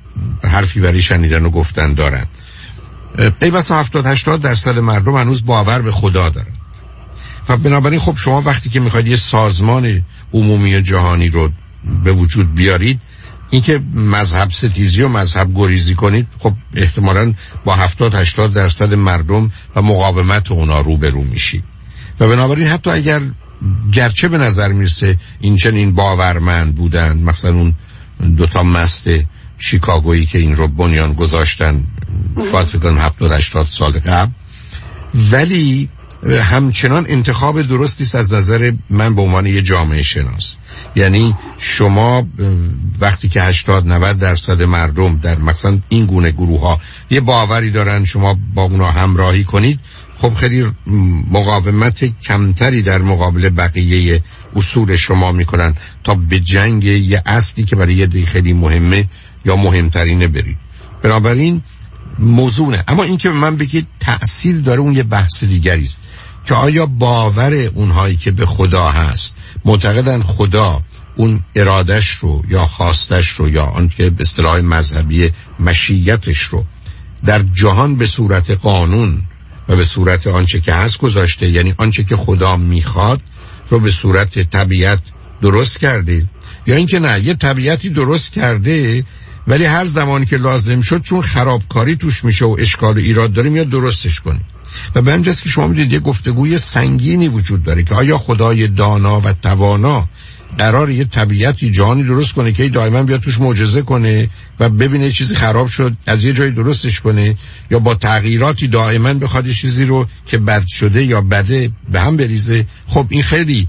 حرفی برای شنیدن و گفتن دارن. ای بسا 70-80% مردم هنوز باور به خدا دارن. و بنابراین خب شما وقتی که میخواید یه سازمان عمومی جهانی رو به وجود بیارید، اینکه مذهب ستیزی و مذهب گریزی کنید، خب احتمالاً با 70-80% مردم و مقاومت اونا روبرو میشید. و بنابراین حتی اگر گرچه به نظر میرسه این چنین باورمند بودن، مثلا اون دوتا مست شیکاگویی که این رو بنیان گذاشتن فکر 70-80 سال قبل، ولی همچنان انتخاب درستی است از نظر من به عنوان یه جامعه شناس. یعنی شما وقتی که 80-90% مردم در مثلا این گونه گروه ها یه باوری دارن، شما با اونا همراهی کنید، خب خیلی مقاومت کمتری در مقابل بقیه اصول شما میکنن تا به جنگ یه اصلی که برای یه دی خیلی مهمه یا مهمترینه برید. بنابراین موضوعه. اما این که به من بگید تأثیر داره، اون یه بحث دیگری است که آیا باور اونهایی که به خدا هست معتقدن خدا اون ارادش رو یا خواستش رو یا آن که به اصطلاح مذهبی مشیتش رو در جهان به صورت قانون و به صورت آنچه که هست گذاشته، یعنی آنچه که خدا میخواد رو به صورت طبیعت درست کرده، یا اینکه نه یه طبیعتی درست کرده ولی هر زمانی که لازم شد چون خرابکاری توش میشه و اشکال و ایراد داره میاد درستش کنه. و به همجاست که شما میدید یه گفتگوی سنگینی وجود داره که آیا خدای دانا و توانا قرار یه طبیعتی جهانی درست کنه که دائما بیاد توش معجزه کنه و ببینه چیزی خراب شد از یه جایی درستش کنه، یا با تغییراتی دائما بخواد چیزی رو که بد شده یا بده به هم بریزه؟ خب این خیلی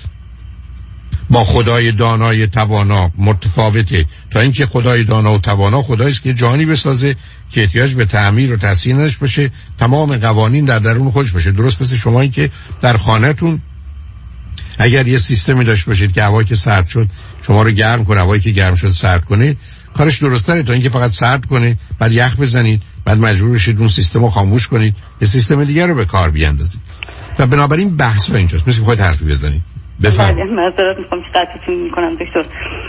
با خدای دانای توانا متفاوته، تا اینکه خدای دانا و توانا خداییست که جهانی بسازه که احتیاج به تعمیر و تحسین نداشته باشه، تمام قوانین در درون خودش باشه. درست مثل شما این که در خانه‌تون اگر یه سیستمی داشته باشید که هوایی که سرد شد شما رو گرم کنه، هوایی که گرم شد سرد کنه، کارش درست‌تره تا اینکه فقط سرد کنه بعد یخ بزنید بعد مجبور بشید اون سیستم رو خاموش کنید یه سیستم دیگه رو به کار بیاندازید. و بنابراین بحث ها اینجاست. مثل خودت حرفی بزنید. بفرمایید. معذرت میخوام که قطعتون میکنم دکتر.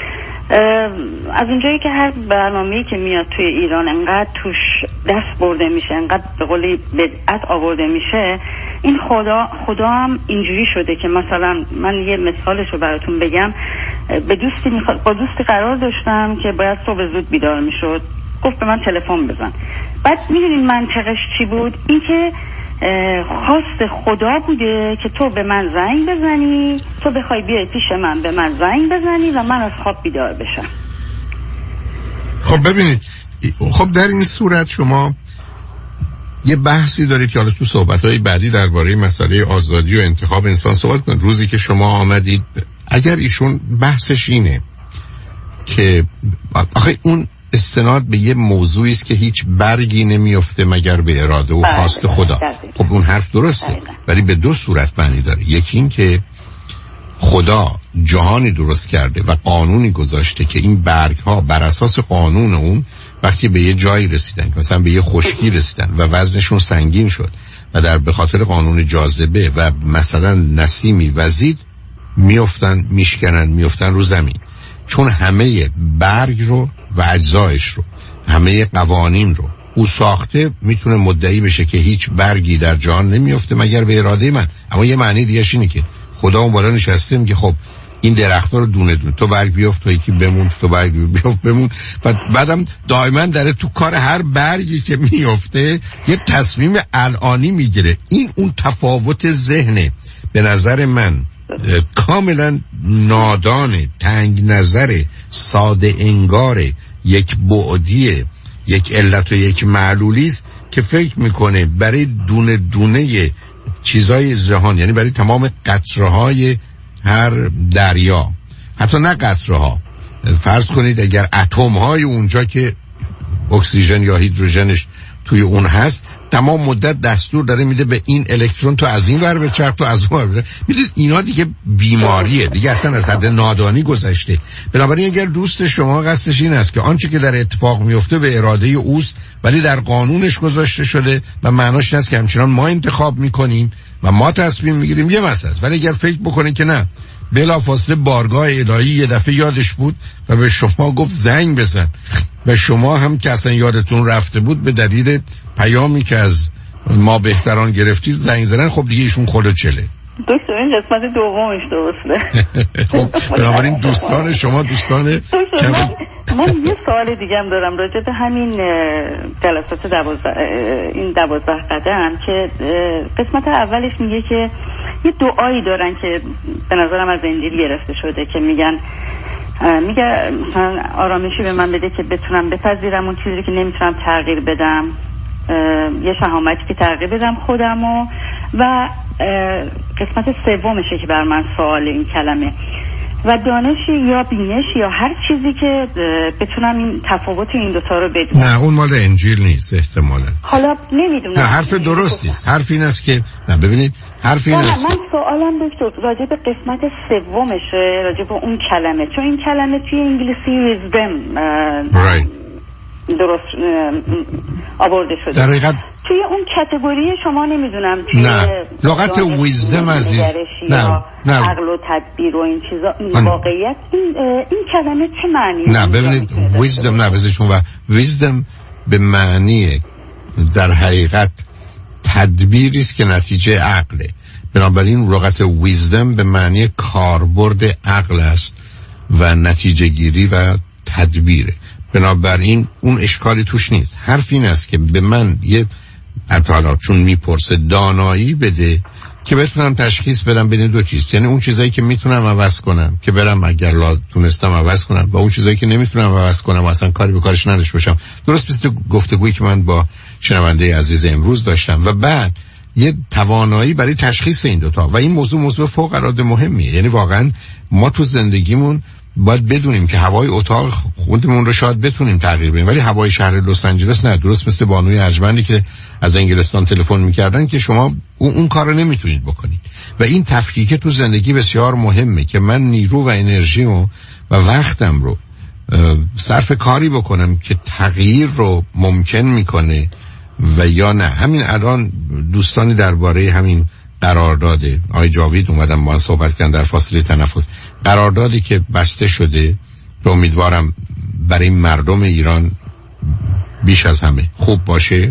از اونجایی که هر برنامه‌ای که میاد توی ایران انقدر توش دست برده میشه، انقدر به قولی بدعت آورده میشه، این خدا هم اینجوری شده که مثلا من یه مثالش رو براتون بگم. با دوستی قرار داشتم که باید صبح زود بیدار میشد، گفت به من تلفن بزن. بعد میدونین منطقش چی بود؟ این که خواست خدا بوده که تو به من زنگ بزنی، تو بخوای بیای پیش من به من زنگ بزنی و من از خواب بیدار بشم. خب ببینید، خب در این صورت شما یه بحثی دارید که حالا تو صحبت‌های بعدی درباره مسئله آزادی و انتخاب انسان صحبت کنید. روزی که شما آمدید، اگر ایشون بحثش اینه که آخه اون استناد به یه موضوعی است که هیچ برگی نمیفته مگر به اراده و خواست خدا. خب اون حرف درسته، ولی به دو صورت معنی داره. یکی این که خدا جهانی درست کرده و قانونی گذاشته که این برگ ها بر اساس قانون اون وقتی به یه جایی رسیدن، مثلا به یه خشکی رسیدن و وزنشون سنگین شد و در به خاطر قانون جاذبه و مثلا نسیمی وزید میفتن رو زمین، چون همه برگ رو و اجزایش رو، همه قوانین رو او ساخته، میتونه مدعی بشه که هیچ برگی در جهان نمیفته مگر به اراده من. اما یه معنی دیگه اینه که خدا اون بالا نشسته میگه خب این درخت‌ها رو دونه دونه، تو برگ بیفت، تو یکی بمون، تو برگ بیفت بمون. بعدم دائما داره تو کار هر برگی که میفته یه تصمیم الانی میگیره. این اون تفاوت ذهنه به نظر من کاملا نادانه، تنگ نظر، ساده انگار، یک بعدی، یک علت و یک معلولی است که فکر میکنه برای دونه دونه چیزای جهان، یعنی برای تمام قطره‌های هر دریا، حتی نه قطره‌ها، فرض کنید اگر اتم‌های اونجا که اکسیژن یا هیدروژنش توی اون هست، تمام مدت دستور داره میده به این الکترون تو از این ور بچرخ، تو از اون ور بچرخ. میدید اینا دیگه بیماریه، دیگه اصلا از حد نادانی گذشته. بنابراین اگر دوست شما قصدش این است که آنچه که در اتفاق میفته به اراده اوست ولی در قانونش گذاشته شده و معناش این است که همچنان ما انتخاب میکنیم و ما تصمیم میگیریم، یه مسئله است. ولی اگر فکر بکنه که نه، بلافاصله بارگاه الهی یه دفعه یادش بود و به شما گفت زنگ بزن و شما هم که اصلا یادتون رفته بود به دلیل پیامی که از ما بهتران گرفتید زنگ زدن، خب دیگه ایشون خلوچله. دکتر این قسمت دومش درسته. خب بنابراین دوستان شما دوستان من یه سوال دیگه هم دارم راجع به همین جلسات 12 قدم که قسمت اولش میگه که یه دعایی دارن که به نظرم از انجیل گرفته شده که میگه مثلا آرامشی به من بده که بتونم بپذیرم اون چیزی که نمیتونم تغییر بدم، یه شهامتی که تغییر بدم خودمو، و قسمت سومشه که بر من سوال این کلمه و دانشی یا بینشی یا هر چیزی که بتونم این تفاوت این دوتا رو بدونم. نه اون مال انجیل نیست احتمالا. حالا نمیدونم. نه حرف درستی است. حرف این است که نه ببینید حرف این است. من سوالم دکتر راجع به قسمت سومشه، راجع به اون کلمه، چون این کلمه توی انگلیسی wisdom درست آورده شده. در حقیقت توی اون کاتگوری شما نمیدونم توی نه لغت ویزدم عزیز نه عقل و تدبیر و این چیزا واقعیت این کلمه چه معنی؟ نه ببینید ویزدم نه بذارشون و ویزدم به معنی در حقیقت تدبیری است که نتیجه عقله. بنابراین لغت ویزدم به معنی کاربرد عقل است و نتیجه گیری و تدبیره. بنابراین اون اشکالی توش نیست. حرف این است که به من یه ارتحالات چون میپرسه دانایی بده که بتونم تشخیص بدم بین دو چیز، یعنی اون چیزایی که میتونم عوض کنم که برم اگر تونستم عوض کنم و اون چیزایی که نمیتونم عوض کنم و اصلا کاری به کارش نداشته باشم. درست مثل گفتگویی که من با شنونده عزیز امروز داشتم و بعد یه توانایی برای تشخیص این دوتا و این موضوع فوق العاده مهمیه. یعنی واقعا ما تو زندگیمون باید بدونیم که هوای اتاق خودمون رو شاید بتونیم تغییر بدیم ولی هوای شهر لس آنجلس نه. درست مثل بانوی ارجمندی که از انگلستان تلفن میکردن که شما اون کار رو نمیتونید بکنید و این تفکیک تو زندگی بسیار مهمه که من نیرو و انرژیمو و وقتم رو صرف کاری بکنم که تغییر رو ممکن میکنه و یا نه. همین الان دوستانی درباره همین قرارداده آقای جاوید اومدم با من صحبت کردن در فاصله تنفس، قراردادی که بسته شده که امیدوارم برای مردم ایران بیش از همه خوب باشه.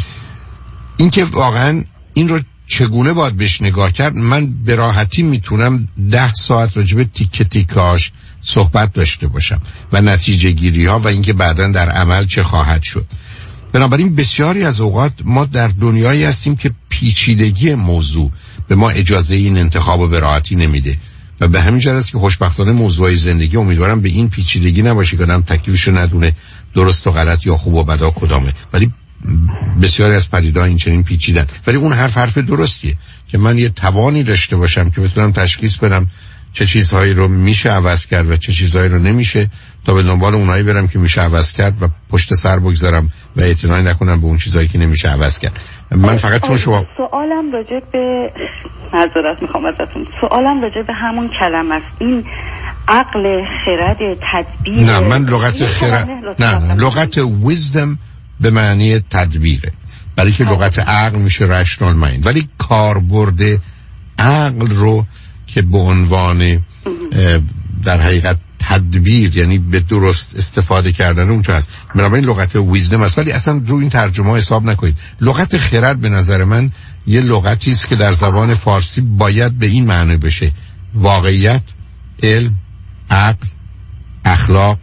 این که واقعا این رو چگونه باید بهش نگاه کرد، من به راحتی میتونم 10 ساعت راجع به تیکه تیکاش صحبت داشته باشم و نتیجه گیری ها و اینکه بعداً در عمل چه خواهد شد. بنابراین بسیاری از اوقات ما در دنیایی هستیم که پیچیدگی موضوع به ما اجازه این انتخاب و به راحتی نمیده و به همین جهت است که خوشبختانه موضوعی زندگی امیدوارم به این پیچیدگی نباشه که آدم تکلیفش رو ندونه درست و غلط یا خوب و بد کدامه، ولی بسیاری از پدیده‌ها این چنین پیچیدن. ولی اون حرف درستیه که من یه توانی داشته باشم که بتونم تشخیص بدم چه چیزهایی رو میشه عوض کرد و چه چیزهایی رو نمیشه تا به دنبال اونایی برم که میشه عوض کرد و پشت سر بگذارم و اعتنایی نکنم به اون چیزهایی که نمیشه عوض کرد. من فقط چون شما سوالم راجع به معذرت میخوام ازتون، سوالم راجع به همون کلمه است، این عقل، خرد، تدبیر. نه من لغت خرد نه لغت wisdom به معنی تدبیره، برای که لغت عقل میشه rational mind، ولی کاربرد عقل رو که به عنوان در حقیقت تدبیر یعنی به درست استفاده کردن اونجا هست. بنابراین لغت ویزدم است، ولی اصلا رو این ترجمه حساب نکنید. لغت خرد به نظر من یه لغتی است که در زبان فارسی باید به این معنی بشه: واقعیت، علم، عقل، اخلاق،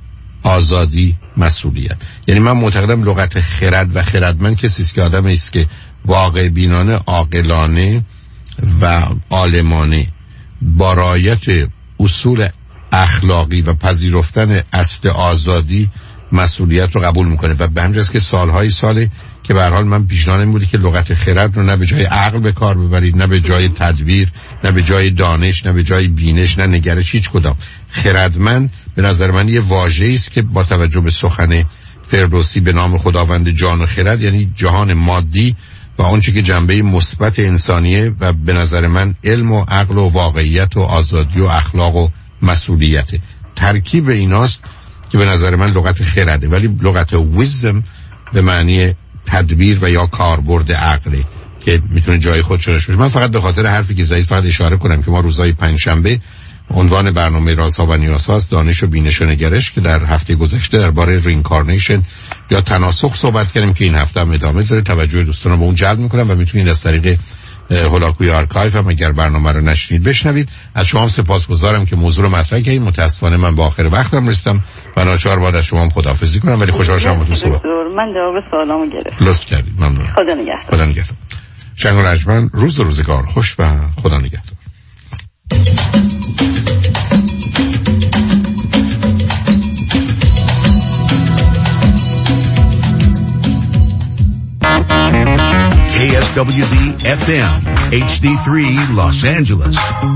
آزادی، مسئولیت. یعنی من معتقدم لغت خرد و خردمند کسی است که آدمی است که واقع بینانه، عاقلانه و عالمانه با رعایت اصول اخلاقی و پذیرفتن اصل آزادی مسئولیت رو قبول میکنه و به همین جاست که سالهای ساله که به هر حال من پیشنهادم بوده که لغت خرد رو نه به جای عقل به کار ببرید، نه به جای تدبیر، نه به جای دانش، نه به جای بینش، نه نگرش، هیچ کدام. خردمند به نظر من یه واژه‌ای است که با توجه به سخن فردوسی به نام خداوند جان و خرد، یعنی جهان مادی و آنچه که جنبه مثبت انسانیه و به نظر من علم و عقل و واقعیت و آزادی و اخلاق و مسئولیت، ترکیب ایناست که به نظر من لغت خرده. ولی لغت wisdom به معنی تدبیر و یا کاربرد عقله که میتونه جای خودش رو بشه. من فقط به خاطر حرفی که زدید فقط اشاره کنم که ما روزهای پنجشنبه عنوان برنامه رازها و نیازها است دانش و بینش و نگرش که در هفته گذشته درباره رینکارنیشن یا تناسخ صحبت کردیم که این هفته هم ادامه داره. توجه دوستان رو به اون جلب میکنم و میتونید از طریق هولاکوی آرکایو هم اگر برنامه رو نشنید بشنوید. از شما سپاسگزارم که موضوع رو مطرح کردید. متاسفانه من به آخر وقتم رسیدم و ناچار باید از شما خداحافظی کنم، ولی خوشحال شدم با تو صحبت. من جواب سوالامو گرفتم. لطف کردید. ممنون. خدا نگهدار. خدا نگهدار. شنگ و رجمن، روز و روزگار خوش و خدا نگهدار. KSWB FM HD3 Los Angeles.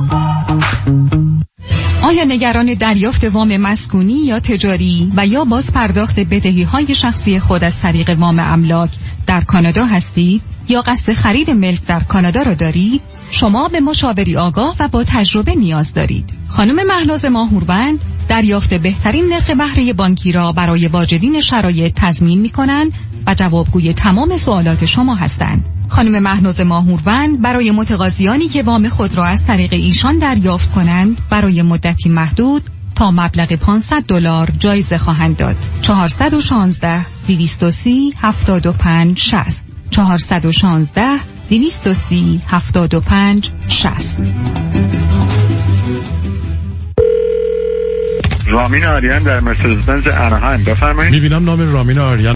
آیا نگران دریافت وام مسکونی یا تجاری و یا باز پرداخت بدهی‌های شخصی خود از طریق وام املاک در کانادا هستید یا قصد خرید ملک در کانادا را دارید؟ شما به مشاوری آگاه و با تجربه نیاز دارید. خانم مهناز ماهوربند دریافت بهترین نرخ بهره بانکی را برای واجدین شرایط تضمین می‌کنند و جوابگوی تمام سوالات شما هستند. خانم مهناز ماهوربند برای متقاضیانی که وام خود را از طریق ایشان دریافت کنند برای مدتی محدود تا مبلغ $500 جایزه خواهند داد. 416 230 75 60 416 230 75 60. رامین آریان در مرسدس بنز اناهایم، بفرمایید. میبینم نام رامین آریان